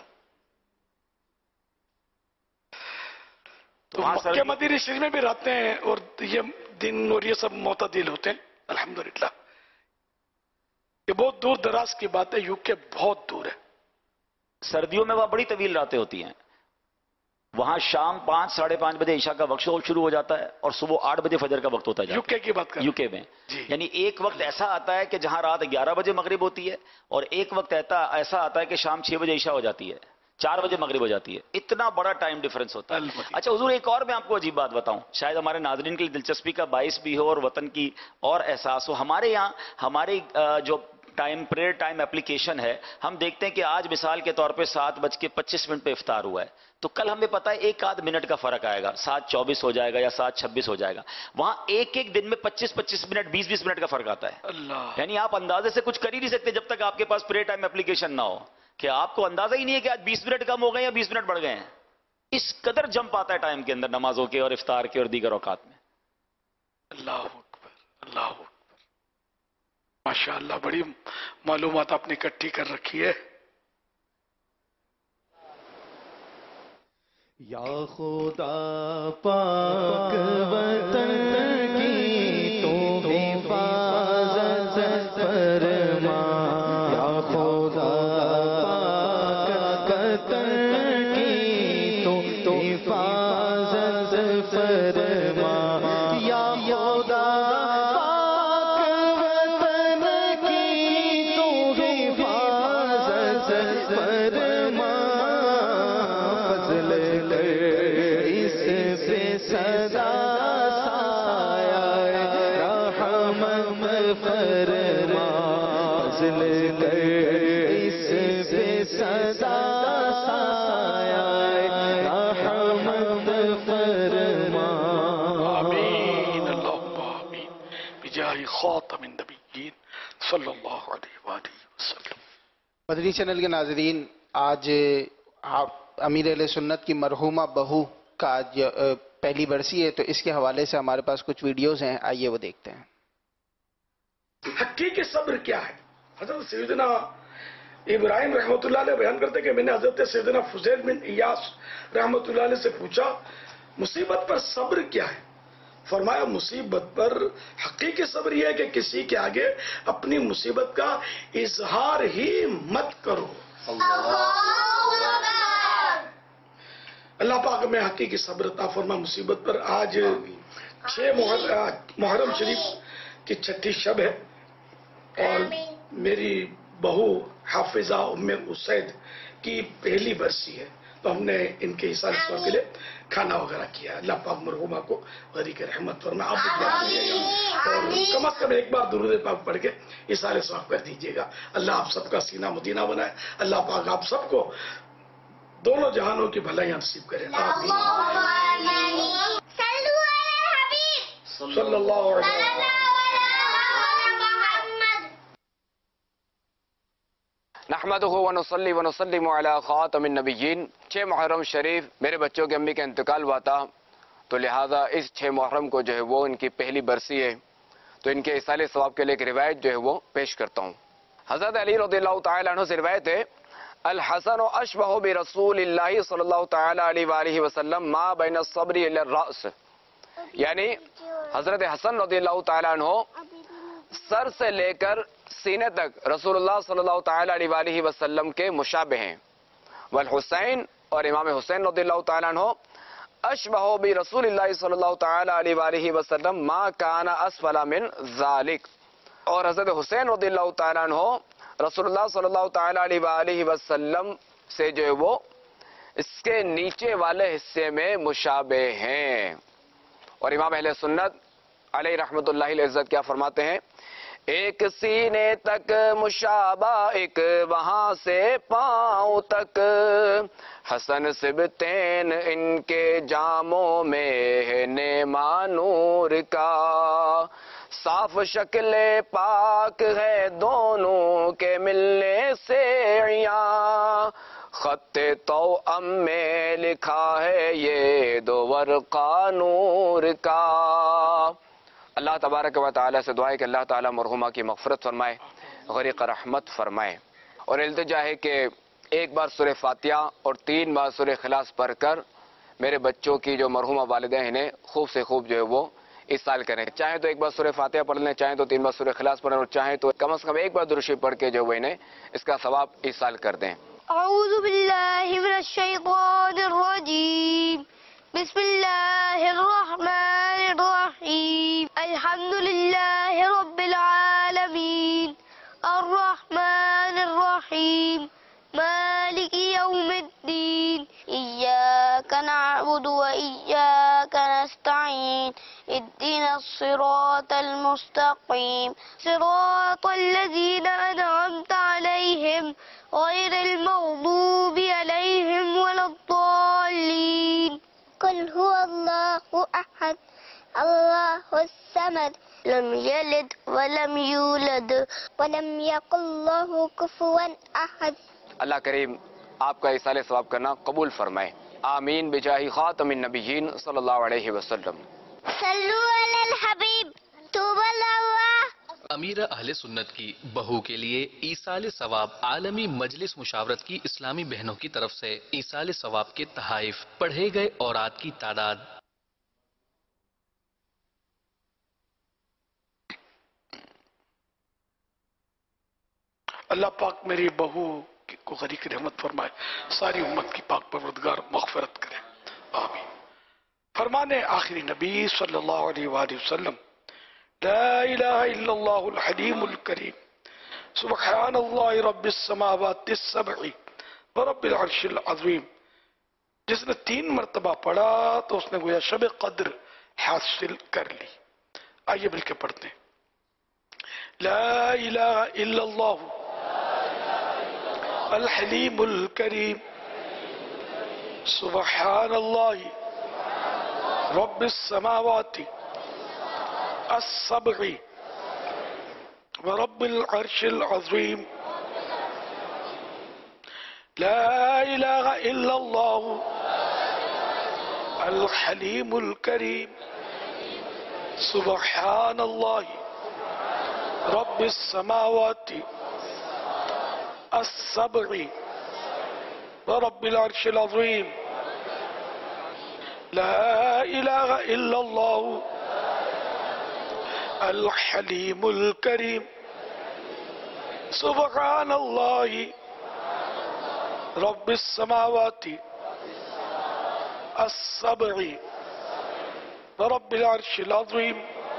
تو مکہ مدینہ شریف میں بھی رہتے ہیں اور یہ دن اور یہ سب معتدل ہوتے ہیں الحمدللہ. یہ بہت دور دراز کی بات ہے، یو کے بہت دور ہے. سردیوں میں وہاں بڑی طویل راتیں ہوتی ہیں. وہاں شام پانچ ساڑھے پانچ بجے عشاء کا وقت شروع ہو جاتا ہے اور صبح آٹھ بجے فجر کا وقت ہوتا ہے. یو کے کی بات کریں یو کے میں یعنی ایک وقت ایسا آتا ہے کہ جہاں رات گیارہ بجے مغرب ہوتی ہے، اور ایک وقت ایسا آتا ہے کہ شام چھ بجے عشاء ہو جاتی ہے، چار بجے مغرب ہو جاتی ہے. اتنا بڑا ٹائم ڈیفرنس ہوتا ہے. اچھا حضور ایک اور میں آپ کو عجیب بات بتاؤں، شاید ہمارے ناظرین کے لیے دلچسپی کا باعث بھی ہو اور وطن کی اور احساس ہو. ہمارے یہاں ہماری جو ٹائم پریئر ٹائم اپلیکیشن ہے، ہم دیکھتے ہیں کہ آج مثال کے طور پہ سات بج کے پچیس منٹ پہ افطار ہوا ہے، تو کل ہمیں پتا ہے ایک آدھ منٹ کا فرق آئے گا، سات چوبیس ہو جائے گا یا سات چھبیس ہو جائے گا. وہاں ایک ایک دن میں پچیس پچیس منٹ بیس بیس منٹ کا فرق آتا ہے. اللہ یعنی آپ اندازے سے کچھ کر ہی نہیں سکتے جب تک آپ کے پاس پریئر ٹائم اپلیکیشن نہ ہو، کہ آپ کو اندازہ ہی نہیں ہے کہ آج بیس منٹ کم ہو گئے یا بیس منٹ بڑھ گئے ہیں. اس قدر جمپ آتا ہے ٹائم کے اندر نمازوں کے اور افطار کے اور دیگر اوقات میں. اللہ اکبر، اللہ اکبر. ماشاءاللہ بڑی معلومات آپ نے اکٹھی کر رکھی ہے. یا خدا پاک وطن کی تو حفاظت فرما، یا خدا پاک وطن کی تو حفاظت فرما، یا خدا خاتم النبیین صلی اللہ علیہ وآلہ وسلم. مدنی چینل کے ناظرین، آج امیر اہل سنت کی مرحومہ بہو کا آج پہلی برسی ہے، تو اس کے حوالے سے ہمارے پاس کچھ ویڈیوز ہیں، آئیے وہ دیکھتے ہیں. حقیقی صبر کیا ہے؟ حضرت سیدنا ابراہیم رحمۃ اللہ علیہ بیان کرتے کہ میں نے حضرت سیدنا فضیل بن ایاس رحمۃ اللہ علیہ سے پوچھا مصیبت پر صبر کیا ہے؟ فرمایا مصیبت پر حقیقی صبر یہ ہے کہ کسی کے آگے اپنی مصیبت کا اظہار ہی مت کرو. اللہ پاک میں حقیقی صبر عطا فرما مصیبت پر. آج چھ محرم شریف کی چھٹی شب ہے اور میری بہو حافظہ ام اسید کی پہلی برسی ہے، تو ہم نے ان کے حصال سوا کے لیے کھانا وغیرہ کیا. اللہ پاک مرحومہ کو غریق رحمت فرما. آپ دعا کیجیے گا اور کم از کم ایک بار درود پاک پڑھ کے حصال ثواب کر دیجیے گا. اللہ آپ سب کا سینہ مدینہ بنائے. اللہ پاک آپ سب کو دونوں جہانوں کی بھلائیاں نصیب کرے. آمین. صلی اللہ علیہ وسلم. نحمدہ ونصلی ونسلم علی خاتم النبیین. چھ محرم شریف میرے بچوں کے امی کا انتقال ہوا تھا، تو لہٰذا اس چھ محرم کو جو ہے وہ ان کی پہلی برسی ہے، تو ان کے اصال ثواب کے لیے ایک روایت جو ہے وہ پیش کرتا ہوں. حضرت علی رضی اللہ تعالیٰ عنہ سے روایت ہے، الحسن اشبہ برسول اللہ صلی اللہ تعالیٰ علیہ وآلہ وسلم ما بین الصبر الی الرأس. یعنی حضرت حسن رضی اللہ تعالیٰ عنہ سر سے لے کر سینے تک رسول اللہ صلی اللہ تعالیٰ علیہ وآلہ وسلم کے مشابہ ہیں. والحسین اور امام حسین رضی اللہ تعالیٰ عنہ اشبہ برسول اللہ صلی اللہ تعالیٰ علیہ وآلہ وسلم ما کان اسفل من ذالک. اور حضرت حسین رضی اللہ تعالیٰ عنہ رسول اللہ صلی اللہ تعالیٰ علیہ وآلہ وسلم سے جو ہے وہ اس کے نیچے والے حصے میں مشابہ ہیں. اور امام اہل سنت علیہ رحمت اللہ العزت کیا فرماتے ہیں، ایک سینے تک مشابہ ایک وہاں سے پاؤں تک، حسن سبتین ان کے جاموں میں ہے نیما نور کا، صاف شکل پاک ہے دونوں کے ملنے سے عیاں، خط توأم میں لکھا ہے یہ دو ورقہ نور کا. اللہ تبارک و تعالیٰ سے دعا ہے کہ اللہ تعالیٰ مرحومہ کی مغفرت فرمائے، غریق رحمت فرمائے. اور التجا ہے کہ ایک بار سورہ فاتحہ اور تین بار سورہ اخلاص پڑھ کر میرے بچوں کی جو مرحومہ والدین ہیں خوب سے خوب جو ہے وہ اس سال کریں. چاہیں تو ایک بار سورہ فاتحہ پڑھ لیں، چاہیں تو تین بار سورہ اخلاص پڑھیں، اور چاہیں تو کم از کم ایک بار درود شریف پڑھ کے جو وہ انہیں اس کا ثواب اس سال کر دیں. اعوذ باللہ من الشیطان الرجیم. بسم اللہ الرحمن الرحیم. الحمد للہ رب العالمین الرحمن الرحیم مالک یوم الدین. ایاک نعبد و ایاک نستعین. اهدنا الصراط المستقیم صراط الذین انعمت علیہم غیر المغضوب علیہم ولا الضالین. قل هو الله أحد الله الصمد لم يلد ولم يولد ولم يكن له كفوا أحد. اللہ کریم آپ کا اصال ثواب کرنا قبول فرمائے. آمین بجاہ خاتم النبیین صلی اللہ علیہ وسلم. صلو علی الحبیب طوبى الله. امیر اہل سنت کی بہو کے لیے ایصال ثواب عالمی مجلس مشاورت کی اسلامی بہنوں کی طرف سے ایصال ثواب کے تحائف. پڑھے گئے اورات کی تعداد اللہ پاک میری بہو کو غریق رحمت فرمائے، ساری امت کی پاک پروردگار مغفرت کرے. آمین. فرمانے آخری نبی صلی اللہ علیہ وآلہ وسلم، لا الہ الا اللہ الحلیم الکریم سبحان اللہ رب السماوات السبع ورب العرش العظیم. جس نے تین مرتبہ پڑھا تو اس نے گویا شب قدر حاصل کر لی. آئیے مل کے پڑھتے ہیں. لا الہ الا اللہ الحلیم الکریم سبحان اللہ رب السماوات السبع ورب العرش العظیم. لا الہ الا اللہ الحلیم الکریم سبحان اللہ رب السماوات السبع ورب العرش العظیم. لا الہ الا اللہ الحلیم الکریم سبحان اللہ رب السماوات السبع ورب العرش العظیم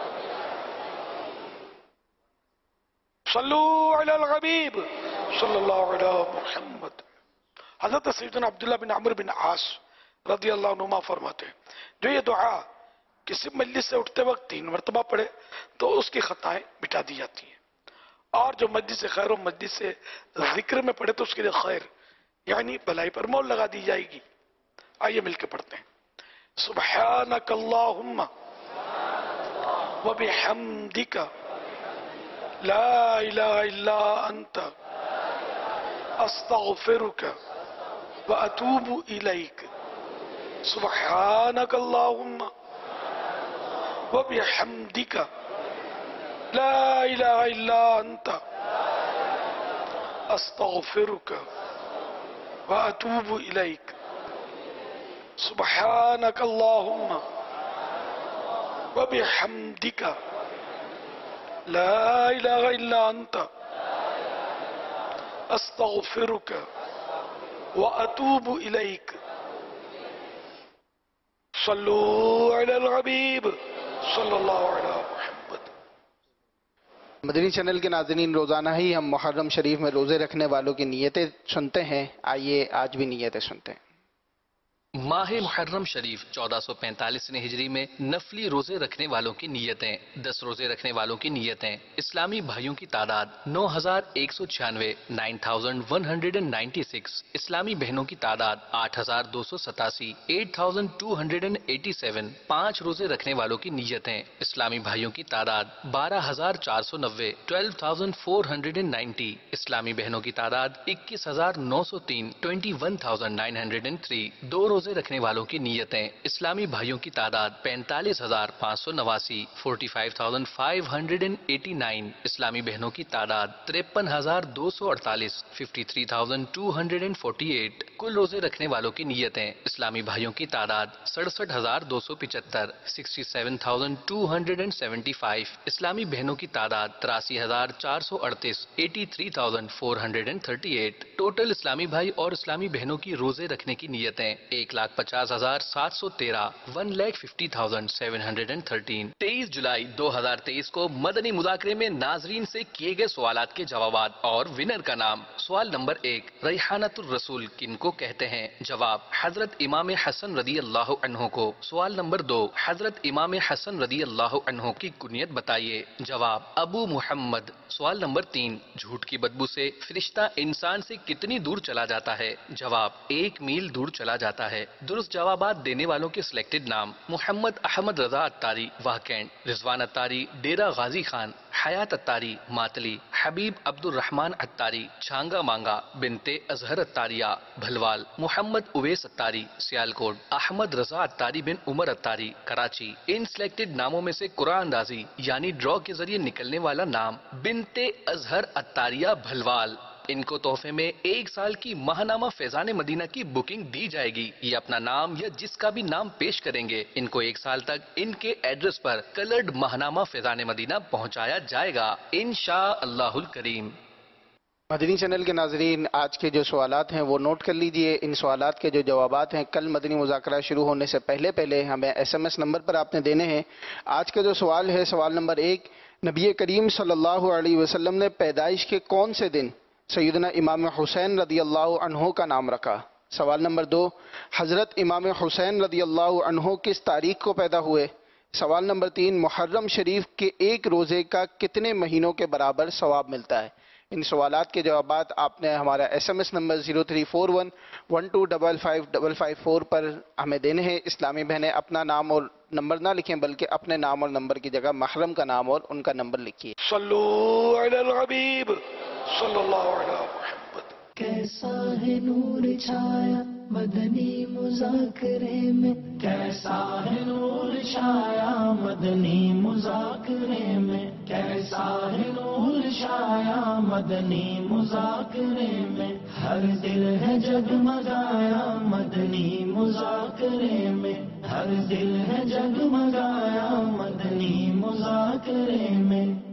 صلو علی الحبیب صلی اللہ علیہ محمد. حضرت سیدنا عبداللہ بن عمر بن عاص رضی اللہ عنہما فرماتے ہیں جو یہ دعا کسی مجلس سے اٹھتے وقت تین مرتبہ پڑھے تو اس کی خطائیں مٹا دی جاتی ہیں، اور جو مجلس سے خیر و مجلس سے ذکر میں پڑھے تو اس کے لیے خیر یعنی بھلائی پر مول لگا دی جائے گی. آئیے مل کے پڑھتے ہیں. سبحانک اللہم وبحمدک لا الہ الا انت استغفرک واتوب الیک. سبحانک اللہم وبحمدک لا الہ الا انت استغفرک واتوب الیک. سبحانک اللہم وبحمدک لا الہ الا انت استغفرک واتوب الیک. صلو علی الحبیب صلی اللہ علیہ محمد. مدنی چینل کے ناظرین، روزانہ ہی ہم محرم شریف میں روزے رکھنے والوں کی نیتیں سنتے ہیں. آئیے آج بھی نیتیں سنتے ہیں. ماہ محرم شریف چودہ سو پینتالیس ہجری میں نفلی روزے رکھنے والوں کی نیتیں. دس روزے رکھنے والوں کی نیتیں. اسلامی بھائیوں کی تعداد نو ہزار ایک سو چھیانوے nine thousand one hundred and ninety six. اسلامی بہنوں کی تعداد آٹھ ہزار دو سو ستاسی eight thousand two hundred and eighty seven. پانچ روزے رکھنے والوں کی نیتیں. اسلامی بھائیوں کی تعداد بارہ ہزار چار سو نوے twelve thousand four hundred and ninety. اسلامی بہنوں کی تعداد اکیس ہزار نو سو تین twenty one thousand nine hundred and three. دو روزے رکھنے والوں کی نیتیں. اسلامی بھائیوں کی تعداد پینتالیس ہزار پانچ سو نواسی forty five thousand five hundred and eighty nine. اسلامی بہنوں کی تعداد ترپن ہزار دو سو اڑتالیس fifty three thousand two hundred and forty eight. کل روزے رکھنے والوں کی نیتیں. اسلامی بھائیوں کی تعداد سڑسٹھ ہزار دو سو پچہتر sixty seven thousand two hundred and seventy five. اسلامی بہنوں کی تعداد تراسی ہزار چار سو اڑتیس eighty three thousand four hundred and thirty eight. Total اسلامی بھائی اور اسلامی بہنوں کی روزے رکھنے کی نیتیں ایک لاکھ پچاس ہزار سات سو تیرہ one lakh fifty thousand seven hundred and thirteen. تیئیس جولائی دو ہزار تیئیس کو مدنی مذاکرے میں ناظرین سے کیے گئے سوالات کے جوابات اور ونر کا نام. سوال نمبر ایک، ریحانۃ الرسول کن کو کہتے ہیں؟ جواب، حضرت امام حسن رضی اللہ عنہ کو. سوال نمبر دو، حضرت امام حسن رضی اللہ عنہ کی کنیت بتائیے. جواب، ابو محمد. سوال نمبر تین، جھوٹ کی بدبو سے فرشتہ انسان سے کتنی دور چلا جاتا ہے؟ جواب، ایک میل دور چلا جاتا ہے. درست جوابات دینے والوں کے سلیکٹڈ نام: محمد احمد رضا اتاری واہکینڈ، رضوان اتاری ڈیرہ غازی خان، حیات اتاری ماتلی، حبیب عبد الرحمن اتاری چھانگا مانگا، بنتے اظہر اتاریہ بھلوال، محمد اویس اتاری سیالکوٹ، احمد رضا اتاری بن عمر اتاری کراچی. ان سلیکٹڈ ناموں میں سے قرآن اندازی یعنی ڈرا کے ذریعے نکلنے والا نام بنتے اظہر اتاریہ بھلوال. ان کو تحفے میں ایک سال کی ماہنامہ فیضان مدینہ کی بکنگ دی جائے گی. یہ اپنا نام یا جس کا بھی نام پیش کریں گے ان کو ایک سال تک ان کے ایڈریس پر کلرڈ ماہنامہ فیضان مدینہ پہنچایا جائے گا انشاء اللہ الکریم. مدنی چینل کے ناظرین، آج کے جو سوالات ہیں وہ نوٹ کر لیجئے. ان سوالات کے جو جوابات ہیں کل مدنی مذاکرہ شروع ہونے سے پہلے پہلے ہمیں ایس ایم ایس نمبر پر آپ نے دینے ہیں. آج کا جو سوال ہے، سوال نمبر ایک، نبی کریم صلی اللہ علیہ وسلم نے پیدائش کے کون سے دن سیدنا امام حسین رضی اللہ عنہ کا نام رکھا؟ سوال نمبر دو، حضرت امام حسین رضی اللہ عنہ کس تاریخ کو پیدا ہوئے؟ سوال نمبر تین، محرم شریف کے ایک روزے کا کتنے مہینوں کے برابر ثواب ملتا ہے؟ ان سوالات کے جوابات آپ نے ہمارا S M S number zero three four one one two double five double five four پر ہمیں دینے ہیں. اسلامی بہنیں اپنا نام اور نمبر نہ لکھیں بلکہ اپنے نام اور نمبر کی جگہ محرم کا نام اور ان کا نمبر لکھیے. صلو علی الحبیب صلی اللہ علیہ محمد. کیسا ہے نور چھایا مدنی مذاکرے میں، کیسا ہے نور شایا مدنی مذاکرے میں، کیسا ہے نور شایا مدنی مذاکرے میں، ہر دل ہے جگمگایا مدنی مذاکرے میں، ہر دل ہے جگمگایا مدنی مذاکرے میں۔